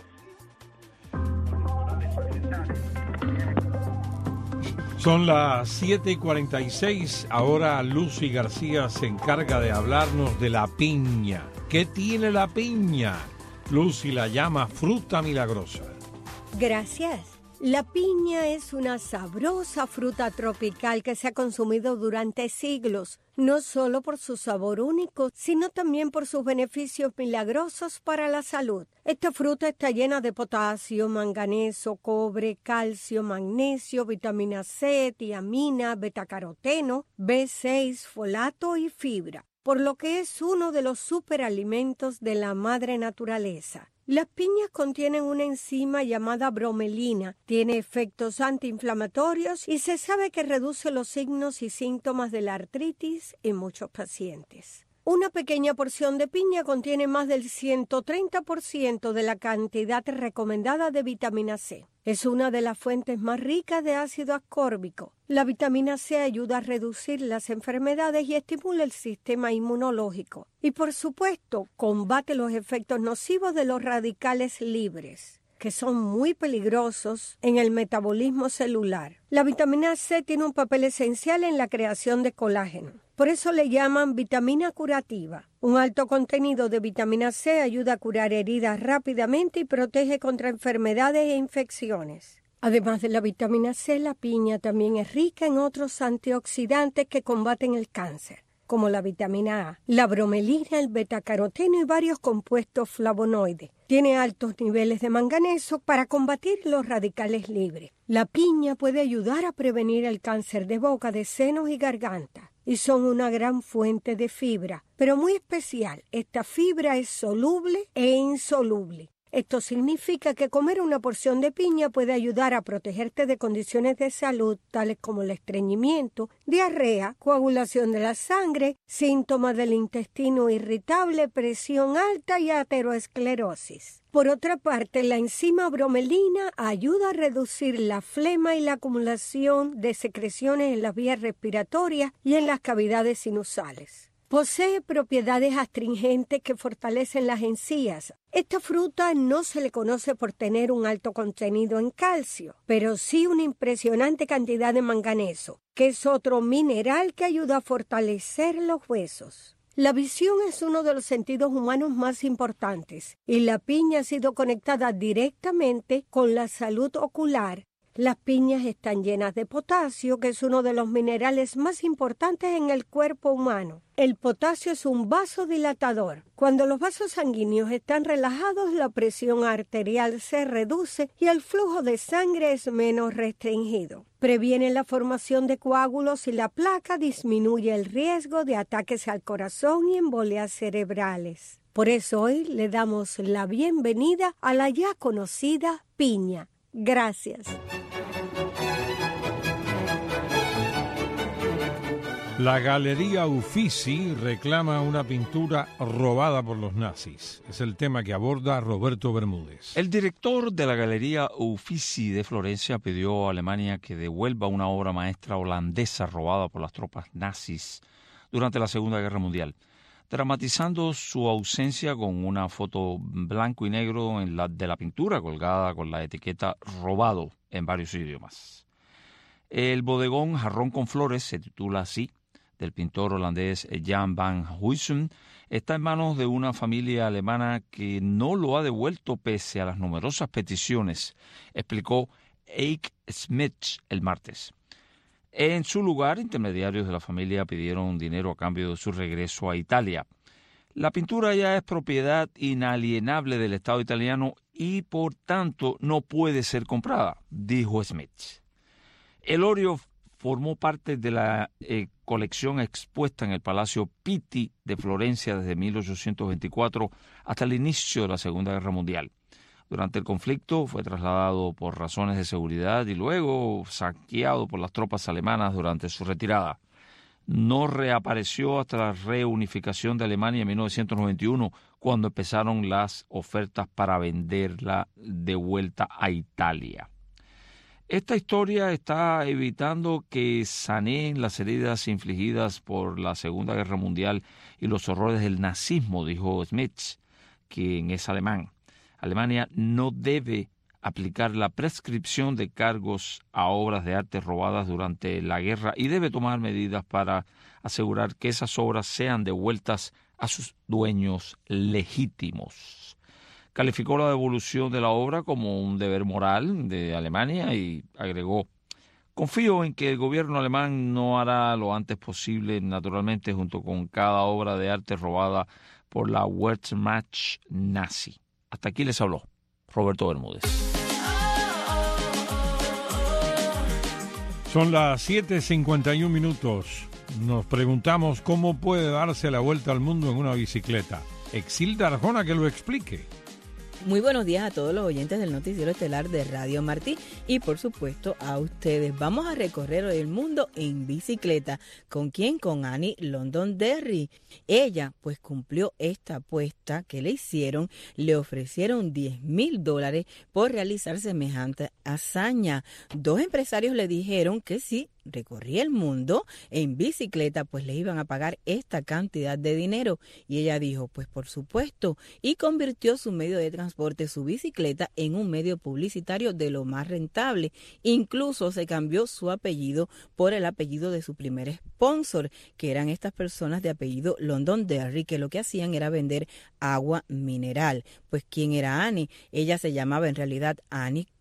Son las 7:46, ahora Lucy García se encarga de hablarnos de la piña. ¿Qué tiene la piña? Lucy la llama fruta milagrosa. Gracias. La piña es una sabrosa fruta tropical que se ha consumido durante siglos, no solo por su sabor único, sino también por sus beneficios milagrosos para la salud. Esta fruta está llena de potasio, manganeso, cobre, calcio, magnesio, vitamina C, tiamina, betacaroteno, B6, folato y fibra, por lo que es uno de los superalimentos de la madre naturaleza. Las piñas contienen una enzima llamada bromelina, tiene efectos antiinflamatorios y se sabe que reduce los signos y síntomas de la artritis en muchos pacientes. Una pequeña porción de piña contiene más del 130% de la cantidad recomendada de vitamina C. Es una de las fuentes más ricas de ácido ascórbico. La vitamina C ayuda a reducir las enfermedades y estimula el sistema inmunológico. Y por supuesto, combate los efectos nocivos de los radicales libres, que son muy peligrosos en el metabolismo celular. La vitamina C tiene un papel esencial en la creación de colágeno. Por eso le llaman vitamina curativa. Un alto contenido de vitamina C ayuda a curar heridas rápidamente y protege contra enfermedades e infecciones. Además de la vitamina C, la piña también es rica en otros antioxidantes que combaten el cáncer. como la vitamina A, la bromelina, el betacaroteno y varios compuestos flavonoides. Tiene altos niveles de manganeso para combatir los radicales libres. La piña puede ayudar a prevenir el cáncer de boca, de senos y garganta. Y son una gran fuente de fibra, pero muy especial. Esta fibra es soluble e insoluble. Esto significa que comer una porción de piña puede ayudar a protegerte de condiciones de salud tales como el estreñimiento, diarrea, coagulación de la sangre, síntomas del intestino irritable, presión alta y aterosclerosis. Por otra parte, la enzima bromelina ayuda a reducir la flema y la acumulación de secreciones en las vías respiratorias y en las cavidades sinusales. Posee propiedades astringentes que fortalecen las encías. Esta fruta no se le conoce por tener un alto contenido en calcio, pero sí una impresionante cantidad de manganeso, que es otro mineral que ayuda a fortalecer los huesos. La visión es uno de los sentidos humanos más importantes y la piña ha sido conectada directamente con la salud ocular. Las piñas están llenas de potasio, que es uno de los minerales más importantes en el cuerpo humano. El potasio es un vasodilatador. Cuando los vasos sanguíneos están relajados, la presión arterial se reduce y el flujo de sangre es menos restringido. Previene la formación de coágulos y la placa disminuye el riesgo de ataques al corazón y embolias cerebrales. Por eso hoy le damos la bienvenida a la ya conocida piña. Gracias. La Galería Uffizi reclama una pintura robada por los nazis. Es el tema que aborda Roberto Bermúdez. El director de la Galería Uffizi de Florencia pidió a Alemania que devuelva una obra maestra holandesa robada por las tropas nazis durante la Segunda Guerra Mundial, dramatizando su ausencia con una foto blanco y negro de la pintura colgada con la etiqueta robado en varios idiomas. El bodegón Jarrón con Flores, se titula así, del pintor holandés Jan van Huysum, está en manos de una familia alemana que no lo ha devuelto pese a las numerosas peticiones, explicó Eik Smith el martes. En su lugar, intermediarios de la familia pidieron dinero a cambio de su regreso a Italia. La pintura ya es propiedad inalienable del Estado italiano y, por tanto, no puede ser comprada, dijo Smith. El óleo formó parte de la colección expuesta en el Palacio Pitti de Florencia desde 1824 hasta el inicio de la Segunda Guerra Mundial. Durante el conflicto fue trasladado por razones de seguridad y luego saqueado por las tropas alemanas durante su retirada. No reapareció hasta la reunificación de Alemania en 1991, cuando empezaron las ofertas para venderla de vuelta a Italia. Esta historia está evitando que saneen las heridas infligidas por la Segunda Guerra Mundial y los horrores del nazismo, dijo Smith, quien es alemán. Alemania no debe aplicar la prescripción de cargos a obras de arte robadas durante la guerra y debe tomar medidas para asegurar que esas obras sean devueltas a sus dueños legítimos. Calificó la devolución de la obra como un deber moral de Alemania y agregó: confío en que el gobierno alemán no hará lo antes posible, naturalmente, junto con cada obra de arte robada por la Wehrmacht nazi. Hasta aquí les habló Roberto Bermúdez. Son las 7:51. Nos preguntamos cómo puede darse la vuelta al mundo en una bicicleta. Exilda Arjona que lo explique. Muy buenos días a todos los oyentes del Noticiero Estelar de Radio Martí y por supuesto a ustedes. Vamos a recorrer el mundo en bicicleta. ¿Con quién? Con Annie Londonderry. Ella pues cumplió esta apuesta que le hicieron. Le ofrecieron $10,000 por realizar semejante hazaña. Dos empresarios le dijeron que sí recorría el mundo en bicicleta, pues le iban a pagar esta cantidad de dinero. Y ella dijo, pues por supuesto, y convirtió su medio de transporte, su bicicleta, en un medio publicitario de lo más rentable. Incluso se cambió su apellido por el apellido de su primer sponsor, que eran estas personas de apellido Londonderry, que lo que hacían era vender agua mineral. Pues ¿quién era Annie? Ella se llamaba en realidad Annie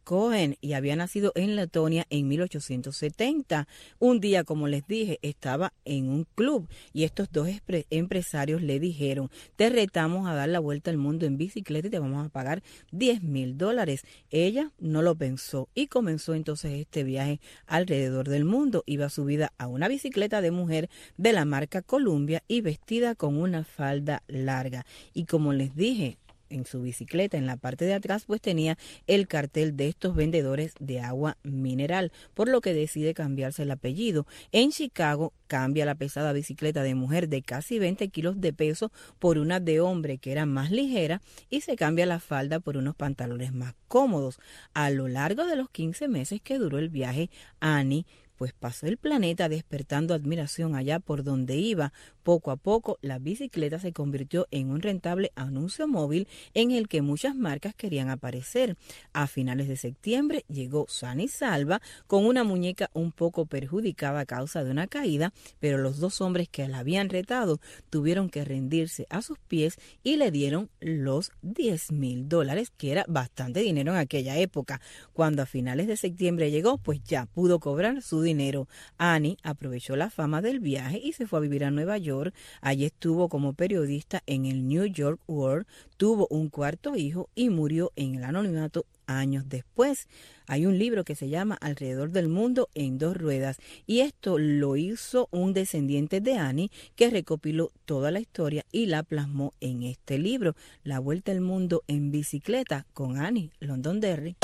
Cohen y había nacido en Letonia en 1870. Un día, como les dije, estaba en un club y estos dos empresarios le dijeron: te retamos a dar la vuelta al mundo en bicicleta y te vamos a pagar $10,000. Ella no lo pensó y comenzó entonces este viaje alrededor del mundo. Iba subida a una bicicleta de mujer de la marca Columbia y vestida con una falda larga. Y como les dije, en su bicicleta, en la parte de atrás, pues tenía el cartel de estos vendedores de agua mineral, por lo que decide cambiarse el apellido. En Chicago cambia la pesada bicicleta de mujer de casi 20 kilos de peso por una de hombre que era más ligera y se cambia la falda por unos pantalones más cómodos. A lo largo de los 15 meses que duró el viaje, Annie pues pasó el planeta despertando admiración allá por donde iba. Poco a poco, la bicicleta se convirtió en un rentable anuncio móvil en el que muchas marcas querían aparecer. A finales de septiembre llegó sana y salva con una muñeca un poco perjudicada a causa de una caída, pero los dos hombres que la habían retado tuvieron que rendirse a sus pies y le dieron los $10,000, que era bastante dinero en aquella época. Cuando a finales de septiembre llegó, pues ya pudo cobrar su dinero. Annie aprovechó la fama del viaje y se fue a vivir a Nueva York. Allí estuvo como periodista en el New York World, tuvo un cuarto hijo y murió en el anonimato años después. Hay un libro que se llama Alrededor del mundo en 2 ruedas y esto lo hizo un descendiente de Annie que recopiló toda la historia y la plasmó en este libro, La Vuelta al Mundo en Bicicleta, con Annie Londonderry.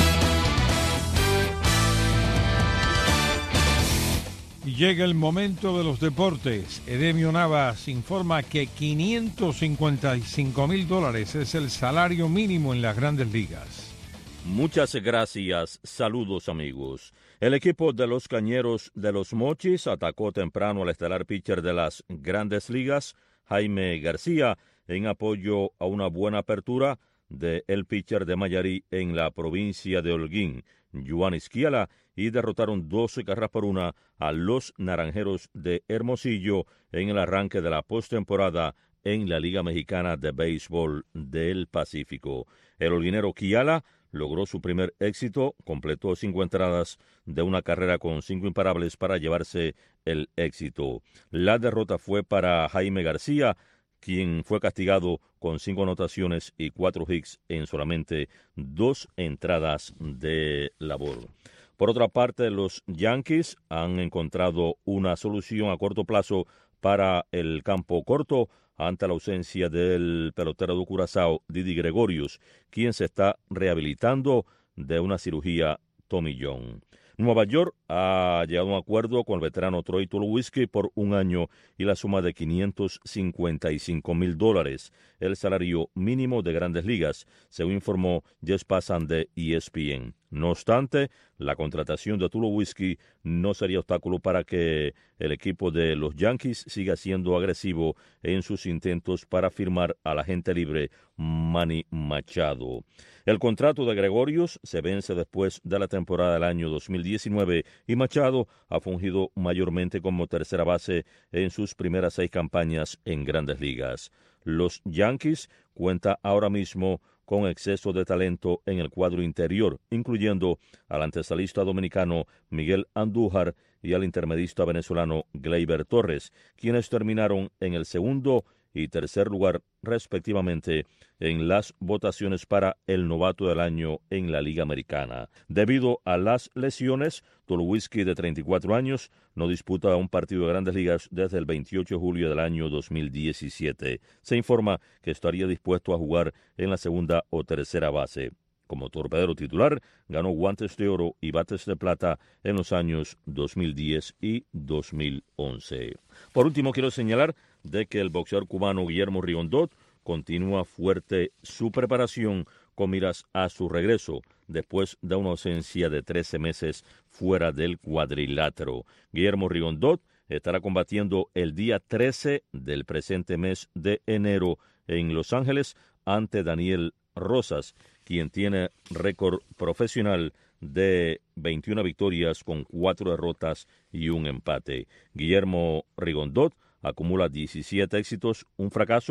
Y llega el momento de los deportes. Edemio Navas informa que $555,000 es el salario mínimo en las grandes ligas. Muchas gracias. Saludos, amigos. El equipo de los Cañeros de los Mochis atacó temprano al estelar pitcher de las grandes ligas, Jaime García, en apoyo a una buena apertura del pitcher de Mayarí en la provincia de Holguín, Joan Izquiela, y derrotaron 12 carreras por 1 a los Naranjeros de Hermosillo en el arranque de la postemporada en la Liga Mexicana de Béisbol del Pacífico. El holguinero Kiala logró su primer éxito, completó 5 entradas de una carrera con 5 imparables para llevarse el éxito. La derrota fue para Jaime García, quien fue castigado con 5 anotaciones y 4 hits en solamente 2 entradas de labor. Por otra parte, los Yankees han encontrado una solución a corto plazo para el campo corto ante la ausencia del pelotero de Curazao, Didi Gregorius, quien se está rehabilitando de una cirugía Tommy John. Nueva York ha llegado a un acuerdo con el veterano Troy Tulowitzki por 1 año y la suma de $555,000, el salario mínimo de grandes ligas, según informó Jess Passan de ESPN. No obstante, la contratación de Tulowitzki no sería obstáculo para que el equipo de los Yankees siga siendo agresivo en sus intentos para firmar al agente libre Manny Machado. El contrato de Gregorius se vence después de la temporada del año 2019 y Machado ha fungido mayormente como tercera base en sus primeras 6 campañas en grandes ligas. Los Yankees cuentan ahora mismo con exceso de talento en el cuadro interior, incluyendo al antesalista dominicano Miguel Andújar y al intermedista venezolano Gleyber Torres, quienes terminaron en el segundo y tercer lugar respectivamente en las votaciones para el novato del año en la Liga Americana. Debido a las lesiones, Tulowitzki, de 34 años, no disputa un partido de Grandes Ligas desde el 28 de julio del año 2017. Se informa que estaría dispuesto a jugar en la segunda o tercera base. Como torpedero titular, ganó guantes de oro y bates de plata en los años 2010 y 2011. Por último, quiero señalar de que el boxeador cubano Guillermo Rigondot continúa fuerte su preparación con miras a su regreso después de una ausencia de 13 meses fuera del cuadrilátero. Guillermo Rigondot estará combatiendo el día 13 del presente mes de enero en Los Ángeles ante Daniel Rosas, quien tiene récord profesional de 21 victorias con 4 derrotas y 1 empate. Guillermo Rigondot acumula 17 éxitos, 1 fracaso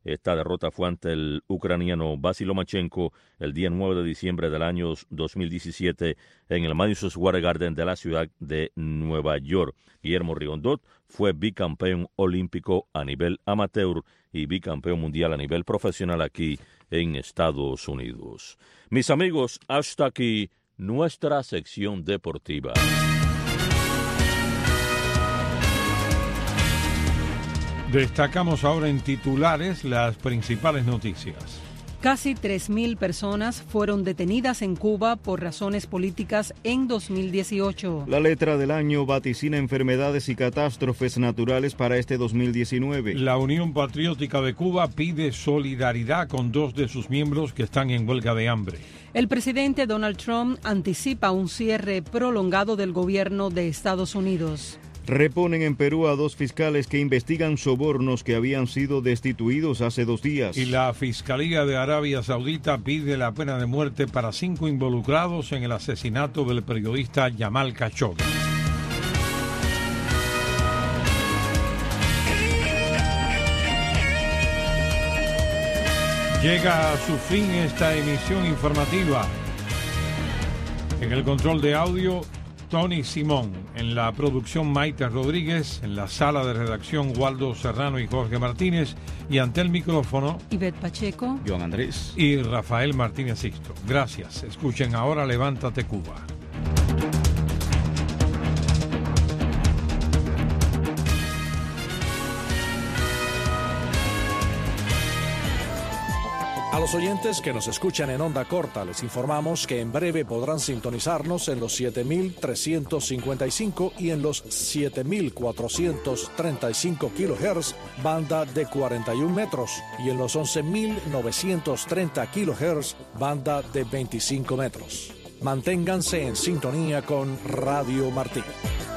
Esta derrota fue ante el ucraniano Vasily Lomachenko el día 9 de diciembre del año 2017 en el Madison Square Garden de la ciudad de Nueva York. Guillermo Rigondot fue bicampeón olímpico a nivel amateur y bicampeón mundial a nivel profesional aquí en Estados Unidos. Mis amigos, hasta aquí nuestra sección deportiva. Destacamos ahora en titulares las principales noticias. Casi 3.000 personas fueron detenidas en Cuba por razones políticas en 2018. La letra del año vaticina enfermedades y catástrofes naturales para este 2019. La Unión Patriótica de Cuba pide solidaridad con 2 de sus miembros que están en huelga de hambre. El presidente Donald Trump anticipa un cierre prolongado del gobierno de Estados Unidos. Reponen en Perú a 2 fiscales que investigan sobornos que habían sido destituidos hace 2 días. Y la Fiscalía de Arabia Saudita pide la pena de muerte para 5 involucrados en el asesinato del periodista Jamal Khashoggi. Llega a su fin esta emisión informativa. En el control de audio, Tony Simón, en la producción Maite Rodríguez, en la sala de redacción Waldo Serrano y Jorge Martínez, y ante el micrófono Ivette Pacheco, Joan Andrés y Rafael Martínez Sixto. Gracias. Escuchen ahora Levántate Cuba. A los oyentes que nos escuchan en onda corta, les informamos que en breve podrán sintonizarnos en los 7.355 y en los 7.435 kHz, banda de 41 metros, y en los 11.930 kHz, banda de 25 metros. Manténganse en sintonía con Radio Martí.